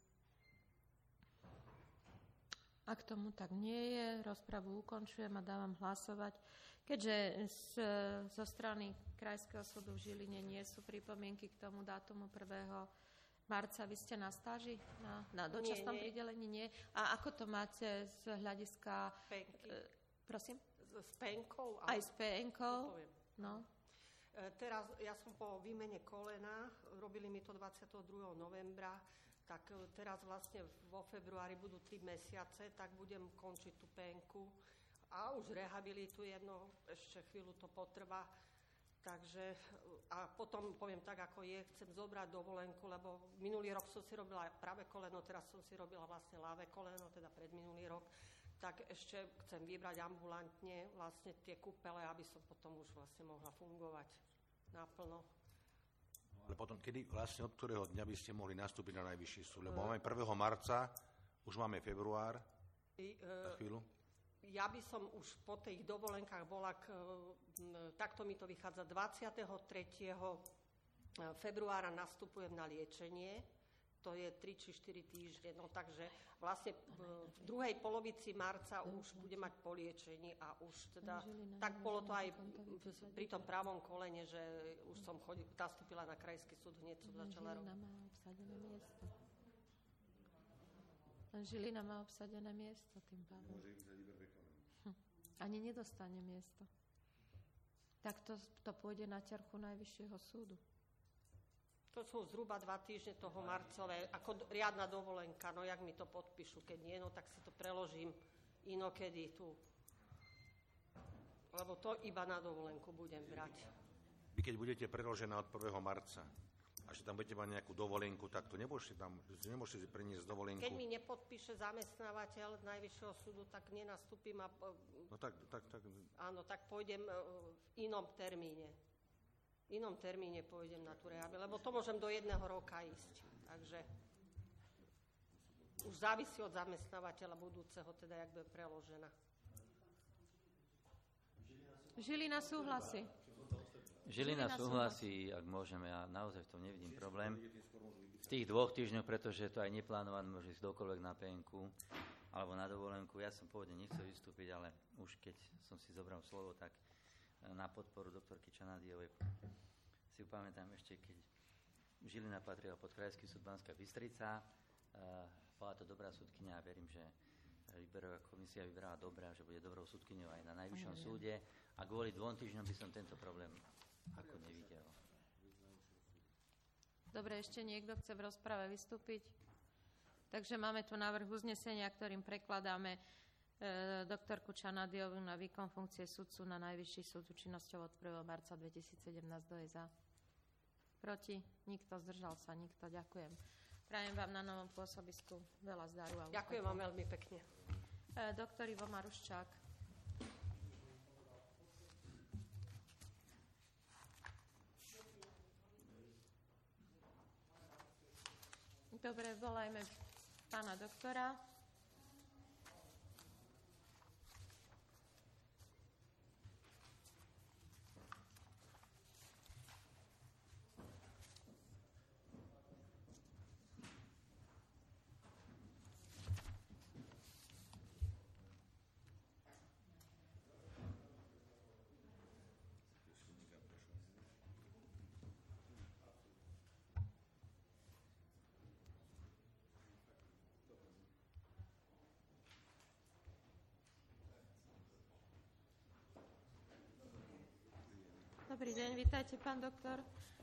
Speaker 1: Ak tomu tak nie je, rozpravu ukončujem a dávam hlasovať. Keďže z, zo strany Krajského súdu v Žiline nie sú pripomienky k tomu dátumu prvého marca, vy ste na stáži? Na, na dočasnom nie, nie. pridelení? Nie. A ako to máte z hľadiska...
Speaker 13: Penky.
Speaker 1: E, prosím?
Speaker 13: S penkou?
Speaker 1: Aj s penkou? No.
Speaker 13: Teraz ja som po výmene kolena, robili mi to dvadsiateho druhého novembra, tak teraz vlastne vo februári budú tri mesiace, tak budem končiť tú penku a už rehabilitujem, no ešte chvíľu to potrvá. Takže a potom poviem tak, ako je, chcem zobrať dovolenku, lebo minulý rok som si robila práve koleno, teraz som si robila vlastne ľavé koleno, teda predminulý rok, tak ešte chcem vybrať ambulantne vlastne tie kúpele, aby som potom už vlastne mohla fungovať naplno.
Speaker 5: Ale potom, kedy vlastne od ktorého dňa by ste mohli nastúpiť na Najvyšší súd? Lebo máme prvého marca, už máme február, I, uh, za chvíľu.
Speaker 13: Ja by som už po tých dovolenkách bola, k, takto mi to vychádza, dvadsiateho tretieho februára nastupujem na liečenie, to je tri či štyri týždne. No takže vlastne v druhej polovici marca už bude mať po liečení a už teda, tak bolo to aj pri tom pravom kolene, že už som chodil, nastúpila na krajský súd, hneď som začala robiť.
Speaker 1: Žilina má obsadené miesto tým pádom. Hm. Ani nedostane miesto. Tak to, to pôjde na ťarchu Najvyššieho súdu.
Speaker 13: To sú zhruba dva týždne toho marcové, ako riadna dovolenka, no jak mi to podpíšu, keď nie, no tak si to preložím inokedy tu. Lebo to iba na dovolenku budem brať.
Speaker 5: Vy keď budete preložená od prvého marca a že tam budete mať nejakú dovolenku, tak to nemôžete tam, nemôžete si priniesť dovolenku.
Speaker 13: Keď mi nepodpíše zamestnávateľ Najvyššieho súdu, tak nenastúpim a...
Speaker 5: No tak, tak, tak...
Speaker 13: Áno, tak pôjdem v inom termíne. V inom termíne pôjdem na tú rehabi, lebo to môžem do jedného roka ísť. Takže už závisí od zamestnávateľa budúceho, teda jak bude preložená.
Speaker 1: Žilina súhlasí.
Speaker 19: Žilina súhlasí, ak môžeme, ja naozaj v tom nevidím problém. V tých dvoch týždňoch, pretože to aj neplánované, môže ísť kdokoľvek na penku alebo na dovolenku. Ja som pôvodne nechcel vystúpiť, ale už keď som si zobral slovo, tak na podporu doktorky Čanadiovej si pamätám ešte, keď Žilina patrila pod Krajský súd Banská Bystrica. Bola to dobrá súdkyňa a verím, že výberová komisia vybrala dobre a že bude dobrou súdkyňou aj na Najvyššom súde. A kvôli dvom týždňom by som tento problém ako nevidel.
Speaker 1: Dobre, ešte niekto chce v rozprave vystúpiť? Takže máme tu návrh uznesenia, ktorým prekladáme doktorku Čanadiovu na výkon funkcie sudcu na Najvyšší súd účinnosťou od prvého marca dvetisícsedemnásť. Kto je za? Proti? Nikto. Zdržal sa? Nikto. Ďakujem. Prajem vám na novom pôsobisku veľa zdaru a úspechov.
Speaker 13: Ďakujem vám veľmi pekne.
Speaker 1: Doktor Ivo Maruščák. Dobre, volajme pána doktora. Dobrý deň, vítajte, pán doktor.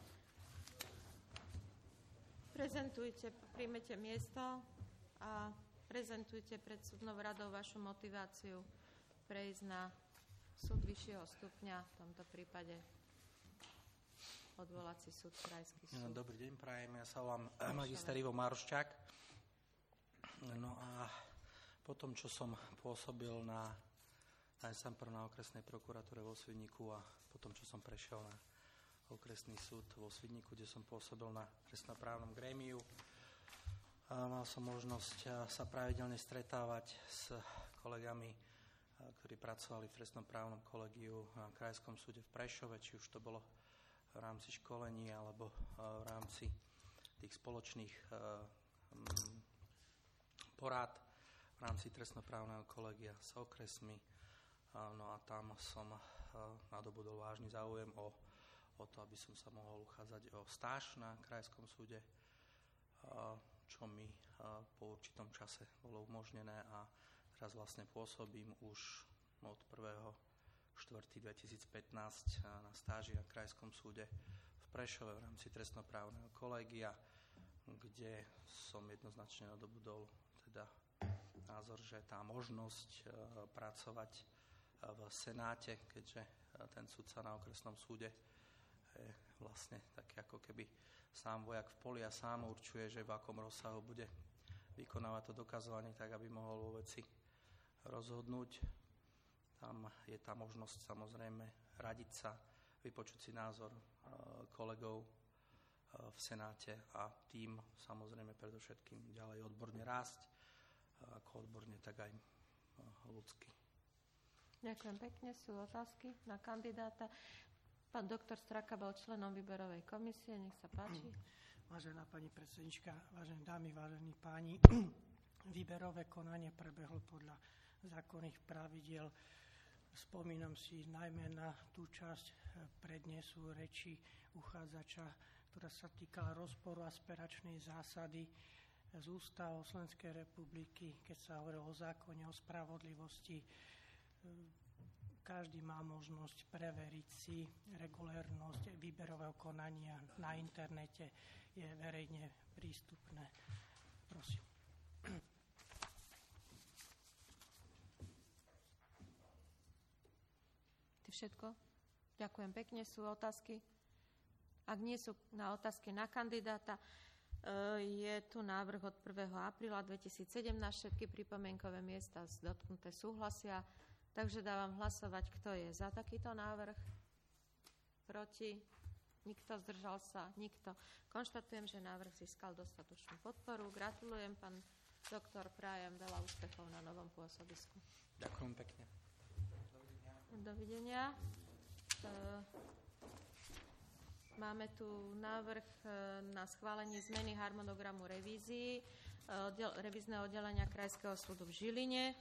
Speaker 1: Prezentujte, príjmete miesto a prezentujte pred súdnou radou vašu motiváciu prejsť na súd vyššieho stupňa, v tomto prípade odvolací súd, krajský súd.
Speaker 20: Dobrý deň, prajem, ja sa volám magister Ivo Maruščák. No a po tom, čo som pôsobil na najprv na okresnej prokuratúre vo Svidníku a potom, čo som prešiel na okresný súd vo Svidníku, kde som pôsobil na trestnoprávnom grémiu. A mal som možnosť sa pravidelne stretávať s kolegami, ktorí pracovali v trestnoprávnom kolegiu na Krajskom súde v Prešove, či už to bolo v rámci školení alebo v rámci tých spoločných porád v rámci trestnoprávneho kolegia s okresmi. No a tam som nadobudol vážny záujem o, o to, aby som sa mohol uchádzať o stáž na Krajskom súde, čo mi po určitom čase bolo umožnené a teraz vlastne pôsobím už od prvého štvrtého dvetisícpätnásť na stáži na Krajskom súde v Prešove v rámci trestnoprávneho kolégia, kde som jednoznačne nadobudol teda názor, že tá možnosť pracovať v Senáte, keďže ten sudca na okresnom súde je vlastne taký ako keby sám vojak v poli a sám určuje, že v akom rozsahu bude vykonávať to dokazovanie, tak aby mohol vo veci rozhodnúť. Tam je tá možnosť samozrejme radiť sa, vypočuť si názor kolegov v Senáte a tým samozrejme predovšetkým ďalej odborne rásť, ako odborne, tak aj ľudsky.
Speaker 1: Ďakujem pekne. Sú otázky na kandidáta. Pán doktor Straka bol členom výberovej komisie. Nech sa páči.
Speaker 2: Vážená pani predsednička, vážené dámy, vážení páni, výberové konanie prebehlo podľa zákonných pravidiel. Spomínam si najmä na tú časť prednesu reči uchádzača, ktorá sa týkala rozporu aspiračnej zásady z ústavou Slovenskej republiky, keď sa hovorilo o zákone o spravodlivosti. Každý má možnosť preveriť si regulérnosť výberového konania na internete. Je verejne prístupné. Prosím.
Speaker 1: To všetko? Ďakujem pekne. Sú otázky? Ak nie sú na otázky na kandidáta, je tu návrh od prvého apríla dvetisícsedemnásť. Všetky pripomienkové miesta dotknuté súhlasia. Takže dávam hlasovať, kto je za takýto návrh. Proti? Nikto, zdržal sa? Nikto. Konštatujem, že návrh získal dostatočnú podporu. Gratulujem, pán doktor, prajem veľa úspechov na novom pôsobisku.
Speaker 21: Ďakujem pekne.
Speaker 1: Dovidenia. Dovidenia. Máme tu návrh na schválenie zmeny harmonogramu revízií revízneho oddelenia Krajského súdu v Žiline.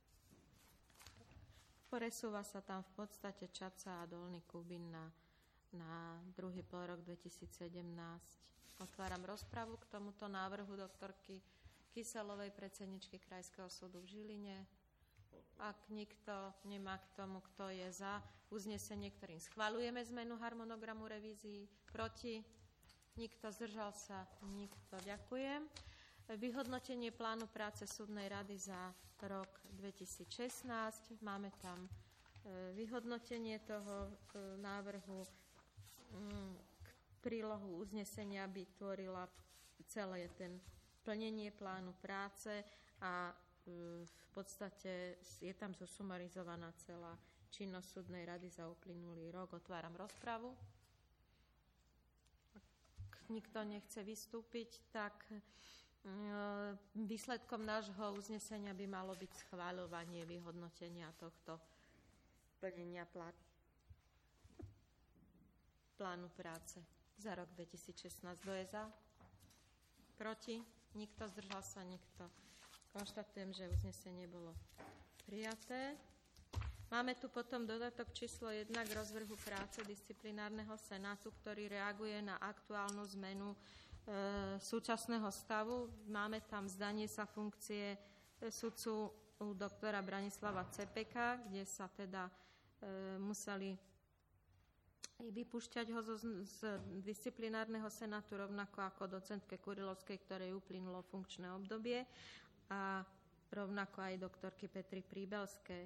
Speaker 1: Presúva sa tam v podstate Čadca a Dolný Kubín na, na druhý polrok dvetisícsedemnásť. Otváram rozpravu k tomuto návrhu doktorky Kyselovej, predsedničky Krajského súdu v Žiline. Ak nikto nemá k tomu, kto je za uznesenie, ktorým schvaľujeme zmenu harmonogramu revízií, proti, nikto, zdržal sa, nikto. Ďakujem. Vyhodnotenie plánu práce súdnej rady za rok dvetisícšestnásť. Máme tam vyhodnotenie toho návrhu. Prílohu uznesenia by tvorila celé ten plnenie plánu práce a v podstate je tam zosumarizovaná celá činnosť súdnej rady za uplynulý rok. Otváram rozpravu. Ak nikto nechce vystúpiť, tak výsledkom nášho uznesenia by malo byť schváľovanie vyhodnotenia tohto plnenia plánu, plánu práce za rok dvetisícšestnásť. Kto je za? Proti? Nikto, zdržal sa nikto. Konštatujem, že uznesenie bolo prijaté. Máme tu potom dodatok číslo jedna k rozvrhu práce disciplinárneho senátu, ktorý reaguje na aktuálnu zmenu e, súčasného stavu. Máme tam vzdanie sa funkcie sudcu u doktora Branislava Cepeka, kde sa teda e, museli vypúšťať ho zo, z disciplinárneho senátu, rovnako ako docentke Kurilovskej, ktorej uplynulo funkčné obdobie, a rovnako aj doktorky Petry Príbelskej.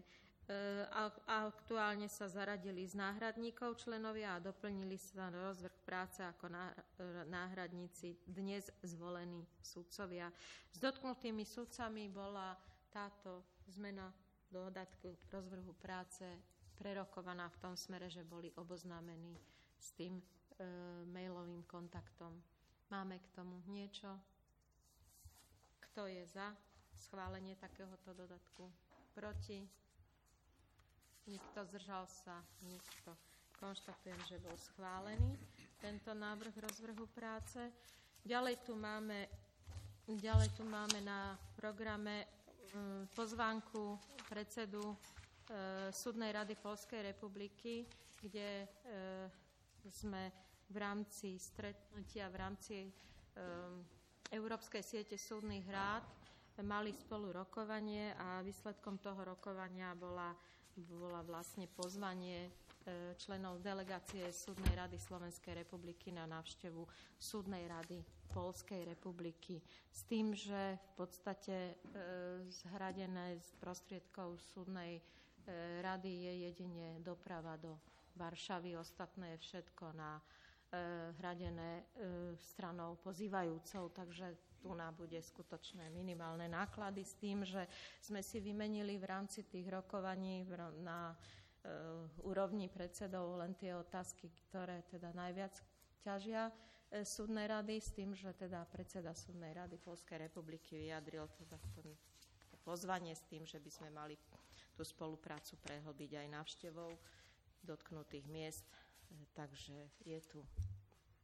Speaker 1: Aktuálne sa zaradili z náhradníkov členovia a doplnili sa na rozvrh práce ako náhradníci dnes zvolení sudcovia. S dotknutými sudcami bola táto zmena dodatku rozvrhu práce prerokovaná v tom smere, že boli oboznámení s tým e, mailovým kontaktom. Máme k tomu niečo? Kto je za schválenie takéhoto dodatku? Proti? Nikto, zdržal sa? Nikto. Konštatujem, že bol schválený tento návrh rozvrhu práce. Ďalej tu máme, ďalej tu máme na programe um, pozvánku predsedu e, Súdnej rady Poľskej republiky, kde e, sme v rámci stretnutia, v rámci e, Európskej siete súdnych rád mali spolu rokovanie a výsledkom toho rokovania bola bola vlastne pozvanie členov delegácie Súdnej rady Slovenskej republiky na návštevu Súdnej rady Poľskej republiky s tým, že v podstate zhradené z prostriedkov Súdnej rady je jedine doprava do Varšavy, ostatné je všetko na hradené stranou pozývajúcou, takže tu nám bude skutočné minimálne náklady s tým, že sme si vymenili v rámci tých rokovaní na úrovni predsedov len tie otázky, ktoré teda najviac ťažia súdnej rady, s tým, že teda predseda Súdnej rady Poľskej republiky vyjadril teda to pozvanie s tým, že by sme mali tú spoluprácu prehlbiť aj návštevou dotknutých miest. Takže je tu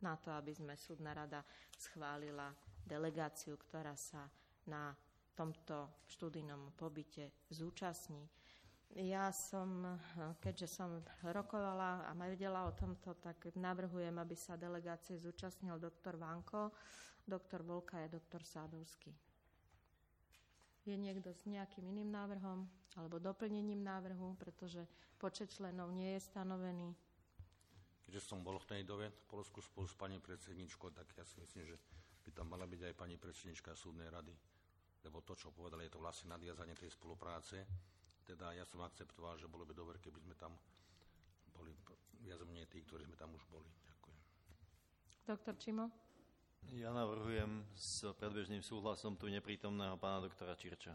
Speaker 1: na to, aby sme súdna rada schválila delegáciu, ktorá sa na tomto študijnom pobyte zúčastní. Ja som, keďže som rokovala a vedela o tomto, tak navrhujem, aby sa delegácie zúčastnil doktor Vanko, doktor Volka a doktor Sadovský. Je niekto s nejakým iným návrhom alebo doplnením návrhu, pretože počet členov nie je stanovený?
Speaker 5: Keďže som bol v tej dobe v Polsku spolu s pani predsedničkou, tak ja si myslím, že by tam mala byť aj pani predsednička súdnej rady. Lebo to, čo povedali, je to vlastne nadviazanie tej spolupráce. Teda ja som akceptoval, že bolo by dobre, keby sme tam boli viac menej tí, ktorí sme tam už boli. Ďakujem.
Speaker 1: Doktor Čimo?
Speaker 3: Ja navrhujem s predbežným súhlasom tu neprítomného pána doktora Čirča.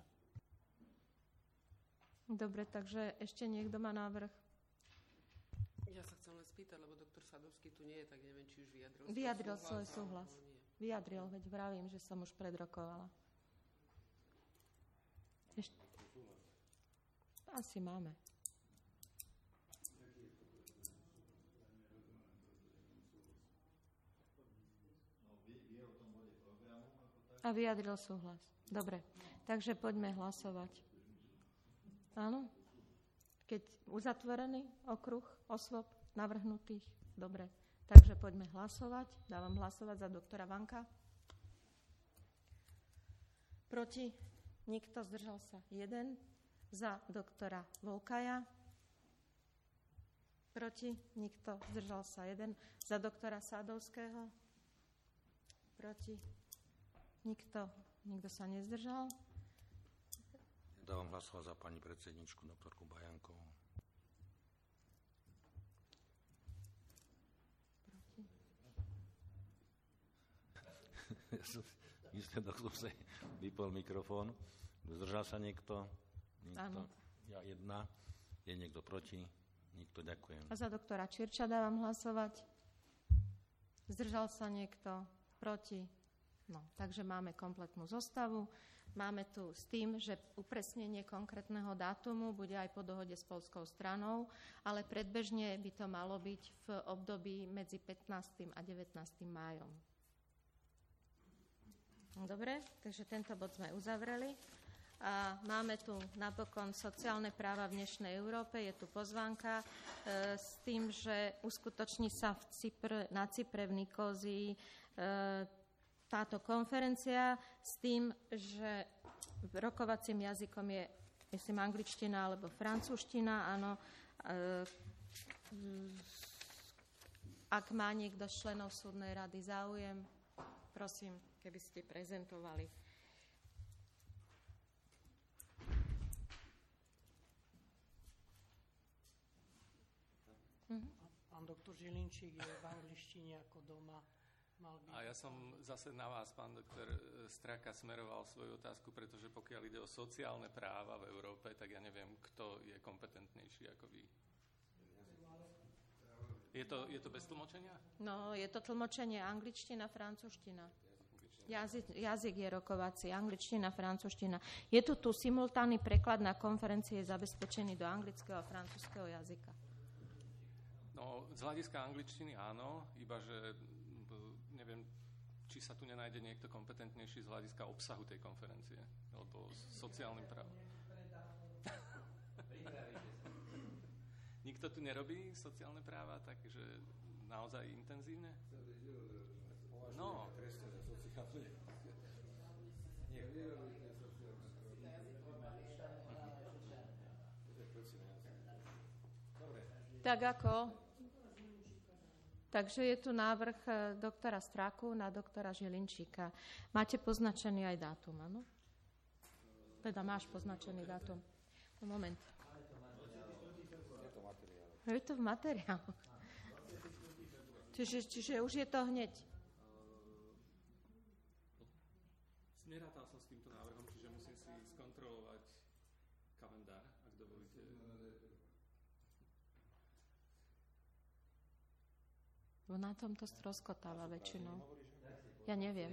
Speaker 1: Dobre, takže ešte niekto má návrh?
Speaker 16: Ja sa chcem len spýtať, lebo doktor Sadovský tu nie je, tak neviem, či už vyjadril
Speaker 1: Vyjadril
Speaker 16: svoj
Speaker 1: svoj súhlas. Vyjadril, veď vravím, že som už predrokovala. Ešte... Asi máme. A vyjadril súhlas. Dobre, takže poďme hlasovať. Áno? Keď uzatvorený okruh osôb navrhnutých? Dobre, takže poďme hlasovať. Dávam hlasovať za doktora Vanka. Proti? Nikto, zdržal sa jeden. Za doktora Volkaja. Proti? Nikto, zdržal sa jeden. Za doktora Sadovského. Proti? Nikto, nikto sa nezdržal.
Speaker 5: Dávam hlasovať za pani predsedničku, doktorku Bajankovú. Ja som myslel, že som sa vypol mikrofón. Zdržal sa niekto? Nikto.
Speaker 1: Áno.
Speaker 5: Ja jedna. Je niekto proti? Nikto, ďakujem.
Speaker 1: A za doktora Čirča dávam hlasovať. Zdržal sa niekto? Proti? No, takže máme kompletnú zostavu. Máme tu s tým, že upresnenie konkrétneho dátumu bude aj po dohode s poľskou stranou, ale predbežne by to malo byť v období medzi pätnástym a devätnástym májom. Dobre, takže tento bod sme uzavreli. A máme tu napokon sociálne práva v dnešnej Európe. Je tu pozvánka e, s tým, že uskutoční sa v Cypr, na Cypre v Nikózii e, táto konferencia s tým, že rokovacím jazykom je, myslím, angličtina alebo francúzština, áno. Ak má niekto z členov súdnej rady záujem, prosím, keby ste prezentovali.
Speaker 2: Mhm. Pán doktor Žilinčík je v angličtine ako doma.
Speaker 18: A ja som zase na vás, pán doktor Straka, smeroval svoju otázku, pretože pokiaľ ide o sociálne práva v Európe, tak ja neviem, kto je kompetentnejší ako vy. Je to, je to bez tlmočenia?
Speaker 1: No, je to tlmočenie angličtina, francúzština. Jazyk, jazyk je rokovací, angličtina, francúzština. Je tu tu simultánny preklad na konferencii zabezpečený do anglického a francúzského jazyka.
Speaker 18: No, z hľadiska angličtiny áno, iba že neviem, či sa tu nenájde niekto kompetentnejší z hľadiska obsahu tej konferencie, alebo sociálnym právom. Nikto tu nerobí sociálne práva, takže naozaj intenzívne? No.
Speaker 1: Tak ako? Takže je tu návrh doktora Straku na doktora Žilinčíka. Máte poznačený aj dátum, áno? Teda máš poznačený dátum. No, moment. Je to v materiálu. Čiže, čiže už je to hneď.
Speaker 18: Nerátal som s týmto návrhom, čiže musím si skontrolovať kalendár, ak dovolíte.
Speaker 1: Na tomto stroskotáva väčšinou. Ja neviem.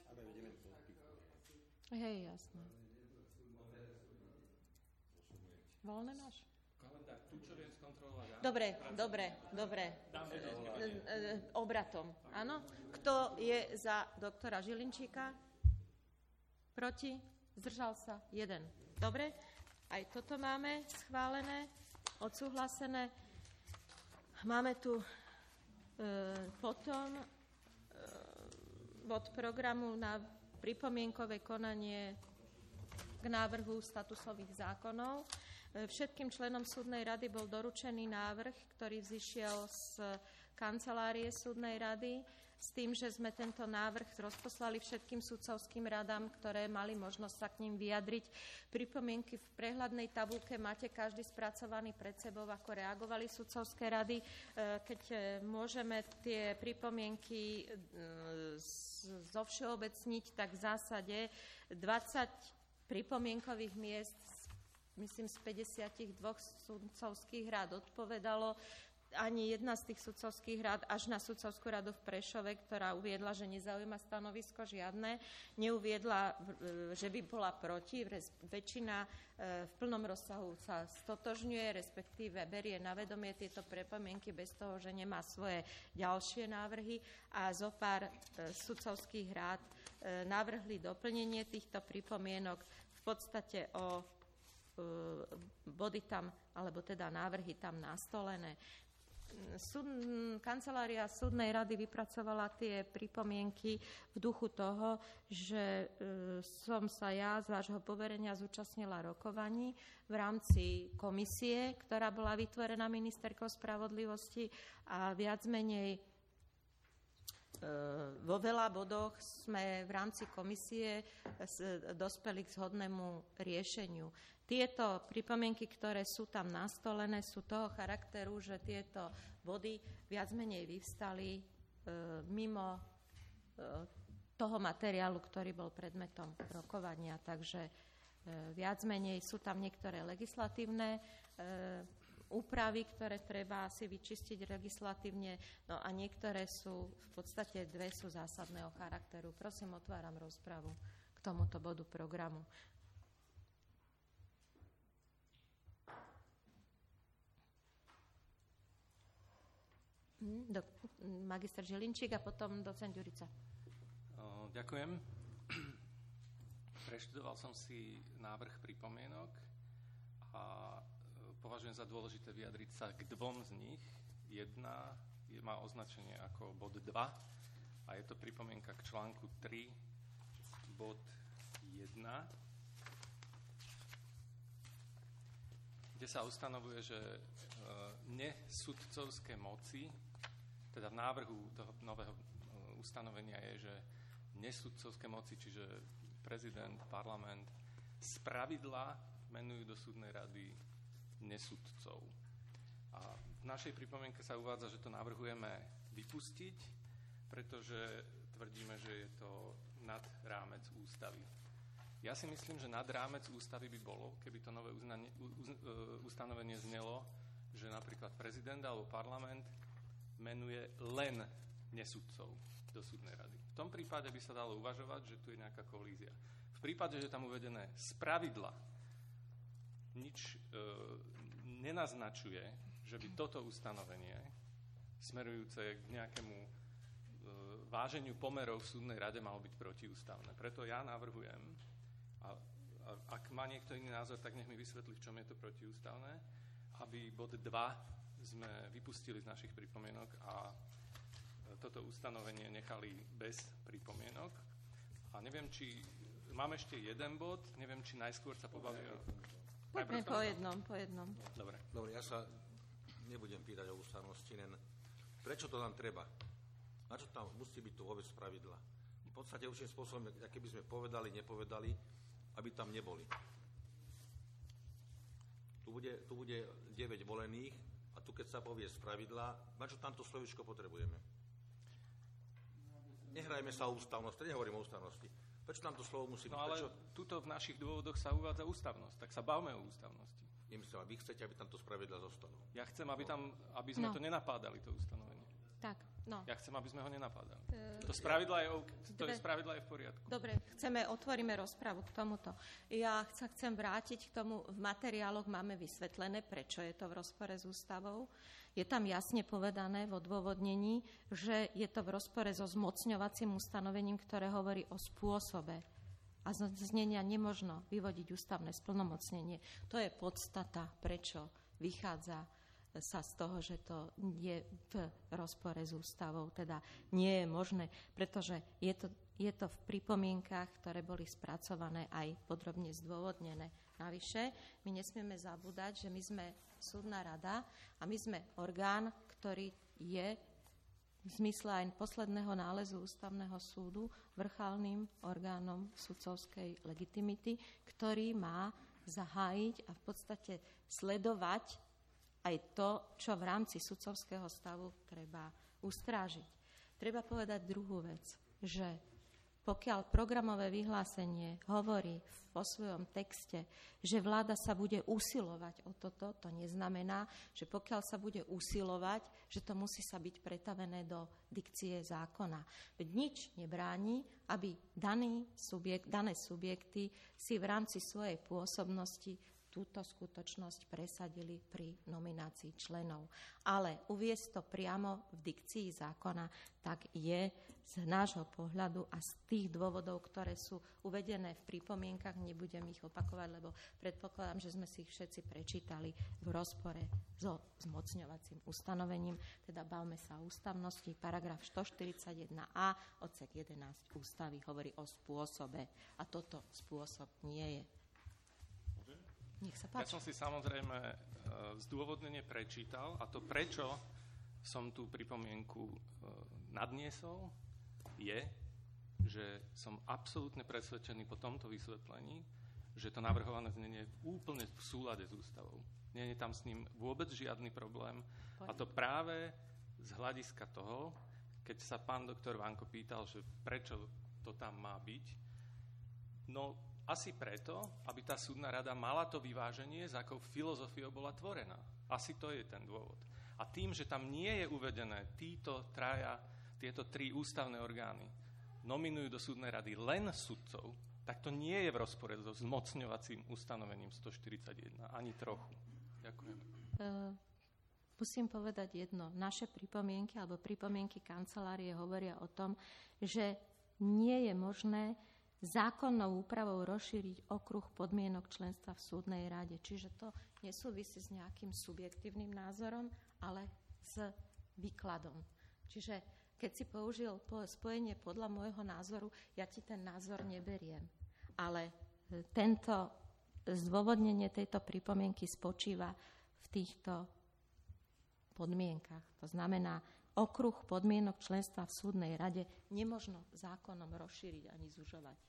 Speaker 1: Hej, jasné. Voľné máš?
Speaker 18: Kalendár, tu čo viem skontrolovať.
Speaker 1: Dobre, dobre, dobre. Obratom, áno. Kto je za doktora Žilinčíka? Proti? Zdržal sa? Jeden. Dobre, aj toto máme schválené, odsúhlasené. Máme tu e, potom e, bod programu na pripomienkové konanie k návrhu statusových zákonov. Všetkým členom súdnej rady bol doručený návrh, ktorý vzišiel z kancelárie súdnej rady, s tým, že sme tento návrh rozposlali všetkým sudcovským radám, ktoré mali možnosť sa k ním vyjadriť. Pripomienky v prehľadnej tabuľke máte každý spracovaný pred sebou, ako reagovali sudcovské rady. Keď môžeme tie pripomienky zovšeobecniť, tak v zásade dvadsať pripomienkových miest, myslím, z päťdesiatdva sudcovských rád odpovedalo. Ani jedna z tých sudcovských rád, až na sudcovskú radu v Prešove, ktorá uviedla, že nezaujíma stanovisko žiadne, neuviedla, že by bola proti. Väčšina v plnom rozsahu sa stotožňuje, respektíve berie na vedomie tieto pripomienky bez toho, že nemá svoje ďalšie návrhy. A zo pár sudcovských rád navrhli doplnenie týchto pripomienok v podstate o body tam, alebo teda návrhy tam nastolené. Súd, kancelária súdnej rady vypracovala tie pripomienky v duchu toho, že e, som sa ja z vášho poverenia zúčastnila rokovaní v rámci komisie, ktorá bola vytvorená ministerkou spravodlivosti a viac menej e, vo veľa bodoch sme v rámci komisie dospeli k zhodnému riešeniu. Tieto pripomienky, ktoré sú tam nastolené, sú toho charakteru, že tieto body viac menej vyvstali e, mimo e, toho materiálu, ktorý bol predmetom rokovania. Takže e, viac menej sú tam niektoré legislatívne e, úpravy, ktoré treba asi vyčistiť legislatívne, no a niektoré sú, v podstate dve sú zásadného charakteru. Prosím, otváram rozpravu k tomuto bodu programu. Do, magister Žilinčík a potom docent Ďurica.
Speaker 18: O, ďakujem. Preštudoval som si návrh pripomienok a považujem za dôležité vyjadriť sa k dvom z nich. Jedna je, má označenie ako bod dva a je to pripomienka k článku tri, bod jeden, kde sa ustanovuje, že e, nesudcovské moci, teda v návrhu toho nového ustanovenia je, že nesudcovské moci, čiže prezident, parlament, spravidla menujú do súdnej rady nesudcov. A v našej pripomienke sa uvádza, že to navrhujeme vypustiť, pretože tvrdíme, že je to nad rámec ústavy. Ja si myslím, že nad rámec ústavy by bolo, keby to nové uznanie, uz, ustanovenie znelo, že napríklad prezident alebo parlament menuje len nesudcov do súdnej rady. V tom prípade by sa dalo uvažovať, že tu je nejaká kolízia. V prípade, že tam uvedené spravidla nič e, nenaznačuje, že by toto ustanovenie smerujúce k nejakému e, váženiu pomerov v súdnej rade malo byť protiústavné. Preto ja navrhujem, a, a ak má niekto iný názor, tak nech mi vysvetlí, v čom je to protiústavné, aby bod dva sme vypustili z našich pripomienok a toto ustanovenie nechali bez pripomienok. A neviem, či mám ešte jeden bod, neviem, či najskôr sa pobavíme.
Speaker 1: Poďme po jednom, po jednom.
Speaker 18: Dobre.
Speaker 5: Dobre, ja sa nebudem pýtať o ústavnosti, len prečo to nám treba? Na čo tam musí byť tu vôbec pravidla? V podstate určitým spôsobom, aké by sme povedali, nepovedali, aby tam neboli. Tu bude, tu bude deväť volených, a tu, keď sa povie z pravidla, na čo tamto slovíčko potrebujeme? Nehrajme sa o ústavnosti, nehovorím o ústavnosti. Prečo tam to slovo musí byť?
Speaker 18: No ale
Speaker 5: Prečo?
Speaker 18: tuto v našich dôvodoch sa uvádza ústavnosť, tak sa bavme o ústavnosti.
Speaker 5: Nemyslím, vy chcete, aby tam to z pravidla zostalo.
Speaker 18: Ja chcem, aby, tam, aby sme
Speaker 1: no.
Speaker 18: to nenapádali, to ustanovenie.
Speaker 1: Tak, no.
Speaker 18: Ja chcem, aby sme ho nenapádali.
Speaker 1: E,
Speaker 18: to spravidla je, to
Speaker 1: dve,
Speaker 18: je spravidla je v poriadku.
Speaker 1: Dobre, chceme, otvoríme rozpravu k tomuto. Ja sa chcem vrátiť k tomu, v materiáloch máme vysvetlené, prečo je to v rozpore s ústavou. Je tam jasne povedané v odôvodnení, že je to v rozpore so zmocňovacím ustanovením, ktoré hovorí o spôsobe. A z znenia nemožno vyvodiť ústavné splnomocnenie. To je podstata, prečo vychádza sa z toho, že to je v rozpore s ústavou. Teda nie je možné, pretože je to, je to v pripomienkach, ktoré boli spracované aj podrobne zdôvodnené. Navyše, my nesmieme zabúdať, že my sme súdna rada a my sme orgán, ktorý je v zmysle aj posledného nálezu Ústavného súdu vrcholným orgánom sudcovskej legitimity, ktorý má zahájiť a v podstate sledovať aj to, čo v rámci sudcovského stavu treba ustrážiť. Treba povedať druhú vec, že pokiaľ programové vyhlásenie hovorí vo svojom texte, že vláda sa bude usilovať o toto, to neznamená, že pokiaľ sa bude usilovať, že to musí sa byť pretavené do dikcie zákona. Veď nič nebráni, aby daný subjekt, dané subjekty si v rámci svojej pôsobnosti túto skutočnosť presadili pri nominácii členov. Ale uviesť to priamo v dikcii zákona, tak je z nášho pohľadu a z tých dôvodov, ktoré sú uvedené v pripomienkach, nebudem ich opakovať, lebo predpokladám, že sme si ich všetci prečítali v rozpore so zmocňovacím ustanovením. Teda bavme sa o ústavnosti. Paragraf stoštyridsaťjeden a odsek jedenásť ústavy hovorí o spôsobe. A toto spôsob nie je. Nech sa páči.
Speaker 18: Ja som si samozrejme zdôvodnenie prečítal a to, prečo som tú pripomienku nadniesol, je, že som absolútne presvedčený po tomto vysvetlení, že to navrhované znenie je úplne v súlade s ústavou. Nie je tam s ním vôbec žiadny problém. A to práve z hľadiska toho, keď sa pán doktor Vanko pýtal, že prečo to tam má byť, no asi preto, aby tá súdna rada mala to vyváženie, s akou filozofiou bola tvorená. Asi to je ten dôvod. A tým, že tam nie je uvedené títo traja, tieto tri ústavné orgány nominujú do súdnej rady len sudcov, tak to nie je v rozpore so zmocňovacím ustanovením stoštyridsaťjeden. Ani trochu. Ďakujem.
Speaker 1: Uh, musím povedať jedno. Naše pripomienky alebo pripomienky kancelárie hovoria o tom, že nie je možné zákonnou úpravou rozšíriť okruh podmienok členstva v súdnej rade. Čiže to nesúvisí s nejakým subjektívnym názorom, ale s výkladom. Čiže keď si použil spojenie podľa môjho názoru, ja ti ten názor neberiem. Ale tento zdôvodnenie tejto pripomienky spočíva v týchto podmienkach. To znamená, okruh podmienok členstva v súdnej rade nemožno zákonom rozšíriť ani zužovať.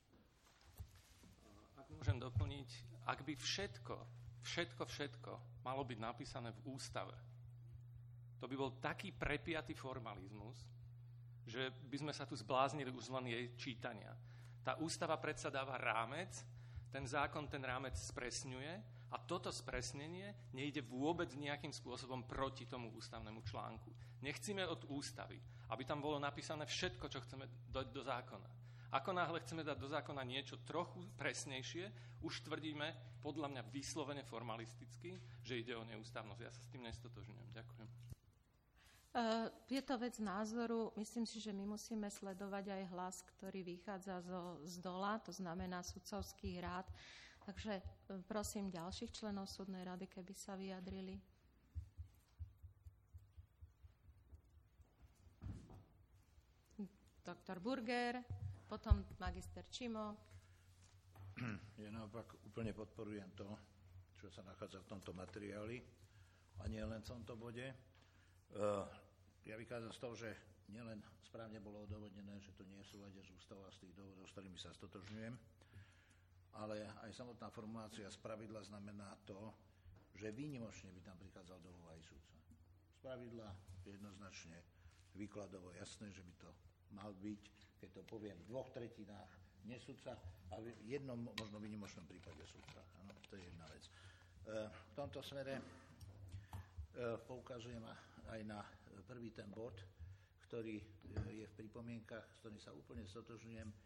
Speaker 18: Ak môžem doplniť, ak by všetko, všetko, všetko malo byť napísané v ústave, to by bol taký prepiatý formalizmus, že by sme sa tu zbláznili už len jej čítania. Tá ústava predsa dáva rámec, ten zákon ten rámec spresňuje a toto spresnenie nejde vôbec nejakým spôsobom proti tomu ústavnému článku. Nechcíme od ústavy, aby tam bolo napísané všetko, čo chceme dať do zákona. Ako náhle chceme dať do zákona niečo trochu presnejšie, už tvrdíme, podľa mňa vyslovene formalisticky, že ide o neústavnosť. Ja sa s tým nestotožňujem. Ďakujem.
Speaker 1: Uh, je to vec názoru. Myslím si, že my musíme sledovať aj hlas, ktorý vychádza zo, z dola, to znamená sudcovských rád. Takže uh, prosím ďalších členov súdnej rady, keby sa vyjadrili. Doktor Burger, potom magister Čimo.
Speaker 14: Ja naopak úplne podporujem to, čo sa nachádza v tomto materiáli a nie len v tomto bode. Ja vychádzam z toho, že nielen správne bolo odôvodnené, že to nie je v súlade s ústavou a z tých dôvodov, s ktorými sa stotožňujem, ale aj samotná formulácia spravidla znamená to, že výnimočne by tam prichádzal do úvahy sudca. Spravidla jednoznačne výkladovo jasné, že by to mal byť, keď to poviem, v dvoch tretinách nesudca a v jednom možno výnimočnom prípade sudca. Ano, to je jedna vec. V tomto smere poukazujem aj na prvý ten bod, ktorý je v pripomienkach, s ktorým sa úplne stotožňujem.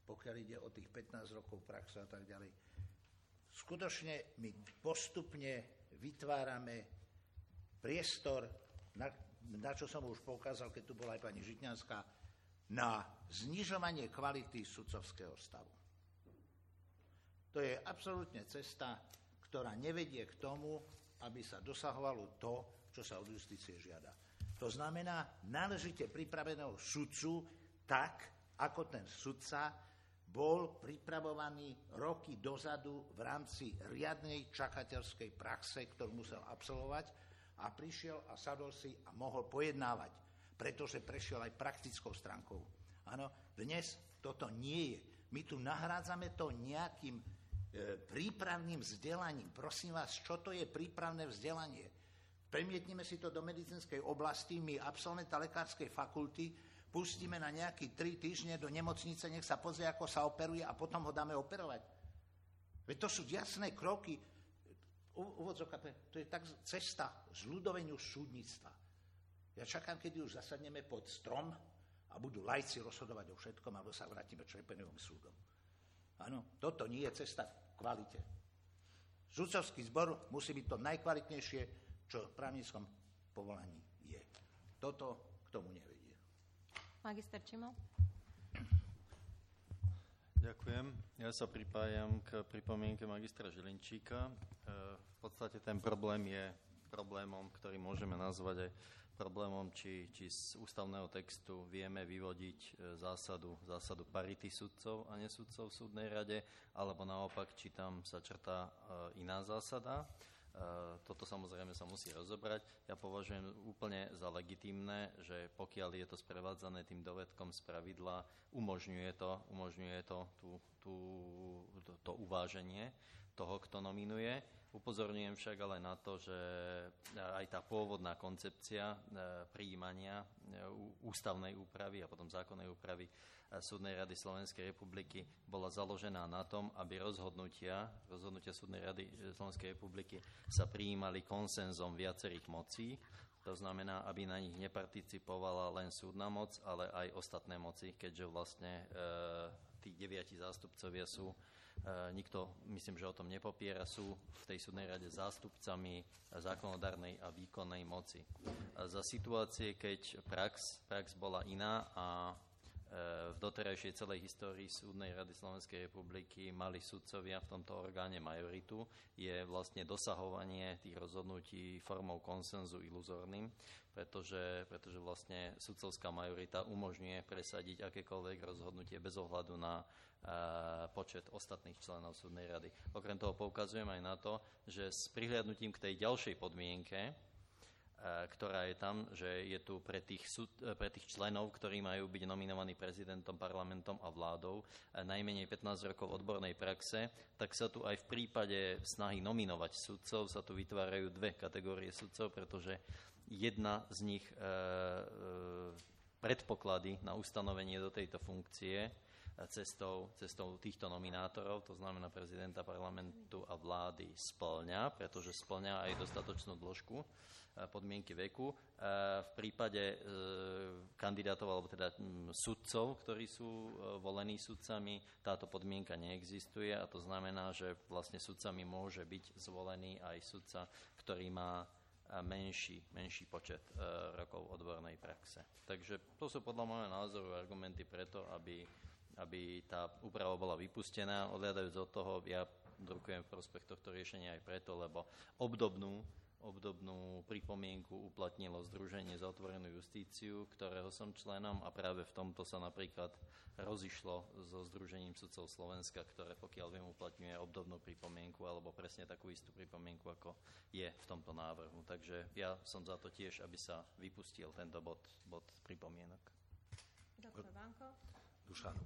Speaker 14: pokiaľ ide o tých pätnásť rokov praxe a tak ďalej. Skutočne my postupne vytvárame priestor, na, na čo som už poukázal, keď tu bola aj pani Žitňanská, na znižovanie kvality sudcovského stavu. To je absolútne cesta, ktorá nevedie k tomu, aby sa dosahovalo to, čo sa od justície žiada. To znamená náležite pripraveného sudcu tak, ako ten sudca bol pripravovaný roky dozadu v rámci riadnej čakateľskej praxe, ktorú musel absolvovať a prišiel a sadol si a mohol pojednávať, pretože prešiel aj praktickou stránkou. Áno, dnes toto nie je. My tu nahrádzame to nejakým e, prípravným vzdelaním. Prosím vás, čo to je prípravné vzdelanie? Premietnime si to do medicínskej oblasti, my absolventa lekárskej fakulty pustíme na nejaké tri týždne do nemocnice, nech sa pozrie, ako sa operuje a potom ho dáme operovať. Veď to sú jasné kroky. Úvodzovka, to je tak cesta zľudoveniu súdnictva. Ja čakám, kedy už zasadneme pod strom a budú laici rozhodovať o všetkom, alebo sa vrátime Črepenovým súdom. Áno, toto nie je cesta k kvalite. Sudcovský zbor musí byť to najkvalitnejšie, čo v právnickom povolaní je. Toto k tomu nevedie.
Speaker 1: Magister Čimol.
Speaker 3: Ďakujem. Ja sa pripájam k pripomienke magistra Žilinčíka. V podstate ten problém je problémom, ktorý môžeme nazvať aj problémom, či, či z ústavného textu vieme vyvodiť zásadu, zásadu parity sudcov a nesudcov v súdnej rade, alebo naopak, či tam sa črtá iná zásada. Toto samozrejme sa musí rozobrať. Ja považujem úplne za legitímne, že pokiaľ je to sprevádzané tým dovedkom z pravidla, umožňuje to, umožňuje to tú, tú, to, to uváženie toho, kto nominuje. Upozorňujem však ale na to, že aj tá pôvodná koncepcia prijímania ústavnej úpravy a potom zákonnej úpravy Súdnej rady Slovenskej republiky bola založená na tom, aby rozhodnutia, rozhodnutia Súdnej rady Slovenskej republiky sa prijímali konsenzom viacerých mocí. To znamená, aby na nich neparticipovala len súdna moc, ale aj ostatné moci, keďže vlastne e, tí deviati zástupcovia sú, e, nikto, myslím, že o tom nepopiera, sú v tej Súdnej rade zástupcami zákonodárnej a výkonnej moci. A za situácie, keď prax, prax bola iná a v doterajšej celej histórii Súdnej rady Slovenskej republiky mali sudcovia v tomto orgáne majoritu, je vlastne dosahovanie tých rozhodnutí formou konsenzu iluzórnym, pretože, pretože vlastne sudcovská majorita umožňuje presadiť akékoľvek rozhodnutie bez ohľadu na uh, počet ostatných členov Súdnej rady. Okrem toho poukazujem aj na to, že s prihliadnutím k tej ďalšej podmienke, ktorá je tam, že je tu pre tých, súd, pre tých členov, ktorí majú byť nominovaní prezidentom, parlamentom a vládou, najmenej pätnásť rokov odbornej praxe, tak sa tu aj v prípade snahy nominovať sudcov sa tu vytvárajú dve kategórie sudcov, pretože jedna z nich e, e, predpoklady na ustanovenie do tejto funkcie cestou, cestou týchto nominátorov, to znamená prezidenta parlamentu a vlády, spĺňa, pretože spĺňa aj dostatočnú dĺžku podmienky veku. V prípade kandidátov, alebo teda sudcov, ktorí sú volení sudcami, táto podmienka neexistuje a to znamená, že vlastne sudcami môže byť zvolený aj sudca, ktorý má menší, menší počet rokov odbornej praxe. Takže to sú podľa môjho názoru argumenty preto, aby aby tá úprava bola vypustená. Odhľadajúc od toho, ja drukujem v prospech tohto riešenia aj preto, lebo obdobnú, obdobnú pripomienku uplatnilo Združenie za otvorenú justíciu, ktorého som členom a práve v tomto sa napríklad rozišlo so Združením sudcov Slovenska, ktoré pokiaľ viem uplatňuje obdobnú pripomienku alebo presne takú istú pripomienku, ako je v tomto návrhu. Takže ja som za to tiež, aby sa vypustil tento bod, bod pripomienok.
Speaker 1: Doktor Vanko.
Speaker 5: Dušan.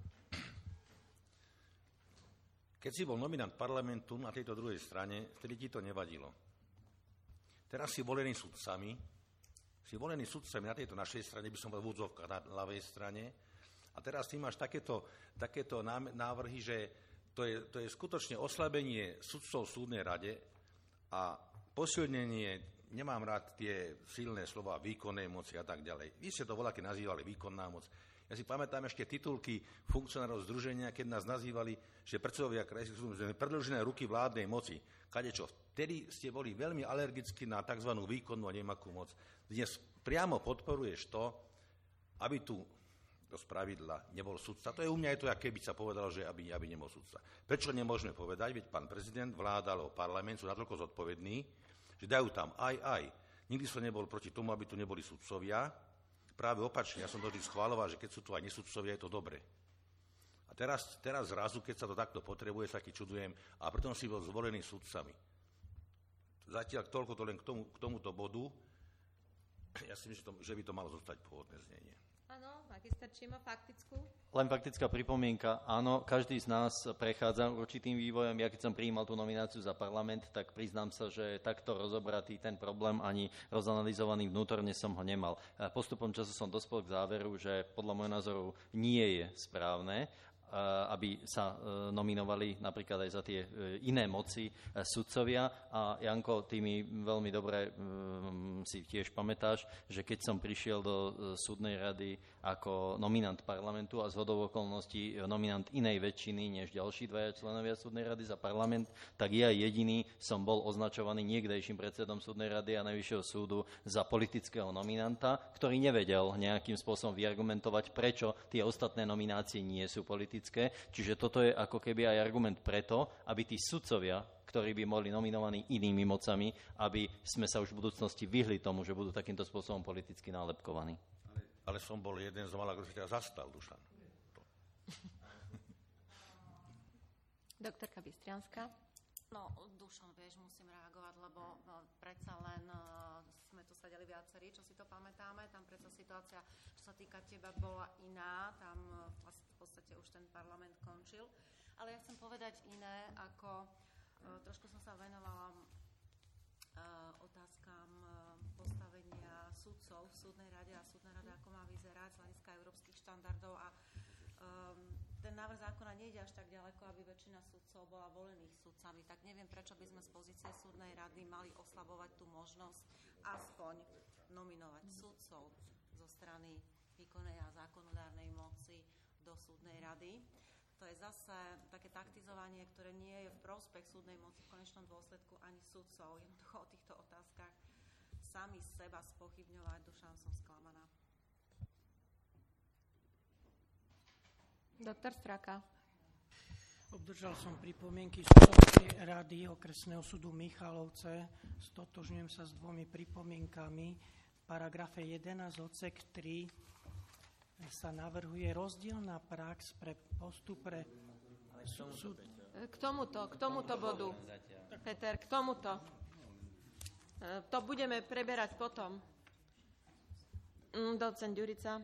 Speaker 5: Keď si bol nominant parlamentu na tejto druhej strane, vtedy ti to nevadilo. Teraz si volený sudcami, si volený sudcami na tejto našej strane, by som bol v úvodzovkách na ľavej strane, a teraz ty máš takéto, takéto návrhy, že to je, to je skutočne oslabenie sudcov v súdnej rade a posilnenie, nemám rád tie silné slova výkonnej moci a tak ďalej. Vy ste to voľaké nazývali výkonná moc. Ja Ja si pamätám ešte titulky funkcionárov združenia, keď nás nazývali, že predsedovia krajských súdov sme predĺžené ruky vládnej moci. Kadečo, vtedy ste boli veľmi alergicky na tzv. Výkonnú a nemakú moc. Dnes priamo podporuješ to, aby tu do spravidla nebol sudca. To je u mňa je to, ako keby sa povedalo, že aby, aby nebol sudca. Prečo nemôžeme povedať, veď pán prezident, vláda alebo parlament sú natoľko zodpovední, že dajú tam aj, aj. Nikdy som nebol proti tomu, aby tu neboli sudcovia. Práve opačne, ja som to vždy schváľoval, že keď sú tu aj nesudcovia, je to dobre. A teraz, teraz zrazu, keď sa to takto potrebuje, sa ti čudujem, a preto si bol zvolený sudcami. Zatiaľ toľko to len k, tomu, k tomuto bodu. Ja si myslím, že, to, že by to malo zostať pôvodné znenie.
Speaker 1: Áno, magister Čimo, faktickú.
Speaker 3: Len faktická pripomienka. Áno, každý z nás prechádza určitým vývojom. Ja keď som prijímal tú nomináciu za parlament, tak priznám sa, že takto rozobratý ten problém ani rozanalizovaný vnútorne som ho nemal. Postupom času som dospel k záveru, že podľa môjho názoru nie je správne, aby sa nominovali napríklad aj za tie iné moci sudcovia. A Janko, ty mi veľmi dobre si tiež pamätáš, že keď som prišiel do súdnej rady ako nominant parlamentu a zhodou okolností nominant inej väčšiny než ďalší dvaja členovia súdnej rady za parlament, tak ja jediný som bol označovaný niekdejším predsedom súdnej rady a Najvyššieho súdu za politického nominanta, ktorý nevedel nejakým spôsobom vyargumentovať, prečo tie ostatné nominácie nie sú politické. Čiže toto je ako keby aj argument preto, aby tí sudcovia, ktorí by boli nominovaní inými mocami, aby sme sa už v budúcnosti vyhli tomu, že budú takýmto spôsobom politicky nálepkovaní.
Speaker 5: Ale som bol jeden z malých, kto sa ťa zastal, Dušan.
Speaker 1: Doktorka Bystrianská.
Speaker 17: No, Dušan, vieš, musím reagovať, lebo no, predsa len uh, sme tu sedeli viacerí, čo si to pamätáme, tam predsa situácia, čo sa týka teba, bola iná, tam uh, vlastne v podstate už ten parlament končil. Ale ja chcem povedať iné, ako uh, trošku som sa venovala uh, otázkam uh, postavenia sudcov v súdnej rade a súdna rada, ako má vyzerať z hľadiska európskych štandardov a um, ten návrh zákona nejde až tak ďaleko, aby väčšina sudcov bola volených sudcami, tak neviem, prečo by sme z pozície súdnej rady mali oslabovať tú možnosť aspoň nominovať sudcov zo strany výkonnej a zákonodárnej moci do súdnej rady. To je zase také taktizovanie, ktoré nie je v prospech súdnej moci v konečnom dôsledku ani sudcov. Jednoducho o týchto otázkach sami seba spochybňovať, Dušan, som sklamaná.
Speaker 1: Doktor Straka.
Speaker 2: Obdržal som pripomienky Sudcovskej rady okresného súdu Michalovce. Stotožňujem sa s dvomi pripomienkami. V paragrafe jedenásť odsek tri sa navrhuje rozdielna prax pre postup pre súd.
Speaker 1: K tomuto, k tomuto bodu. Peter, k tomuto. To budeme preberať potom. Docent Ďurica.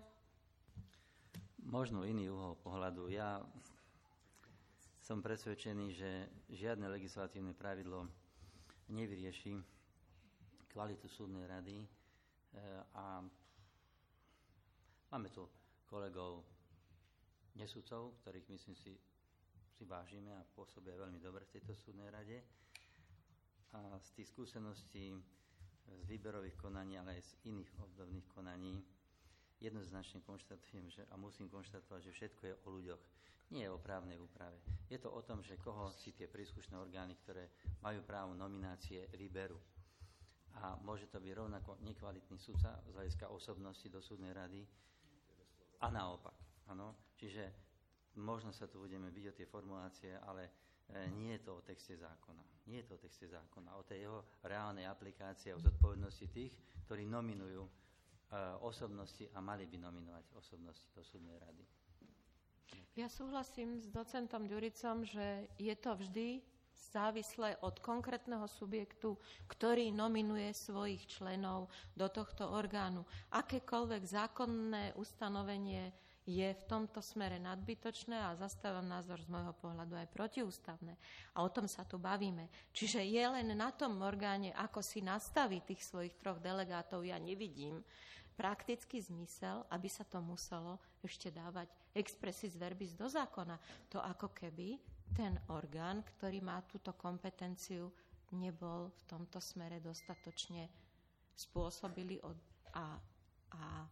Speaker 19: Možno iný uhol pohľadu. Ja som presvedčený, že žiadne legislatívne pravidlo nevyrieši kvalitu súdnej rady a máme tu kolegov nesudcov, ktorých myslím si, si vážime a pôsobia veľmi dobre v tejto súdnej rade. A z tých skúseností z výberových konaní, ale aj z iných obdobných konaní jednoznačne konštatujem, že, a musím konštatovať, že všetko je o ľuďoch. Nie je o právnej úprave. Je to o tom, že koho si tie príslušné orgány, ktoré majú právo nominácie, vyberú. A môže to byť rovnako nekvalitný sudca z hľadiska osobnosti do súdnej rady a naopak. Ano? Čiže možno sa tu budeme byť o tie formulácie, ale nie je to o texte zákona. Nie je to o texte zákona, o tej jeho reálnej aplikácii a o zodpovednosti tých, ktorí nominujú osobnosti a mali by nominovať osobnosti do súdnej rady.
Speaker 1: Ja súhlasím s docentom Ďuricom, že je to vždy závislé od konkrétneho subjektu, ktorý nominuje svojich členov do tohto orgánu. Akékoľvek zákonné ustanovenie je v tomto smere nadbytočné a zastávam názor z môjho pohľadu aj protiústavné. A o tom sa tu bavíme. Čiže je len na tom orgáne, ako si nastaví tých svojich troch delegátov, ja nevidím praktický zmysel, aby sa to muselo ešte dávať expressis verbis do zákona. To ako keby ten orgán, ktorý má túto kompetenciu, nebol v tomto smere dostatočne spôsobili od, a, a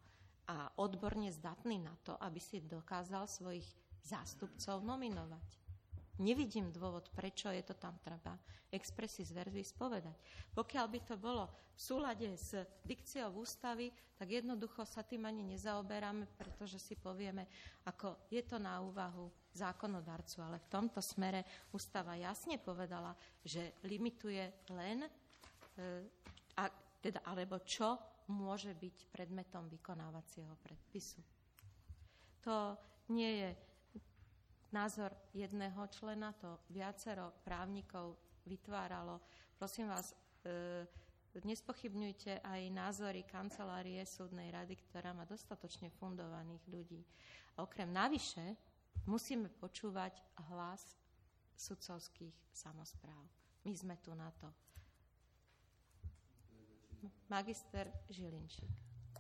Speaker 1: a odborne zdatný na to, aby si dokázal svojich zástupcov nominovať. Nevidím dôvod, prečo je to tam treba expressis verbis povedať. Pokiaľ by to bolo v súlade s dikciou ústavy, tak jednoducho sa tým ani nezaoberáme, pretože si povieme, ako je to na úvahu zákonodarcu. Ale v tomto smere ústava jasne povedala, že limituje len, e, a, teda, alebo čo môže byť predmetom vykonávacieho predpisu. To nie je názor jedného člena, to viacero právnikov vytváralo. Prosím vás, e, nespochybňujte aj názory kancelárie súdnej rady, ktorá má dostatočne fundovaných ľudí. Okrem navyše musíme počúvať hlas sudcovských samospráv. My sme tu na to. Magister Žilinčík.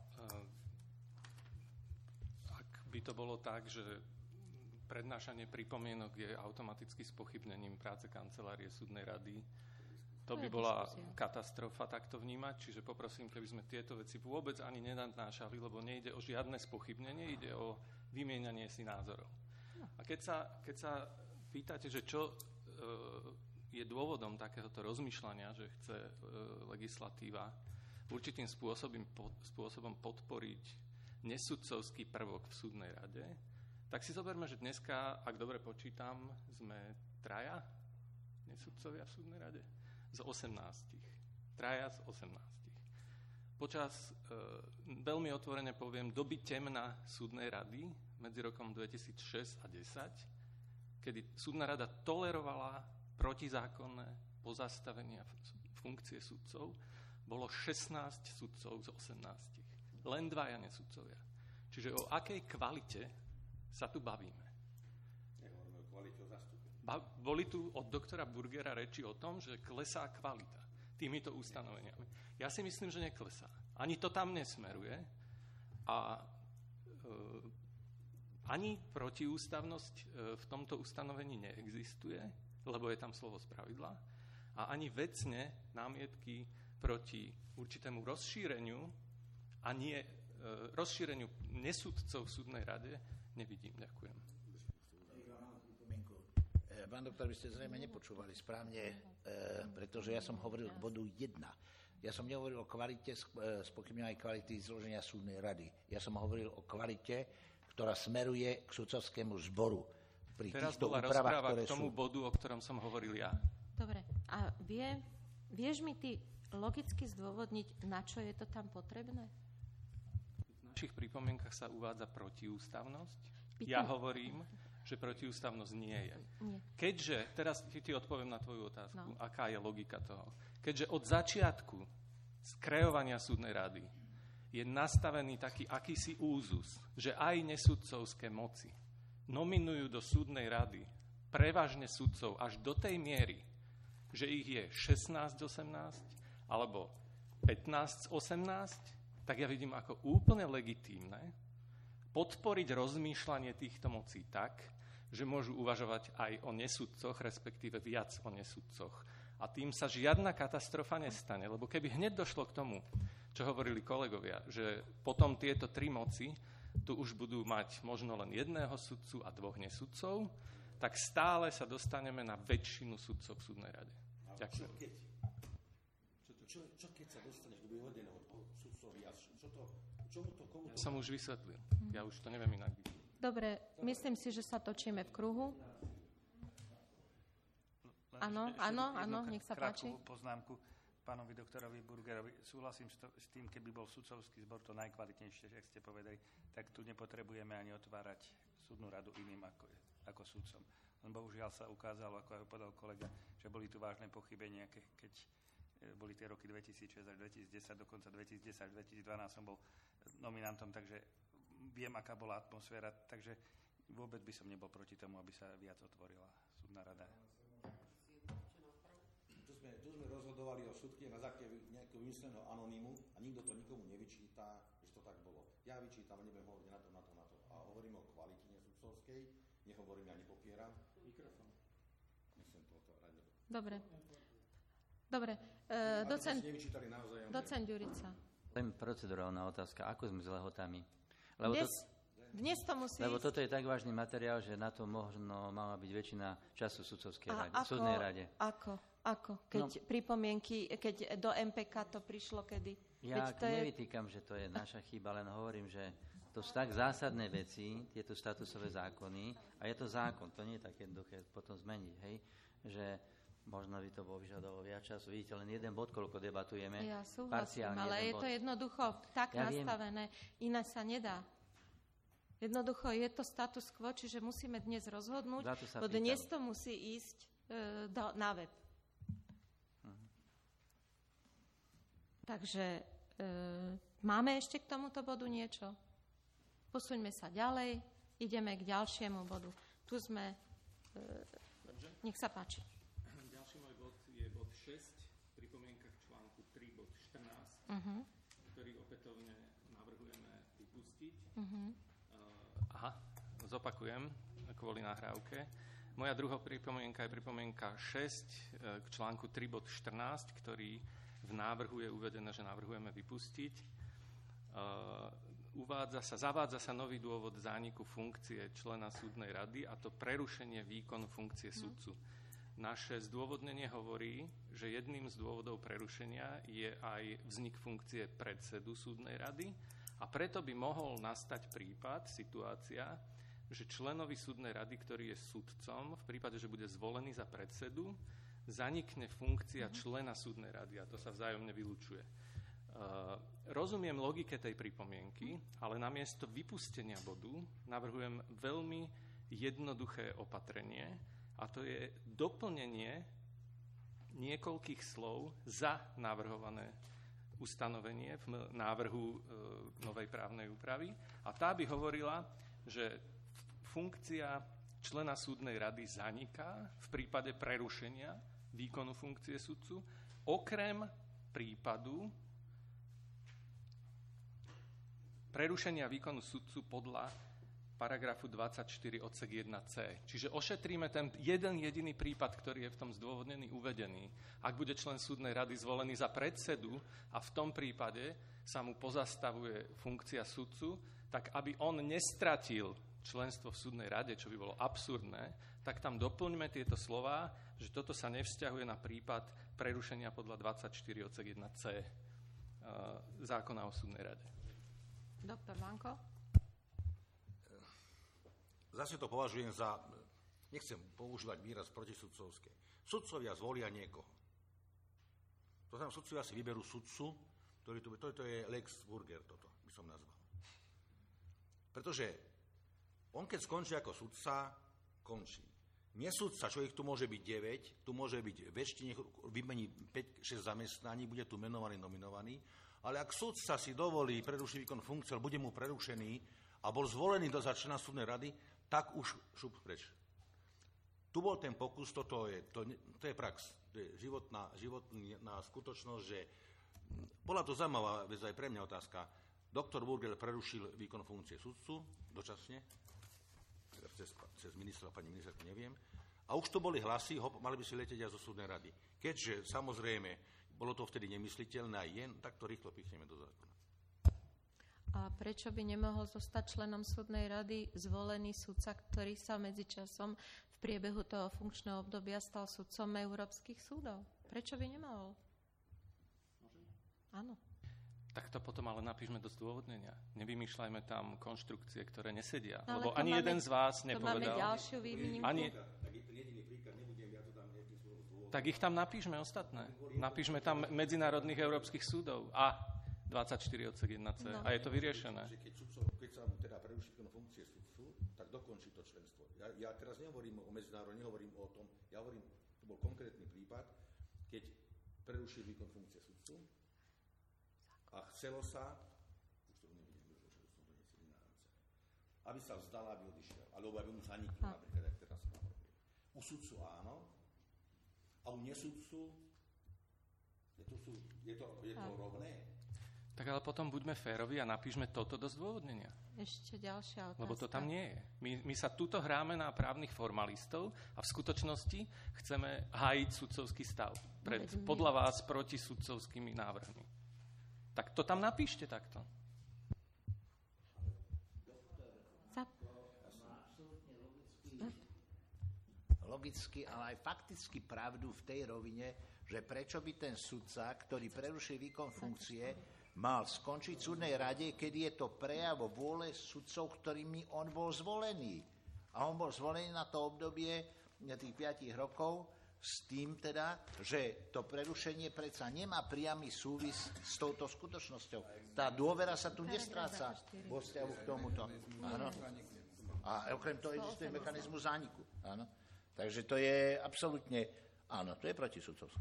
Speaker 18: Ak by to bolo tak, že prednášanie pripomienok je automaticky spochybnením práce kancelárie súdnej rady, to by bola katastrofa takto vnímať, čiže poprosím, keby sme tieto veci vôbec ani nenadnášali, lebo nejde o žiadne spochybnenie, ide o vymieňanie si názorov. A keď sa, keď sa pýtate, že čo e, je dôvodom takéhoto rozmýšľania, že chce e, legislatíva určitým spôsobom, pod, spôsobom podporiť nesudcovský prvok v súdnej rade, tak si zoberme, že dneska, ak dobre počítam, sme traja nesudcovia v súdnej rade z osemnástich. Traja z osemnástich. Počas, e, veľmi otvorene poviem, doby temna súdnej rady medzi rokom dvetisícšesť a desať, kedy súdna rada tolerovala protizákonné pozastavenia funkcie sudcov, bolo šestnásť sudcov z osemnástich. Len dvaja nesudcovia. Čiže o akej kvalite sa tu bavíme?
Speaker 5: Nehovoríme o kvalite, o zastúpení.
Speaker 18: Ba- boli tu od doktora Burgera reči o tom, že klesá kvalita týmito ustanoveniami. Ja si myslím, že neklesá. Ani to tam nesmeruje a e, ani protiústavnosť e, v tomto ustanovení neexistuje, lebo je tam slovo spravidla, a ani vecne námietky proti určitému rozšíreniu a nie e, rozšíreniu nesudcov v súdnej rade nevidím. Ďakujem.
Speaker 11: Pán doktor, vy ste zrejme nepočúvali správne, e, pretože ja som hovoril k bodu jedna. Ja som nehovoril o kvalite, spochybňujem aj kvality zloženia súdnej rady. Ja som hovoril o kvalite, ktorá smeruje k sudcovskému zboru. Pri
Speaker 18: Teraz
Speaker 11: týchto
Speaker 18: bola
Speaker 11: úpravách,
Speaker 18: rozpráva
Speaker 11: ktoré
Speaker 18: k tomu
Speaker 11: sú...
Speaker 18: bodu, o ktorom som hovoril ja.
Speaker 1: Dobre. A vie, vieš mi ty logicky zdôvodniť, na čo je to tam potrebné?
Speaker 18: V našich pripomienkach sa uvádza protiústavnosť.
Speaker 1: Pýtam.
Speaker 18: Ja hovorím, že protiústavnosť nie je.
Speaker 1: Nie.
Speaker 18: Keďže, teraz ti, ti odpoviem na tvoju otázku,
Speaker 1: No.
Speaker 18: aká je logika toho. Keďže od začiatku skreovania súdnej rady je nastavený taký akýsi úzus, že aj nesudcovské moci nominujú do súdnej rady prevažne sudcov až do tej miery, že ich je šestnásť osemnásť alebo pätnásť osemnásť, tak ja vidím ako úplne legitímne podporiť rozmýšľanie týchto mocí tak, že môžu uvažovať aj o nesudcoch, respektíve viac o nesudcoch. A tým sa žiadna katastrofa nestane, lebo keby hneď došlo k tomu, čo hovorili kolegovia, že potom tieto tri moci tu už budú mať možno len jedného sudcu a dvoch nesudcov, tak stále sa dostaneme na väčšinu sudcov v súdnej rade. Ďakujem.
Speaker 5: Čo keď? Čo, čo, čo keď sa dostaneš do vyhodeného sudcov viac? Čo to, čomu to, komu to...
Speaker 18: Ja som už vysvetlil. Ja už to neviem inak.
Speaker 1: Dobre, myslím si, že sa točíme v kruhu. Áno, áno, áno, nech sa páči.
Speaker 21: Krátku poznámku pánovi doktorovi Burgerovi. Súhlasím s, to, s tým, keby bol sudcovský zbor to najkvalitnejšie, jak ste povedali, tak tu nepotrebujeme ani otvárať súdnu radu iným ako, ako sudcom. Len bohužiaľ sa ukázalo, ako aj povedal kolega, že boli tu vážne pochybenia, ke, keď boli tie roky dvetisícšesť až dvetisícdesať, dokonca dvetisícdesať až dvetisícdvanásť som bol nominantom, takže viem, aká bola atmosféra, takže vôbec by som nebol proti tomu, aby sa viac otvorila súdna rada.
Speaker 5: Tu sme, tu sme rozhodovali o súdke na základe nejakého vymysleného anonymu a nikto to nikomu nevyčíta, že to tak bolo. Ja vyčítam, nebudem hovoriť na to, na to, na to. A hovoríme o kvalite nesudcovskej, nehovorím, ja nepopieram. Mikrofón. Myslím to otvárať.
Speaker 1: Dobre. Dobre. Uh, docent, docent Ďurica.
Speaker 19: Len procedurálna otázka. Ako sme s lehotami? Lebo
Speaker 1: dnes,
Speaker 19: to,
Speaker 1: dnes to musí
Speaker 19: Lebo
Speaker 1: ísť.
Speaker 19: toto je tak vážny materiál, že na to možno mala byť väčšina času sudcovskej
Speaker 1: A
Speaker 19: rade,
Speaker 1: ako,
Speaker 19: súdnej rade.
Speaker 1: Ako? Ako? Keď
Speaker 19: No.
Speaker 1: pripomienky, keď do em pé ká to prišlo kedy?
Speaker 19: Ja
Speaker 1: Veď to je...
Speaker 19: nevytýkam, že to je naša chyba, len hovorím, že to sú tak zásadné veci, tieto statusové zákony, a je to zákon, to nie je také jednoduché potom zmeniť, hej, že možno by to bolo vyžadovalo viac času. Vidíte, len jeden bod, koľko debatujeme.
Speaker 1: Ja súhlasím,
Speaker 19: parciálne
Speaker 1: ale je
Speaker 19: bod.
Speaker 1: to jednoducho tak
Speaker 19: Ja
Speaker 1: nastavené, viem. Iné sa nedá. Jednoducho je to status quo, čiže musíme dnes rozhodnúť, lebo dnes to musí ísť e, do, na web.
Speaker 19: Uh-huh.
Speaker 1: Takže e, máme ešte k tomuto bodu niečo? Posuňme sa ďalej, ideme k ďalšiemu bodu. Tu sme... E, nech sa páči.
Speaker 18: Ďalší môj bod je bod šesť, pripomienka k článku tri bod štrnásť,
Speaker 1: uh-huh.
Speaker 18: ktorý opätovne navrhujeme vypustiť.
Speaker 1: Uh-huh.
Speaker 18: Aha, zopakujem kvôli nahrávke. Moja druhá pripomienka je pripomienka šesť k článku tri bod štrnásť, ktorý v návrhu je uvedené, že navrhujeme vypustiť. Uvádza sa, zavádza sa nový dôvod zániku funkcie člena súdnej rady, a to prerušenie výkonu funkcie sudcu. Naše zdôvodnenie hovorí, že jedným z dôvodov prerušenia je aj vznik funkcie predsedu súdnej rady, a preto by mohol nastať prípad, situácia, že členovi súdnej rady, ktorý je sudcom, v prípade, že bude zvolený za predsedu, zanikne funkcia člena súdnej rady, a to sa vzájomne vylučuje. Uh, rozumiem logike tej pripomienky, ale namiesto vypustenia bodu navrhujem veľmi jednoduché opatrenie, a to je doplnenie niekoľkých slov za navrhované ustanovenie v návrhu e, novej právnej úpravy, a tá by hovorila, že funkcia člena súdnej rady zaniká v prípade prerušenia výkonu funkcie sudcu, okrem prípadu prerušenia výkonu sudcu podľa paragrafu dvadsaťštyri odsek jeden c. Čiže ošetríme ten jeden jediný prípad, ktorý je v tom zdôvodnení uvedený. Ak bude člen súdnej rady zvolený za predsedu a v tom prípade sa mu pozastavuje funkcia sudcu, tak aby on nestratil členstvo v súdnej rade, čo by bolo absurdné, tak tam doplňme tieto slová, že toto sa nevzťahuje na prípad prerušenia podľa dvadsaťštyri odsek jeden c zákona o súdnej rade.
Speaker 1: Doktor Vanko?
Speaker 5: Zase to považujem za, nechcem používať výraz protisudcovské. Sudcovia zvolia niekoho. To znamená, sudcovia si vyberú sudcu, ktorý tu, to, to je Lex Burger, toto by som nazval. Pretože on, keď skončí ako sudca, končí. Nie sudca, čo ich tu môže byť deväť, tu môže byť väčšine, vymení päť šesť zamestnaní, bude tu menovaný, nominovaný, ale ak sudca si dovolí prerušiť výkon funkcie, bude mu prerušený a bol zvolený do za člena súdnej rady, tak už šup preč. Tu bol ten pokus, toto je, to, to je prax, to je životná, životná skutočnosť, že bola to zaujímavá vec aj pre mňa otázka. Doktor Burger prerušil výkon funkcie sudcu dočasne, cez, cez ministra, pani ministerku neviem, a už to boli hlasy, ho, mali by si letieť aj zo súdnej rady. Keďže samozrejme bolo to vtedy nemysliteľné aj jen, tak to rýchlo pichneme do zákona.
Speaker 1: A prečo by nemohol zostať členom súdnej rady zvolený sudca, ktorý sa medzičasom v priebehu toho funkčného obdobia stal sudcom európskych súdov? Prečo by nemohol? Áno.
Speaker 18: Tak to potom ale napíšme do zdôvodnenia. Nevymýšľajme tam konštrukcie, ktoré nesedia.
Speaker 1: No,
Speaker 18: lebo ani máme, jeden z vás nepovedal...
Speaker 1: To máme ďalšiu výnimku.
Speaker 18: Ani... Tak ich tam napíšme ostatné. Napíšme tam medzinárodných európskych súdov a dvadsaťštyri odsek jeden c. No. A je to vyriešené.
Speaker 5: Keď, sudcov, keď sa mu teda preruší funkcie sudcu, tak dokončí to členstvo. Ja, ja teraz nehovorím o medzinárodne, nehovorím o tom, ja hovorím, to bol konkrétny prípad, keď preruší výkon funkcie sudcu a chcelo sa, už to nevidím, že som to nesili na rance, aby sa vzdala, aby odišiel, alebo aby mu zaniknul, napríklad, ak teraz sa navrhuje. U sudcu áno, a u nesudcu je to, sú, je to, je to rovné.
Speaker 18: Tak ale potom buďme férovi a napíšme toto do zdôvodnenia.
Speaker 1: Ešte ďalšia otázka.
Speaker 18: Lebo to tam nie je. My, my sa tuto hráme na právnych formalistov a v skutočnosti chceme hájiť sudcovský stav pred, no, podľa vás proti sudcovskými návrhmi. Tak to tam napíšte takto.
Speaker 11: logicky, ale aj fakticky pravdu v tej rovine, že prečo by ten sudca, ktorý preruší výkon funkcie, mal skončiť v súdnej rade, keď je to prejav vôle sudcov, ktorými on bol zvolený. A on bol zvolený na to obdobie tých piatich rokov s tým teda, že to prerušenie predsa nemá priamy súvis s touto skutočnosťou. Tá dôvera sa tu nestráca vo vzťahu k tomuto. Áno. A okrem toho existuje mechanizmus zániku. Áno. Takže to je absolútne, áno, to je proti sudcovstvu.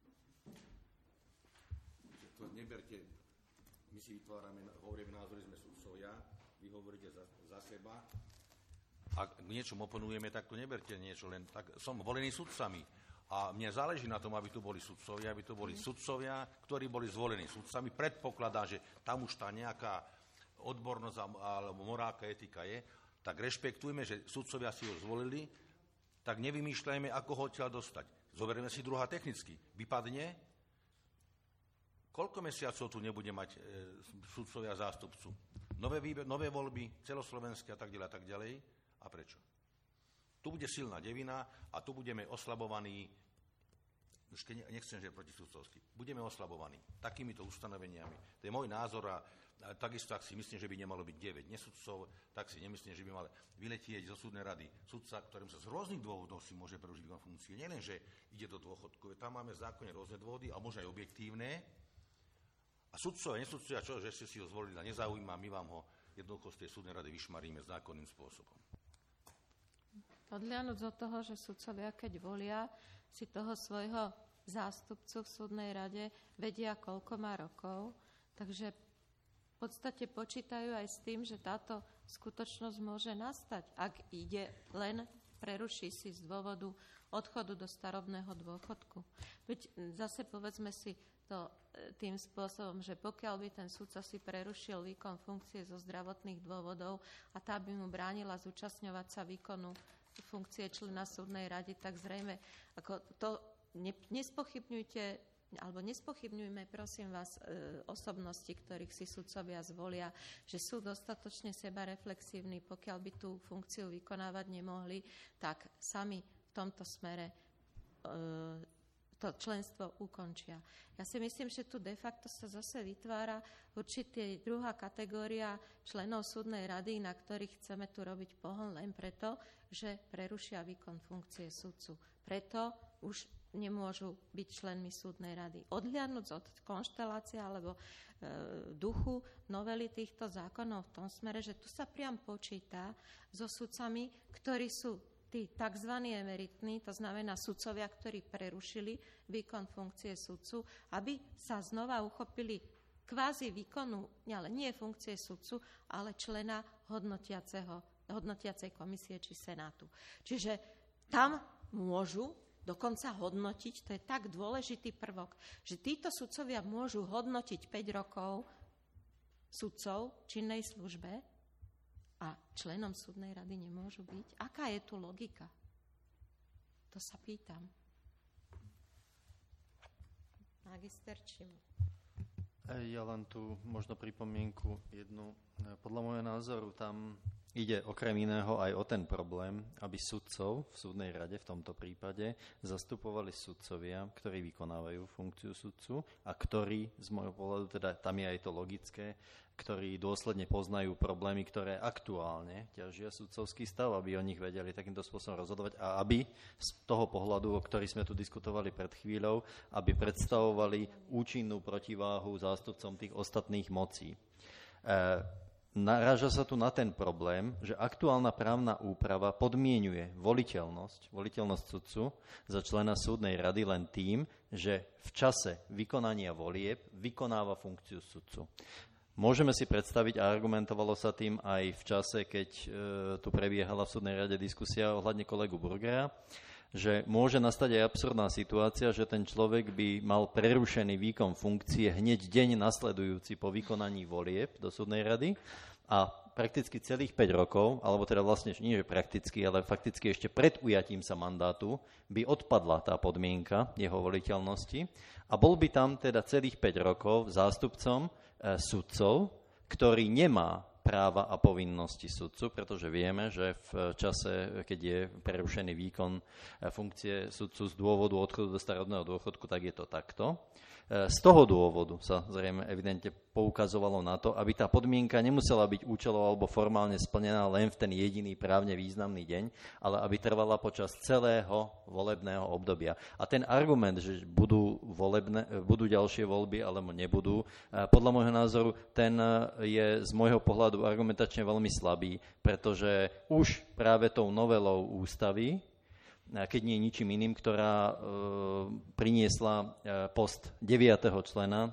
Speaker 5: To neberte, my si vytvárame, hovoríme názory, sme sudcovia, vy hovoríte za, za seba. Ak niečom oponujeme, tak to neberte niečo, len tak som volený sudcami. A mne záleží na tom, aby tu boli sudcovia, aby tu boli sudcovia, ktorí boli zvolení sudcami. Predpokladá, že tam už tá nejaká odbornosť alebo morálka, etika je, tak rešpektujme, že sudcovia si ho zvolili, tak nevymýšľajme, ako ho odtiaľ dostať. Zoberieme si druhá technicky. Vypadne, koľko mesiacov tu nebude mať e, sudcovia zástupcu? Nové, výber, nové voľby, celoslovenské a tak ďalej a tak ďalej. A prečo? Tu bude silná devina a tu budeme oslabovaní, už keď nechcem, že proti sudcovsky, budeme oslabovaní takýmito ustanoveniami. To je môj názor a, a takisto, ak si myslím, že by nemalo byť deväť nesudcov, tak si nemyslím, že by mal vyletieť zo súdnej rady sudca, ktorým sa z rôznych dôvodov si môže prerušiť výkon funkcie. Nielen, že ide do dôchodku, tam máme v zákone rôzne dôvody a možno aj objektívne. A sudcovia, nesudcovia, čo, že ste si ho zvolili a nezaujíma, my vám ho jednoducho z tej súdnej rady vyšmaríme zákonným spôsobom.
Speaker 1: Odlianuť od toho, že sudcovia, keď volia si toho svojho zástupcu v súdnej rade, vedia, koľko má rokov, takže v podstate počítajú aj s tým, že táto skutočnosť môže nastať, ak ide len preruší si z dôvodu odchodu do starobného dôchodku. Veď zase povedzme si to tým spôsobom, že pokiaľ by ten sudca si prerušil výkon funkcie zo zdravotných dôvodov a tá by mu bránila zúčastňovať sa výkonu funkcie člena súdnej rady, tak zrejme ako to ne, nespochybňujte, alebo nespochybňujme, prosím vás, e, osobnosti, ktorých si sudcovia zvolia, že sú dostatočne sebareflexívni, pokiaľ by tú funkciu vykonávať nemohli, tak sami v tomto smere e, to členstvo ukončia. Ja si myslím, že tu de facto sa zase vytvára určitá druhá kategória členov súdnej rady, na ktorých chceme tu robiť pohon len preto, že prerušia výkon funkcie sudcu. Preto už nemôžu byť členmi súdnej rady. Odhliadnuť od konštelácie alebo e, duchu novely týchto zákonov v tom smere, že tu sa priam počíta so sudcami, ktorí sú tí tzv. Emeritní, to znamená sudcovia, ktorí prerušili výkon funkcie sudcu, aby sa znova uchopili kvázi výkonu, ale nie funkcie sudcu, ale člena hodnotiaceho, hodnotiacej komisie či senátu. Čiže tam môžu dokonca hodnotiť, to je tak dôležitý prvok, že títo sudcovia môžu hodnotiť päť rokov sudcov v činnej službe, a členom súdnej rady nemôžu byť? Aká je tu logika? To sa pýtam. Magister Čim.
Speaker 3: Ja len tu možno pripomienku jednu. Podľa môjho názoru tam ide okrem iného aj o ten problém, aby sudcov v súdnej rade v tomto prípade zastupovali sudcovia, ktorí vykonávajú funkciu sudcu a ktorí, z môjho pohľadu, teda tam je aj to logické, ktorí dôsledne poznajú problémy, ktoré aktuálne ťažia sudcovský stav, aby o nich vedeli takýmto spôsobom rozhodovať a aby z toho pohľadu, o ktorý sme tu diskutovali pred chvíľou, aby predstavovali účinnú protiváhu zástupcom tých ostatných mocí. E, naráža sa tu na ten problém, že aktuálna právna úprava podmienuje voliteľnosť, voliteľnosť sudcu za člena súdnej rady len tým, že v čase vykonania volieb vykonáva funkciu sudcu. Môžeme si predstaviť, a argumentovalo sa tým aj v čase, keď e, tu prebiehala v súdnej rade diskusia ohľadne kolegu Burgera, že môže nastať aj absurdná situácia, že ten človek by mal prerušený výkon funkcie hneď deň nasledujúci po vykonaní volieb do súdnej rady a prakticky celých päť rokov, alebo teda vlastne nie že prakticky, ale fakticky ešte pred ujatím sa mandátu by odpadla tá podmienka jeho voliteľnosti a bol by tam teda celých päť rokov zástupcom sudcov, ktorý nemá práva a povinnosti sudcu, pretože vieme, že v čase, keď je prerušený výkon funkcie sudcu z dôvodu odchodu do starobného dôchodku, tak je to takto. Z toho dôvodu sa zrejme evidentne poukazovalo na to, aby tá podmienka nemusela byť účelovo alebo formálne splnená len v ten jediný právne významný deň, ale aby trvala počas celého volebného obdobia. A ten argument, že budú, volebné, budú ďalšie voľby alebo nebudú, podľa môjho názoru ten je z môjho pohľadu argumentačne veľmi slabý, pretože už práve tou novelou ústavy, keď nie ničím iným, ktorá e, priniesla e, post deviateho člena,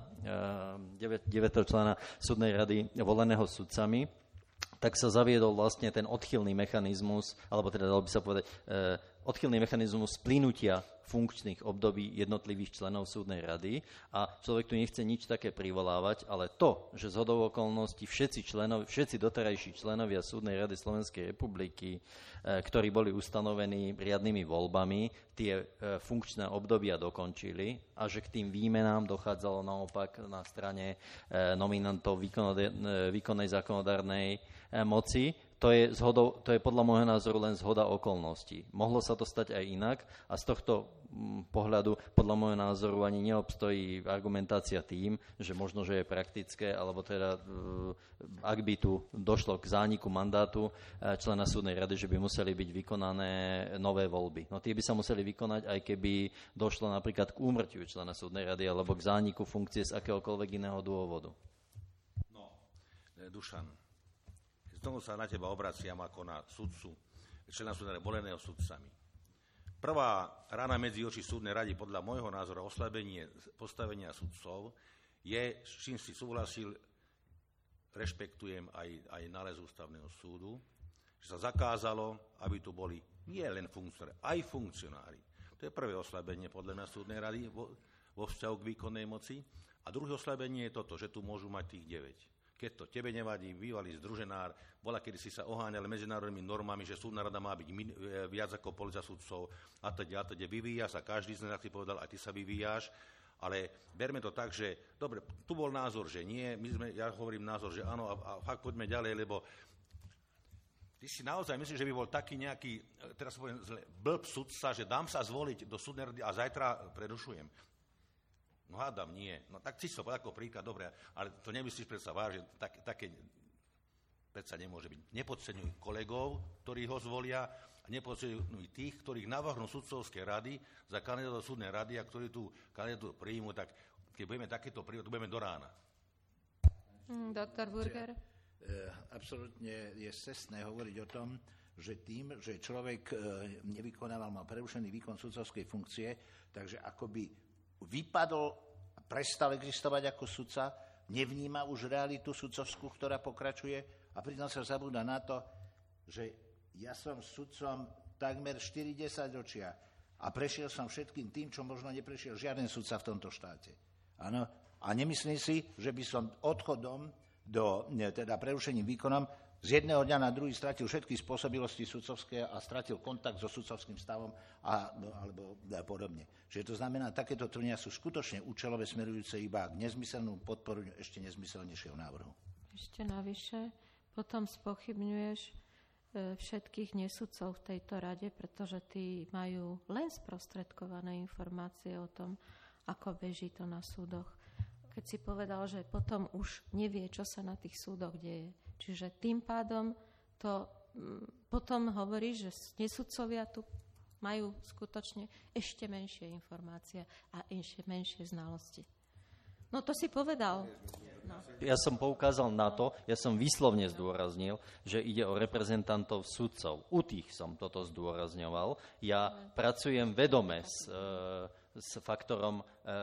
Speaker 3: e, deviateho člena súdnej rady voleného sudcami, tak sa zaviedol vlastne ten odchylný mechanizmus, alebo teda dalo by sa povedať, e, odchylný mechanizmus splynutia funkčných období jednotlivých členov súdnej rady a človek tu nechce nič také privolávať, ale to, že zhodou okolností všetci, členov, všetci doterajší členovia súdnej rady Slovenskej republiky, e, ktorí boli ustanovení riadnymi voľbami, tie e, funkčné obdobia dokončili a že k tým výmenám dochádzalo naopak na strane e, nominantov výkonode, e, výkonnej zákonodárnej e, moci, To je, zhodou, to je podľa môjho názoru len zhoda okolností. Mohlo sa to stať aj inak a z tohto pohľadu podľa môjho názoru ani neobstojí argumentácia tým, že možno, že je praktické, alebo teda ak by tu došlo k zániku mandátu člena súdnej rady, že by museli byť vykonané nové voľby. No tie by sa museli vykonať, aj keby došlo napríklad k úmrtiu člena súdnej rady alebo k zániku funkcie z akéhokoľvek iného dôvodu.
Speaker 5: No, Dušan, znovu sa na teba obraciam ako na sudcu, člena súdnej rady voleného sudcami. Prvá rana medzi oči súdnej rady podľa môjho názoru oslabenie postavenia sudcov je, s čím si súhlasil, rešpektujem aj, aj nález ústavného súdu, že sa zakázalo, aby tu boli nie len funkcionári, aj funkcionári. To je prvé oslabenie podľa mňa súdnej rady vo, vo vzťahu k výkonnej moci. A druhé oslabenie je toto, že tu môžu mať tých deväť. Keď to tebe nevadí, bývalý združenár, bola, kedy si sa oháňal medzinárodnými normami, že súdna rada má byť min, viac ako polovica sudcov a teda, a teda vyvíja sa, každý z nás, ako si povedal, aj ty sa vyvíjaš, ale berme to tak, že dobre, tu bol názor, že nie, my sme, ja hovorím názor, že áno a, a fakt poďme ďalej, lebo ty si naozaj myslíš, že by bol taký nejaký, teraz poviem zle, blb sudca, že dám sa zvoliť do súdnej rady a zajtra prerušujem. No hádam, nie. No tak si to povedal ako príklad, dobre, ale to nemyslíš predsa vážne, tak, také predsa nemôže byť. Nepodceňuj kolegov, ktorí ho zvolia, a nepodceňuj tých, ktorých navrhnú sudcovské rady za kandidátov súdnej rady a ktorí tú kandidatúru príjmu, tak keď budeme takéto príjmu, to budeme do rána.
Speaker 1: Doktor Burger?
Speaker 11: Absolutne je scestné hovoriť o tom, že tým, že človek nevykonával, mal prerušený výkon sudcovskej funkcie, takže akoby vypadol a prestal existovať ako sudca, nevníma už realitu sudcovskú, ktorá pokračuje a pritom sa zabúda na to, že ja som sudcom takmer štyri desaťročia a prešiel som všetkým tým, čo možno neprešiel žiaden sudca v tomto štáte. Áno? A nemyslím si, že by som odchodom do, teda prerušením výkonom z jedného dňa na druhý stratil všetky spôsobilosti sudcovské a stratil kontakt so sudcovským stavom a, alebo a podobne. Čiže to znamená, takéto tvrdenia sú skutočne účelové, smerujúce iba k nezmyselnú podporu ešte nezmyselnejšieho návrhu.
Speaker 1: Ešte navyše, potom spochybňuješ e, všetkých nesudcov v tejto rade, pretože tí majú len sprostredkované informácie o tom, ako beží to na súdoch. Keď si povedal, že potom už nevie, čo sa na tých súdoch deje. Čiže tým pádom to potom hovorí, že nesudcovia tu majú skutočne ešte menšie informácie a ešte menšie znalosti. No to si povedal. No.
Speaker 3: Ja som poukázal na to, ja som výslovne zdôraznil, že ide o reprezentantov sudcov. U tých som toto zdôrazňoval. Ja pracujem vedome s, s faktorom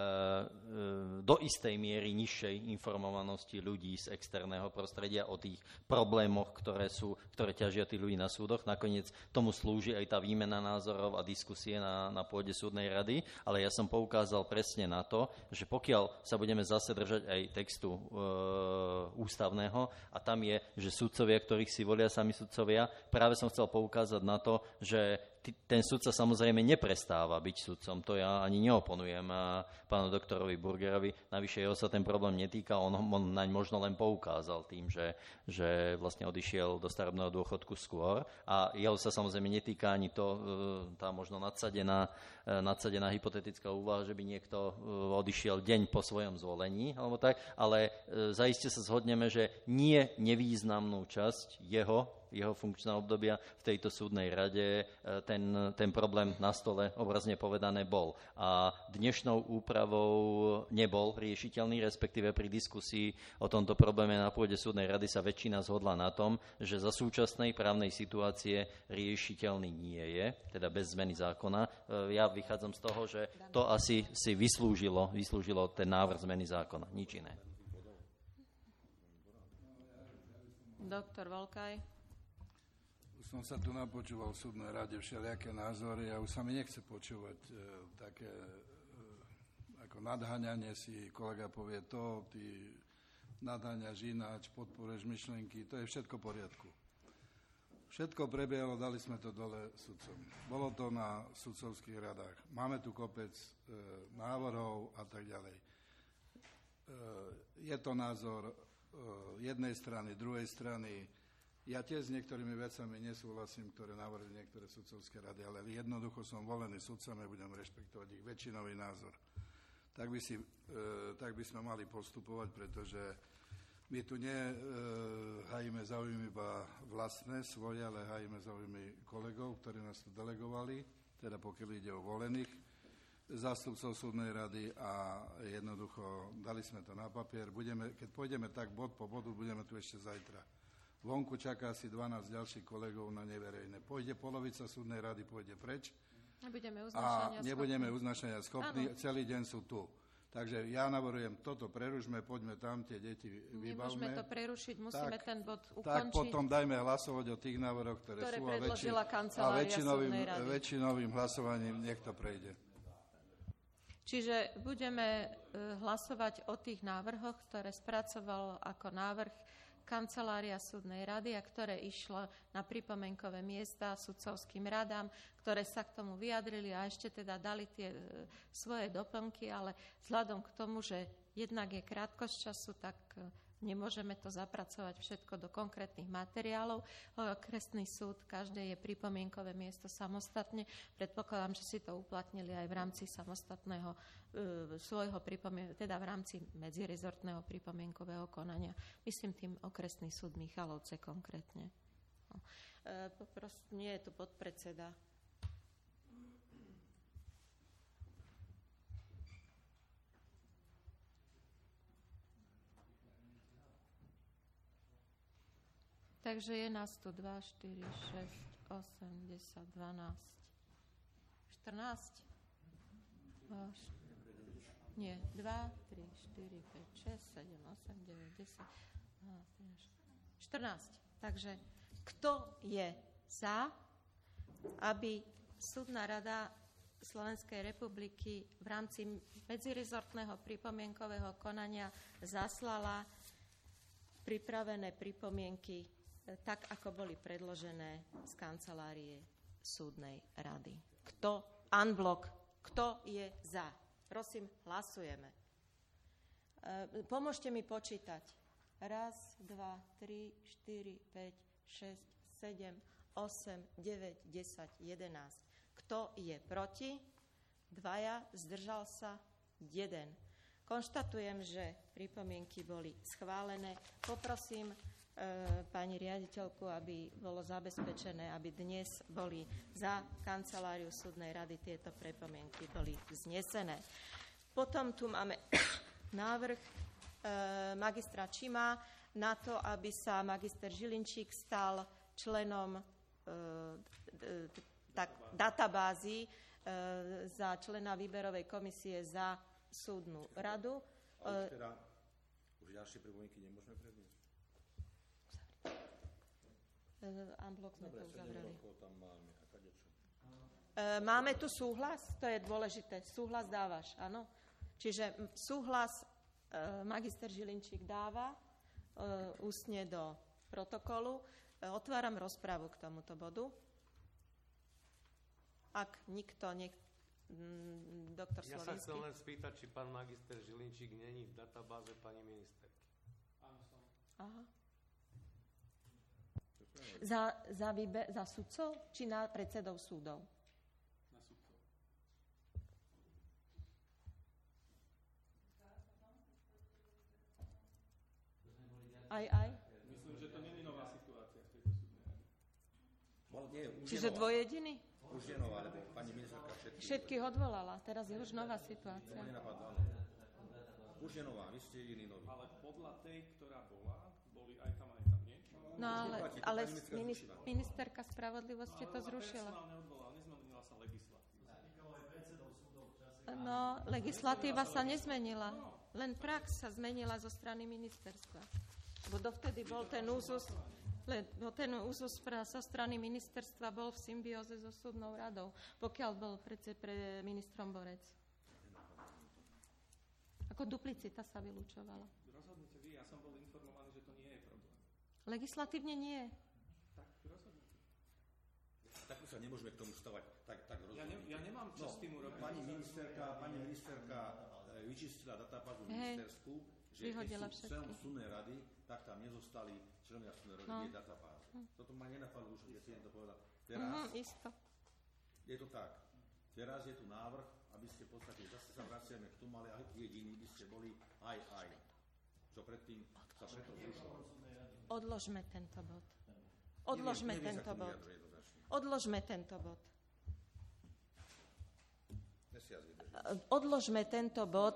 Speaker 3: do istej miery nižšej informovanosti ľudí z externého prostredia o tých problémoch, ktoré sú, ktoré ťažia tí ľudí na súdoch. Nakoniec tomu slúži aj tá výmena názorov a diskusie na, na pôde súdnej rady, ale ja som poukázal presne na to, že pokiaľ sa budeme zase držať aj textu e, ústavného a tam je, že sudcovia, ktorých si volia sami sudcovia, práve som chcel poukázať na to, že ten sudca samozrejme neprestáva byť sudcom, to ja ani neoponujem pánu doktorovi Burgerovi, navyše jeho sa ten problém netýka, on, on naň možno len poukázal tým, že, že vlastne odišiel do starobného dôchodku skôr a jeho sa samozrejme netýka ani to, tá možno nadsadená, nadsadená hypotetická úvaha, že by niekto odišiel deň po svojom zvolení, alebo tak, ale zaiste sa zhodneme, že nie nevýznamnú časť jeho jeho funkčného obdobia v tejto súdnej rade ten, ten problém na stole, obrazne povedané, bol. A dnešnou úpravou nebol riešiteľný, respektíve pri diskusii o tomto probléme na pôde súdnej rady sa väčšina zhodla na tom, že za súčasnej právnej situácie riešiteľný nie je, teda bez zmeny zákona. Ja vychádzam z toho, že to asi si vyslúžilo, vyslúžilo ten návrh zmeny zákona, nič iné.
Speaker 1: Doktor Volkaj.
Speaker 15: Som sa tu napočúval v súdnej rade všelijaké názory a už sa mi nechce počúvať e, také e, ako nadháňanie si, kolega povie to, ty nadháňaš ináč, podporuješ myšlienky, to je všetko v poriadku. Všetko prebiehalo, dali sme to dole sudcom. Bolo to na sudcovských radách. Máme tu kopec e, návrhov a tak ďalej. E, je to názor e, jednej strany, druhej strany. Ja tiež s niektorými vecami nesúhlasím, ktoré navrhli niektoré sudcovské rady, ale jednoducho som volený sudcom a budem rešpektovať ich väčšinový názor. Tak by, si, e, tak by sme mali postupovať, pretože my tu nehajíme záujmy iba vlastné, svoje, ale hajíme záujmy kolegov, ktorí nás tu delegovali, teda pokiaľ ide o volených zástupcov súdnej rady a jednoducho dali sme to na papier. Budeme, keď pôjdeme tak bod po bodu, budeme tu ešte zajtra. Vonku čaká asi dvanásť ďalších kolegov na neverejné. Pôjde polovica súdnej rady, pôjde preč.
Speaker 1: Nebudeme
Speaker 15: a nebudeme uznašania schopní. Celý deň sú tu. Takže ja navrhujem, toto prerušme, poďme tam, tie deti vybavme.
Speaker 1: Nemôžeme to prerušiť, musíme
Speaker 15: tak,
Speaker 1: ten bod ukončiť.
Speaker 15: Tak potom dajme hlasovať o tých návrhoch, ktoré, ktoré sú a, väčši- a väčšinovým, väčšinovým hlasovaním nech to prejde.
Speaker 1: Čiže budeme hlasovať o tých návrhoch, ktoré spracoval ako návrh Kancelária súdnej rady a ktoré išlo na pripomienkové miesta sudcovským radám, ktoré sa k tomu vyjadrili a ešte teda dali tie e, svoje doplnky, ale vzhľadom k tomu, že jednak je krátkosť času, tak e, nemôžeme to zapracovať všetko do konkrétnych materiálov. Okresný súd, každé je pripomienkové miesto samostatne. Predpokladám, že si to uplatnili aj v rámci samostatného e, svojho pripomien- teda v rámci medzirezortného pripomienkového konania. Myslím tým okresný súd Michalovce konkrétne. No. E, popros- nie je tu podpredseda. Takže je nás tu dva, štyri, šesť, osem, desať, dvanásť, štrnásť? Nie, dva, tri, štyri, päť, šesť, sedem, osem, deväť, desať, dvanásť, trinásť, štrnásť. Takže kto je za, aby súdna rada Slovenskej republiky v rámci medzirezortného pripomienkového konania zaslala pripravené pripomienky tak, ako boli predložené z kancelárie súdnej rady. Kto, unblock, kto je za? Prosím, hlasujeme. E, pomôžte mi počítať. Raz, dva, tri, štyri, päť, šesť, sedem, osem, deväť, desať, jedenásť. Kto je proti? Dvaja, zdržal sa? Jeden. Konštatujem, že pripomienky boli schválené. Poprosím pani riaditeľku, aby bolo zabezpečené, aby dnes boli za kanceláriu súdnej rady tieto pripomienky boli vznesené. Potom tu máme návrh e, magistra Čima na to, aby sa magister Žilinčík stal členom e, tak, databázy e, za člena výberovej komisie za súdnu radu.
Speaker 5: Ale teda už ďalšie pripomienky nemôžeme predniesť?
Speaker 1: Unblock sme to uzavreli.
Speaker 5: Máme.
Speaker 1: E, máme tu súhlas? To je dôležité. Súhlas dávaš, áno? Čiže súhlas e, magister Žilinčík dáva e, ústne do protokolu. E, otváram rozpravu k tomuto bodu. ak nikto nech... Doktor
Speaker 4: Ja
Speaker 1: Slovinský.
Speaker 4: sa chcem len spýtať, či pán magister Žilinčík není v databáze pani ministerky.
Speaker 1: Áno, som. Aha. Za, za, výber, za sudcov, či na predsedov súdov?
Speaker 18: Na sudcov.
Speaker 1: Aj, aj?
Speaker 18: Myslím, že to nie je nová situácia v tejto súdnej rade.
Speaker 5: Bol, nie, už
Speaker 1: Čiže
Speaker 5: je nová.
Speaker 1: dvojjediný?
Speaker 5: Už je nová, lebo pani ministerka všetkých...
Speaker 1: Všetkých odvolala, teraz je už nová situácia.
Speaker 5: To ma nenapadlo, áno. Už je nová, vy ste jediný nový.
Speaker 18: Ale podľa tej, ktorá bola, boli aj tam, aj tam, nie?
Speaker 1: No ale, ale minister, ministerka spravodlivosti to zrušila.
Speaker 18: Personálne odvolal, nezmenila sa legislatíva.
Speaker 1: No, legislatíva sa nezmenila. Len prax sa zmenila zo strany ministerstva. Bo dovtedy bol ten úzus, len, no ten úzus pra, sa strany ministerstva bol v symbióze so súdnou radou, pokiaľ bol predsa pre ministrom Borec. Ako duplicita sa vylúčovala.
Speaker 18: Rozhodnite vy, ja som bol informovaný, že to nie je problém.
Speaker 1: Legislatívne nie.
Speaker 18: Tak rozhodnite.
Speaker 5: Tak už sa nemôžeme k tomu stavať. Tak, tak
Speaker 18: ja, ne, ja nemám čo
Speaker 5: no,
Speaker 18: s tým urobiť.
Speaker 5: Pani ministerka, pani ministerka e, vyčistila databázu
Speaker 1: Hej,
Speaker 5: ministerskú, že
Speaker 1: vyhodila
Speaker 5: keď sú
Speaker 1: všetky.
Speaker 5: členom súdnej rady, tak tam nezostali členovia súdnej rady,
Speaker 1: No.
Speaker 5: je databáza.
Speaker 1: Hm.
Speaker 5: Toto ma nenapadlo už, keď si to povedal. Teraz
Speaker 1: Mhm, isto.
Speaker 5: je to tak. Teraz je tu návrh, aby ste v podstate, zase sa vraciame k tomu, ale jediní by ste boli aj aj. Čo predtým sa preto zrušilo.
Speaker 1: Odložme tento bod. Odložme
Speaker 5: Neviem, neviem,
Speaker 1: tento
Speaker 5: sa k tomu
Speaker 1: bod.
Speaker 5: vyjadruje jednoznačne.
Speaker 1: Odložme tento bod.
Speaker 5: Mesiac vydrží.
Speaker 1: Odložme tento bod.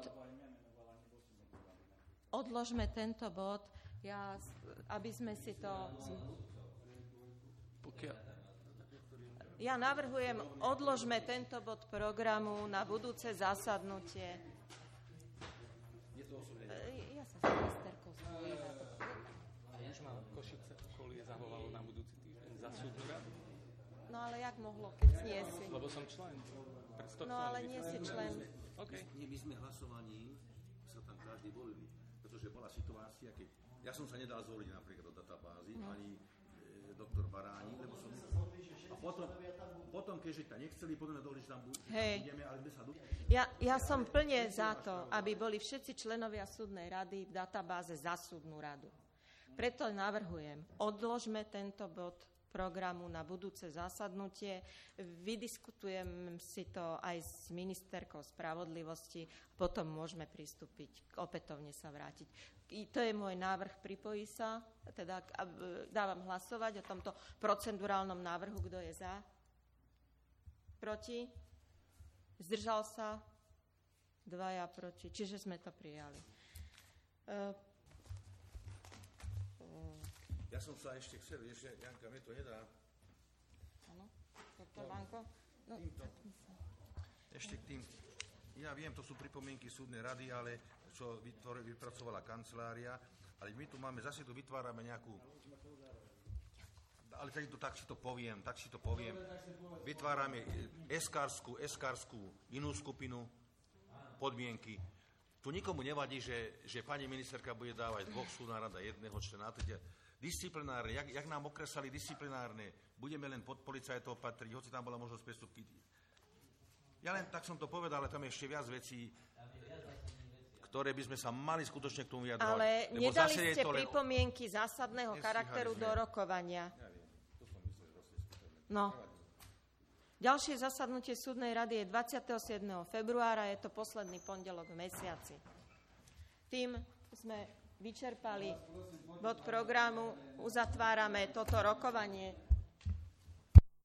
Speaker 1: Odložme tento bod. Ja, aby sme si to...
Speaker 18: Pokiaľ...
Speaker 1: Ja navrhujem, odložme tento bod programu na budúce zasadnutie.
Speaker 5: Je to osobne.
Speaker 1: E, Ja sa s ministerkou spojím.
Speaker 18: A už ma Košice okolie zavolalo na budúci týždeň za súdnu radu.
Speaker 1: No ale jak mohlo, keď nie si?
Speaker 18: Lebo som člen.
Speaker 1: No ale nie si člen.
Speaker 18: Okay.
Speaker 5: Nie, my sme hlasovaním sa tam každý volili, pretože bola situácia, keď ja som sa nedal zvoliť napríklad do databázy,
Speaker 1: No.
Speaker 5: ani e, doktor Baráni, lebo som... A potom, potom keďže ta nechceli, potom dohodli, že tam
Speaker 1: Hej.
Speaker 5: budeme, ale sme sa...
Speaker 1: Ja, ja som plne za to, aby boli všetci členovia súdnej rady v databáze za súdnu radu. Preto navrhujem, odložme tento bod programu na budúce zasadnutie. Vydiskutujem si to aj s ministerkou spravodlivosti, potom môžeme pristúpiť, opätovne sa vrátiť. I to je môj návrh, pripojí sa, teda dávam hlasovať o tomto procedurálnom návrhu, kto je za, proti, zdržal sa, dvaja proti, čiže sme to prijali. Uh,
Speaker 5: Ja som sa ešte chcel, ešte, Janka, mne to nedá.
Speaker 1: Áno, doktor Vanko? No,
Speaker 5: Týmto. Ešte k tým, ja viem, to sú pripomienky súdnej rady, ale čo vytvor, vypracovala kancelária, ale my tu máme, zase tu vytvárame nejakú, ale tak, to, tak si to poviem, tak si to poviem, vytvárame eskárskú, eskárskú inú skupinu, podmienky. Tu nikomu nevadí, že, že pani ministerka bude dávať dvoch súdna rada, jedného člena, disciplinárne, jak, jak nám okresali disciplinárne, budeme len pod policajtov patriť, hoci tam bola možnosť prestupky. Ja len tak som to povedal, ale tam je ešte viac vecí, ktoré by sme sa mali skutočne k tomu vyjadrovať.
Speaker 1: Ale
Speaker 5: Lebo
Speaker 1: nedali
Speaker 5: zase je
Speaker 1: ste
Speaker 5: to len...
Speaker 1: pripomienky zásadného
Speaker 5: Nestíhali
Speaker 1: charakteru
Speaker 5: sme.
Speaker 1: do rokovania.
Speaker 5: Ja viem, to som myslel, že vlastne skúšame.
Speaker 1: No. Ďalšie zasadnutie súdnej rady je dvadsiateho siedmeho februára, je to posledný pondelok v mesiaci. Tým sme vyčerpali bod programu, uzatvárame toto rokovanie.